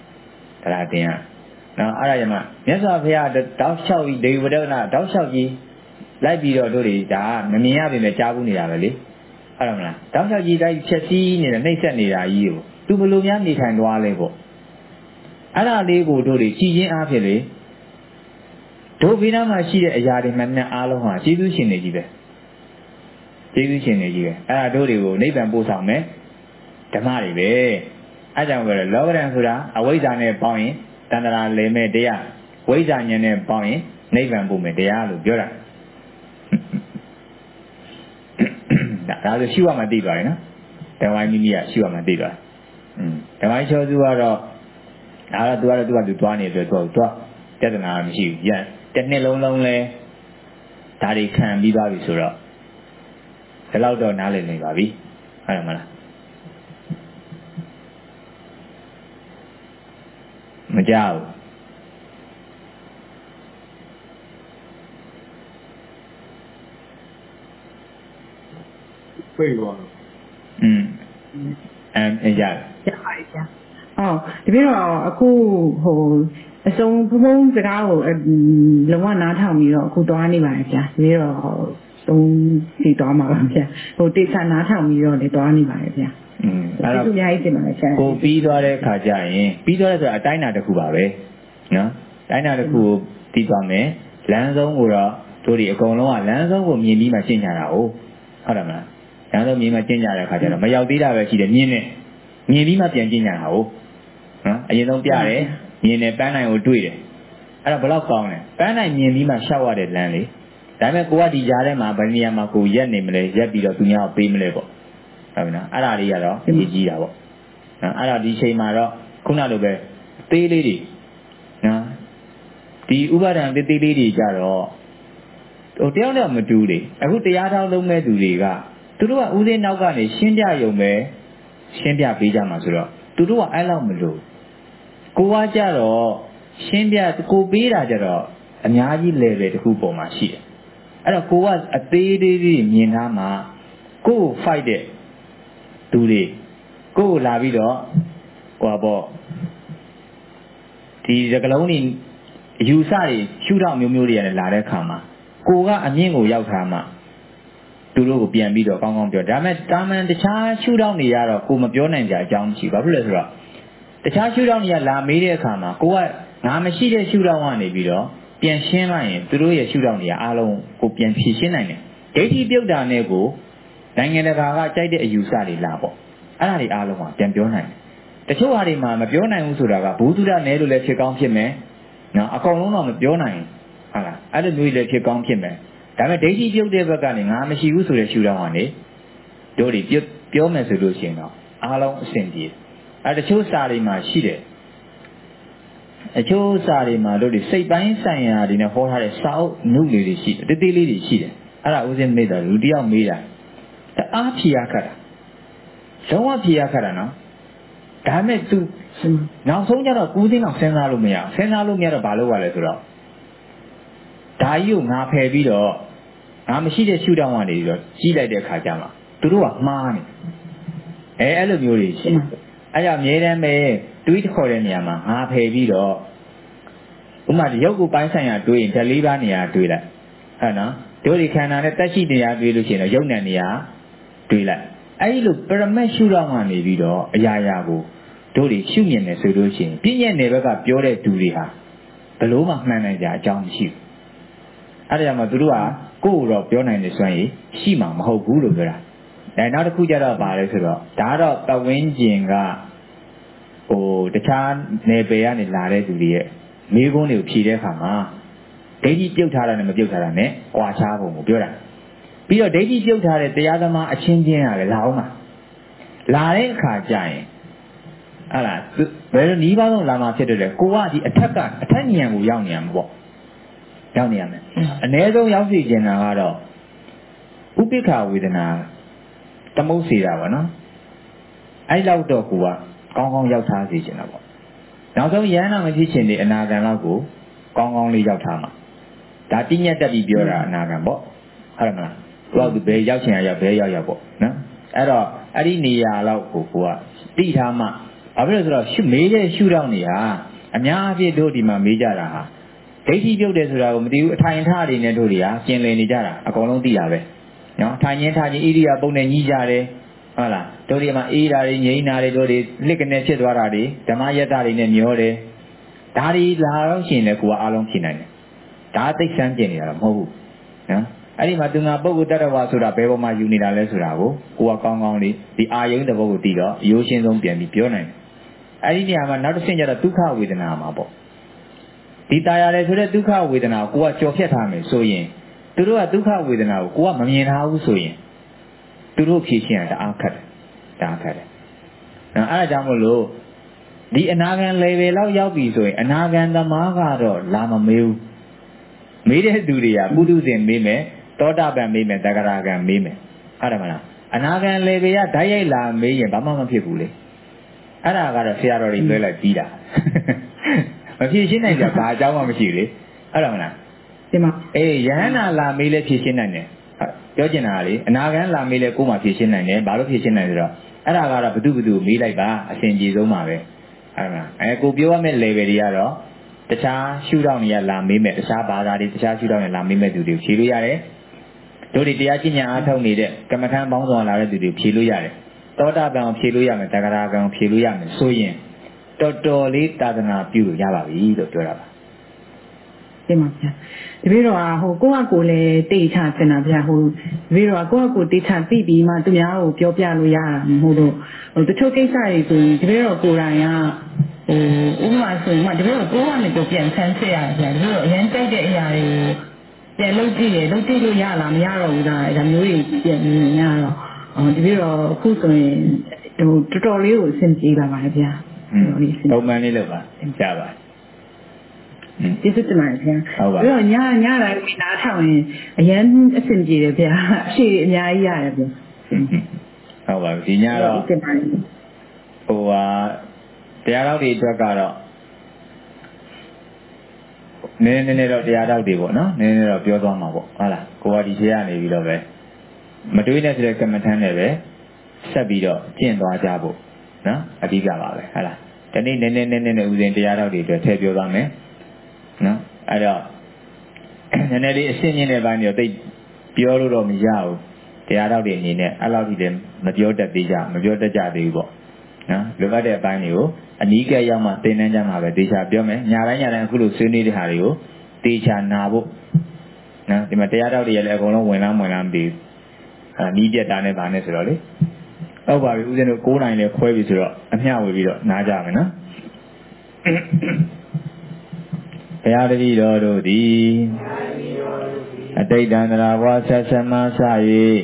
နော်အဲ့ဒါကြောင့်မြတ်စွာဘုရားတောက်လျှောက်ကြီးဒေဝဒနာတောက်လျှောက်ကြီးလိုက်ပြီးတော့တို့တွေဒါမမြင်ရပြင်လည်းကြားဘူးနေတာပဲလေဟုတ်တယ်မလားတောက်လျှောက်ကြီးတိုင်းဖြက်စီးနေတဲ့နှိမ့်ဆက်နေတာကြီးကိုသူဘယ်လိုများနေထိုင်သွားလဲပေါ့အဲ့ဒါလေးကိုတို့တွေကြည်ချင်းအားဖြင့်လေတို့ဘေးနားမှာရှိတဲ့အရာတွေမှန်အားလုံးဟာကျေးဇူးရှင်တွေကြီးပဲအဲ့ဒါတို့တွေကိုနိဗ္ဗာန်ပို့ဆောင်မယ်ဓမ္မတွေပဲအားကြောင့်ပြောတယ်လောကဓာတ်ဆိုတာအဝိဇ္ဇာနဲ့ပေါင်းရင်တဏ္ဍာလည်မဲ့တရားဝိဇ္ဇာဉာဏ်နဲ့ပေါင်းရင်နိဗ္ဗာန်ပို့မယ်တရားလို့ပြောတာဒါဆိုရှိရမှသိသွားတယ်နော်ဓမ္မမိမိကရှိရမှသိသွားဓမ္မချောစုကတော့ဒါတော့သူကသွားနေတယ်သူကပြဿနာမရှိဘူးပြန်တစ်နှစ်လုံးလုံးလဲဒါတွေခံပြီးသွားပြီဆိုတော့ဒီလောက်တော့နားလည်နေပါပြီဟုတ်တယ်မလားမကြောက်ပြေသွားတော့ရပါဗျာဒီပြီးတော့အခုအစုံဘုံစကားကိုလုံးဝနားထောင်ပြီးတော့အခုသွားနေပါတယ်ဗျာဒီပြီးတော့သုံးစီသွားမှာပါဗျာတေချာနားထောင်ပြီးတော့လည်းသွားနေပါတယ်ဗျာအဲ့တော့အများကြီးတင်ပါတယ်ဆရာကိုပြီးသွားတဲ့ခါကျရင်ပြီးသွားတဲ့ဆိုတာအတိုင်းအတာတစ်ခုပါပဲနော်တိုင်းအတာတစ်ခုကိုတည်သွားမယ်လမ်းဆုံးကိုတော့တို့ဒီအကုန်လုံးကလမ်းဆုံးကိုမြင်ပြီးမှရှင်းကြတာဟုတ်တယ်မလားလမ်းဆုံးမြင်မှရှင်းကြတဲ့ခါကျတော့မရောက်သေးတာပဲရှိတယ်မြင်ပြီးမှပြန်ရှင်းကြတာဟုတ်နော်အရင်ဆုံးပြတယ်မြင်တယ်ပန်းနိုင်ကိုတွေ့တယ်အဲ့တော့ဘယ်လောက်ကောင်းလဲပန်းနိုင်မြင်ပြီးမှရှောက်ရတဲ့လမ်းလေဒါပေမဲ့ကိုကဒီကြားထဲမှာဗနေရာမှာကိုရက်နေမလဲရက်ပြီးတော့သူများကိုပေးမလဲပေါ့ဟုတ်ပြီနော်အဲ့ဒါလေးကတော့အရေးကြီးတာပေါ့နော်အဲ့တော့ဒီချိန်မှာတော့ခုနလိုပဲသေးလေးတွေနော်ဒီဥပါဒံသေးသေးလေးတွေကြတော့တယောက်တယောက်မတူလေအခုတရားထောက်လုံးမဲ့သူတွေကသူတို့ကဥစဉ်နောက်ကနေရှင်းပြရုံပဲရှင်းပြပေးကြမှာဆိုတော့သူတို့ကအဲ့လောက်မလို့ကိုကကြတော့ရှင်းပြကိုပေးတာကြတော့အများကြီး level တစ်ခုပုံမှာရှိတယ်အဲ့တော့ကိုကအသေးသေးလေးမြင်ထားမှာကိုကို fight တဲ့သူတွေကိုလာပြီးတော့ဟိုပေါ့ဒီစကလုံးတွေအယူဆတွေရှုထောင့်မျိုးတွေနဲ့လာတဲ့ခါမှာကိုကအမြင့်ကိုရောက်ထားမှသူတို့ကိုပြန်ပြီးတော့ကောင်းကောင်းပြောဒါပေမဲ့တာမန်တခြားရှုထောင့်တွေကတော့ကိုမပြောနိုင်ကြအကြောင်းမရှိဘာဖြစ်လဲဆိုတော့တခြားရှုထောင့်တွေကလာမေးတဲ့အခါမှာကိုကငါမရှိတဲ့ရှုထောင့်ကနေပြီးတော့ပြန်ရှင်းလိုက်ရင်သူတို့ရဲ့ရှုထောင့်တွေကအားလုံးကိုပြန်ဖြေရှင်းနိုင်တယ်ဒိဋ္ဌိပြုတ်တာနဲ့ကိုနိုင်ငံတကာကကြိုက်တဲ့အယူဆတွေလာပေါ့အဲ့ဒါတွေအားလုံးကပြန်ပြောနိုင်တယ်တချို့ဟာတွေမှာမပြောနိုင်ဘူးဆိုတာကဘုသူဒ္ဓနယ်လို့လည်းဖြစ်ကောင်းဖြစ်မယ်နော်အကောင်လုံးတော့မပြောနိုင်ဟုတ်လားအဲ့လိုမျိုးလည်းဖြစ်ကောင်းဖြစ်မယ်ဒါပေမဲ့ဒိဋ္ဌိပြုတ်တဲ့ဘက်ကနေငါမရှိဘူးဆိုတဲ့ရှုထောင့်ကနေတို့တွေပြောမယ်ဆိုလို့ရှိရင်တော့အားလုံးအဆင်ပြေအဲ့တချို့စာတွေမှာရှိတယ်အချို့စာတွေမှာတို့တွေစိတ်ပိုင်းဆိုင်ရာတွေနဲ့ဟောထားတဲ့စာအုပ်နုလေးတွေရှိတယ်တေးလေးတွေရှိတယ်အဲ့ဒါဦးစင်းမေးတာလူတယောက်မေးတာအားဖြေရခက်တာလုံးဝဖြေရခက်တာနော်ဒါမဲ့သူနောက်ဆုံးကျတော့ဦးစင်းတော့စဉ်းစားလို့မရတော့ဘာလုပ်ရလဲဆိုတော့ဒါကြီးကိုငါဖယ်ပြီးတော့ငါမရှိတဲ့ရှုထောင့်ကနေပြီးတော့ကြီးလိုက်တဲ့ခါကျမှသူတို့ကမှားနေအဲ့လိုမျိုးတွေရှိတယ်အဲ့ကြောင့်အမြဲတမ်းပဲတွေးခေါ်တဲ့နေရာမှာငါဖယ်ပြီးတော့ဥမာရုပ်ကိုပိုင်းဆိုင်ရာတွေးရင်ဓာတ်၄ပါးနေရာတွေးလိုက်ဟုတ်နော်တို့ဒီခန္ဓာနဲ့တက်ရှိနေရာတွေးလို့ရှိရင်တော့ရုပ်နဲ့နေရာတွေးလိုက်အဲ့လိုပရမတ်ရှုထောင့်ကနေပြီးတော့အရာရာကိုတို့တွေရှုမြင်နေဆိုလို့ရှိရင်ပြည့်ညက်နယ်ဘက်ကပြောတဲ့သူတွေဟာဘယ်လို့မှမှန်နိုင်ကြအကြောင်းမရှိဘူးအဲ့ဒါကြောင့်မှသူတို့ကကိုယ့်ကိုယ်တော့ပြောနိုင်တယ်ဆိုရင်ရှိမှာမဟုတ်ဘူးလို့ပြောတာနောက်တစ်ခုကျတော့ပါလဲဆိုတော့ဒါတော့ပတ်ဝန်းကျင်ကတခြားနယ်ပယ်ကနေလာတဲ့သူတွေရဲ့မိကုန်းတွေကိုဖြေတဲ့အခါမှာဒိဋ္ဌိပြုတ်ထားတာနဲ့မပြုတ်ထားတာနဲ့ကွာခြားပုံကိုပြောတာပြီးတော့ဒိဋ္ဌိပြုတ်ထားတဲ့တရားသမားအချင်းချင်းကလည်းလာအောင်မှာလာတဲ့အခါကျရင်ဟုတ်လားဘယ်လိုနီးပါးဆုံးလာမှာဖြစ်တယ်လဲကိုကဒီအထက်ဉာဏ်ကိုရောက်နေရမှာပေါ့ရောက်နေရမယ်အ ਨੇ ဆုံးရောက်စီကျင်တာကတော့ဥပိ္ပခဝေဒနာသမုတ်စေတာပေါ့နော်အဲ့လောက်တော့ကိုကကောင်းကောင်းရောက်ထားစေချင်တာပေါ့နောက်ဆုံးယန္တာမဖြစ်ချင်တဲ့အနာဂံလောက်ကိုကောင်းကောင်းလေးရောက်ထားမှာဒါတိညက်တက်ပြီးပြောတာအနာဂံပေါ့ဟုတ်မလားသူကဘယ်ရောက်ချင်ရရောက်ဘယ်ရောက်ပေါ့နော်အဲ့တော့အဲ့ဒီနေရာလောက်ကိုကတိထားမှဘာဖြစ်လို့ဆိုတော့မေးတဲ့ရှုထောင့်နေဟာအများအပြည့်တို့ဒီမှာမေးကြတာဟာဒိဋ္ဌိပြုတ်တယ်ဆိုတာကိုမသိဘူးအထိုင်ထားတွေနဲ့တို့တွေကကျင်လည်နေကြတာအကုန်လုံးသိတာပဲနော်ထိုင်ခြင်းဣရိယာပုံနဲ့ညီးကြတယ်ဟုတ်လားတို့ဒီမှာအေးတာတွေငြိမ်းတာတွေတို့တွေလစ်ကနေဖြစ်သွားတာတွေဓမ္မယတ္တတွေနဲ့မျောတယ်ဒါတွေလာတော့ရှင်လေကိုကအားလုံးဖြစ်နိုင်တယ်ဒါသိစမ်းကျင်နေတာတော့မဟုတ်ဘူးနော်အဲ့ဒီမှာသူငါပုဂ္ဂိုလ်တ attva ဆိုတာဘယ်ပေါ်မှာယူနေတာလဲဆိုတာကိုကကောင်းကောင်းလေးဒီအာယုံတဘောကိုသိတော့ရိုးရှင်းဆုံးပြန်ပြီးပြောနိုင်တယ်အဲ့ဒီနေရာမှာနောက်တစ်ဆင့်ကျတော့ဒုက္ခဝေဒနာမှာပေါ့ဒီตายရတယ်ဆိုတဲ့ဒုက္ခဝေဒနာကိုကိုကကြော်ဖြတ်ထားမယ်ဆိုရင်သူတို့ကဒုက္ခဝေဒနာကိုကိုကမမြင်ထားဘူးဆိုရင်သူတို့ဖြေရှင်းရတာအားခက်တယ်ဒါအခက်တယ်နော်အဲ့ဒါကြောင့်မို့လို့ဒီအနာဂံ level လောက်ရောက်ပြီဆိုရင်အနာဂံသမားကတော့လာမမေးဘူးမေးတဲ့သူတွေကပုထုဇဉ်မေးမယ်သောတာပန်မေးမယ်တဂရဂံမေးမယ်ဟုတ်တယ်မလားအနာဂံ level ကဓာတ်ရိုက်လာမေးရင်ဘာမှမဖြစ်ဘူးလေအဲ့ဒါကတော့ဆရာတော်တွေလွှဲလိုက်ပြီးတာမဖြေရှင်းနိုင်ကြဘာအကြောင်းမှမရှိလေဟုတ်တယ်မလားဒီမှာအေးယဟန္တာလာမေးလဲဖြေရှင်းနိုင်တယ်ပြောချင်တာလေအနာဂံလာမေးလဲကိုယ်မှဖြေရှင်းနိုင်တယ်ဘာလို့ဖြေရှင်းနိုင်ဆိုတော့အဲ့ဒါကတော့ဘသူမေးလိုက်ပါအစဉ်ကြီးဆုံးပါပဲအဲ့ဒါကိုပြောရမယ့် level တွေကတော့တခြားရှုထောင့်တွေကလာမေးမယ်တခြားဘာသာတွေတခြားရှုထောင့်တွေလာမေးမဲ့သူတွေကိုဖြေလို့ရတယ်တို့တွေတရားကျင့်ကြံအားထုတ်နေတဲ့ကမ္မထမ်းပေါင်းဆောင်လာတဲ့သူတွေကိုဖြေလို့ရတယ်သောတာပန်ကိုဖြေလို့ရမယ်တဂရဂံကိုဖြေလို့ရမယ်ဆိုရင်တော်တော်လေးသာသနာပြုလို့ရပါပြီလို့ပြောတာပါတင်ပါဗျာတပည့်တော်ဟိုကိုယ့်အကိုလည်းတိတ်ချစင်တာဗျာဟိုတပည့်တော်ကိုယ့်အကိုတိတ်ချသိပြီးမှသူများကိုပြောပြလို့ရတာမဟုတ်တော့ဟိုတချို့ကိစ္စတွေဆိုရင်တပည့်တော်ကိုယ်တိုင်ကဟိုဥပမာဆိုရင်မှတပည့်တော်ကိုယ်ကနေတော့ပြန်ဆန်းစစ်ရတယ်ဗျာတပည့်တော်အရင်တိုက်တဲ့အရာတွေကိုပြန်လုပ်ကြည့်တယ်လုပ်ကြည့်လို့ရလားမရတော့ဘူးလားဒါမျိုးတွေပြန်မြင်ရတော့တပည့်တော်အခုဆိုရင်ဟိုတော်တော်လေးကိုအဆင်ပြေလာပါတယ်ဗျာပုံမှန်လေးလုပ်ပါကြားပါကျေးဇူးတင်ပါတယ်ဗျာပြီးတော့ညတိုင်းနားထောင်ရင်အရင်အဆင်ပြေတယ်ဗျာအရှိအများကြီးရတယ်ဗျာဟုတ်ပါပြီဒီညတော့ဟိုဟာတရားတော်တွေအတွက်ကတော့နည်းနည်းတော့တရားတော်တွေပေါ့နော်နည်းနည်းတော့ပြောသွားမှာပေါ့ဟုတ်လားကိုကဒီခြေကနေပြီးတော့ပဲမတွေးနဲ့ဆိုတဲ့ကမ္မထမ်းနဲ့ပဲဆက်ပြီးတော့ကျင့်သွားကြဖို့နော်အဓိကပါပဲဟုတ်လားဒီနေ့နည်းနည်းဥစဉ်တရားတော်တွေအတွက်ထည့်ပြောသွားမယ်နော်အဲ့တော့နည်းနည်းလေးအရှင်းမြင့်တဲ့ဘက်မျိုးသိပြောလို့တော့မရဘူးတရားတော်တွေအနေနဲ့အဲ့လောက်ထိလည်းမပြောတတ်သေးကြမပြောတတ်ကြသေးဘူးပေါ့နော်လိုအပ်တဲ့အပိုင်းတွေကိုအနီးကပ်ရောက်မှသင်တန်းကြမှာပဲတေချာပြောမယ်ညာတိုင်းအခုလိုဆွေးနွေးတဲ့ဟာတွေကိုတေချာနာဖို့နော်ဒီမှာတရားတော်တွေလည်းအကုန်လုံးဝင်လားမပြီးနီးပြတ်တာနဲ့ဗာနဲ့ဆိုတော့လေဟုတ်ပါပြီဦးဇင်းတို့9နိုင်လည်းခွဲပြီဆိုတော့အမျှဝေပြီးတော့နားကြမယ်နော်ဘုရားတပည့်တော်တို့သည်အတိတ်တန္တရာဘဝဆက်ဆက်မှစ၍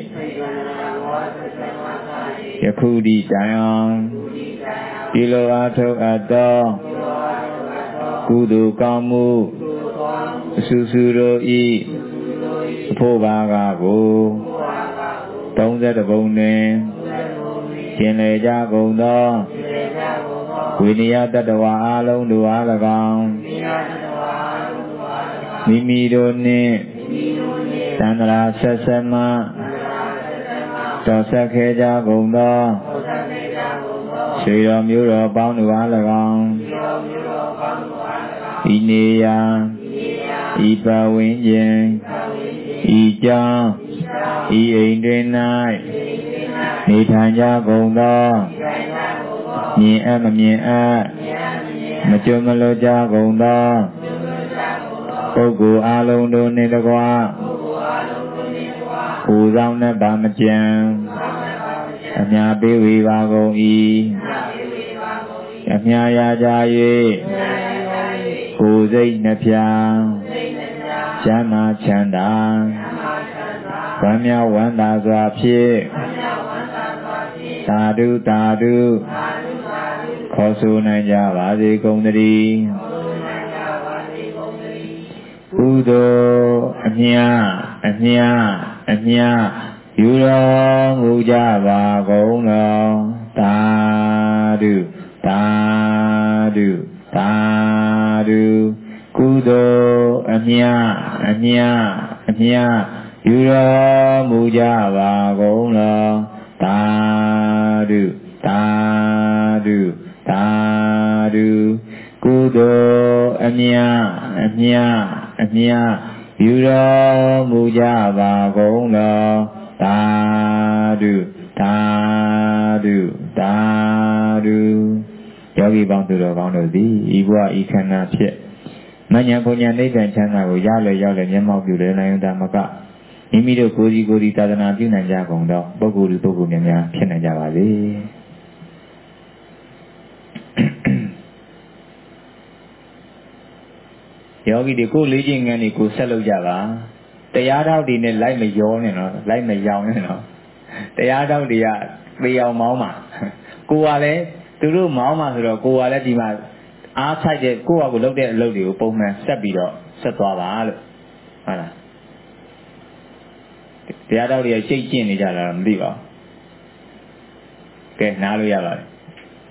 ယခုဒီတိုင်အောင်ဒီလိုအားထုတ်အပ်သောကုသိုလ်ကောင်းမှုအဆူဆူတို့ဤအဖို့ပါကကို30ပုံတွင်ကျင်လေကြကုန်သောဝိနည်းတတ္တဝါအလုံးတို့အား၎င်းမိမိတို့နှင့်သန္တရာဆက်ဆက်မှတော်ဆက်ခဲ့ကြကုန်သောဆွေတော်မျိုးတော်ပေါင်းတို့အား၎င်းဤနေရာဤပဝင်းကျင်ဤကြောင်းဤအိမ်တွင်၌နေထိုင်ကြကုန်သောမြင်အပ်မမြင်အပ်မကြုံမလို့ကြကုန်သောပုဂ္ဂိုလ်အလုံးတို့နှင့်တကားကိုယ်ဆောင်နဲ့ဗာမကြံအမြပေးဝေပါကုန်၏အမြရာကြ၍ကိုယ်စိတ်နှဖျားချမ်းသာချမ်းသာဝမ်းမြောက်ဝမ်းသာစွာဖြင့်သာဓုသာဓုခေါ်ဆိုနိုင်ကြပါစေကုန်သတည်းကုသိုလ်အမြယူတော်မူကြပါကုန်တော်သာဓုသာဓုသာဓုကုသိုလ်အမြယူတော်မူကြပါကုန်တော်သာဓုသာဓုသာဓုကုသိုလ်အမြယူတော်မူကြပါကုန်တော်သာဓုသာဓုသာဓုယောဂီပေါင်းသူတော်ကောင်းတို့သည်ဤဘဝဤခန္ဓာဖြင့်မဉ္ဇဉ်ဘုံဉာဏ်နိဗ္ဗာန်ချမ်းသာကိုရလေရောက်လေမျက်မှောက်ပြုလေနိုင်တာမကမိမိတို့ကိုယ်စီသာသနာပြုနိုင်ကြကုန်သောပုဂ္ဂိုလ်များဖြစ်နိုင်ကြပါစေယောဂီတွေကိုလေးချင်းငန်းတွေကိုဆက်လုပ်ကြပါတရားတော်ဒီနဲ့လိုက်မရောနဲ့နော်လိုက်မရောင်နဲ့နော်တရားတော်တွေကပေအောင်မောင်းပါကိုကလည်းသူတို့မောင်းပါဆိုတော့ကိုကလည်းဒီမှာအားဆိုင်တဲ့ကိုယ့်ဟာကိုလုပ်တဲ့အလုပ်တွေကိုပုံမှန်ဆက်ပြီးတော့ဆက်သွားပါလို့ဟုတ်လားတရားတော်တွေရှိတ်ကျင့်နေကြတာမသိပါဘူးကဲနားလို့ရပါတယ်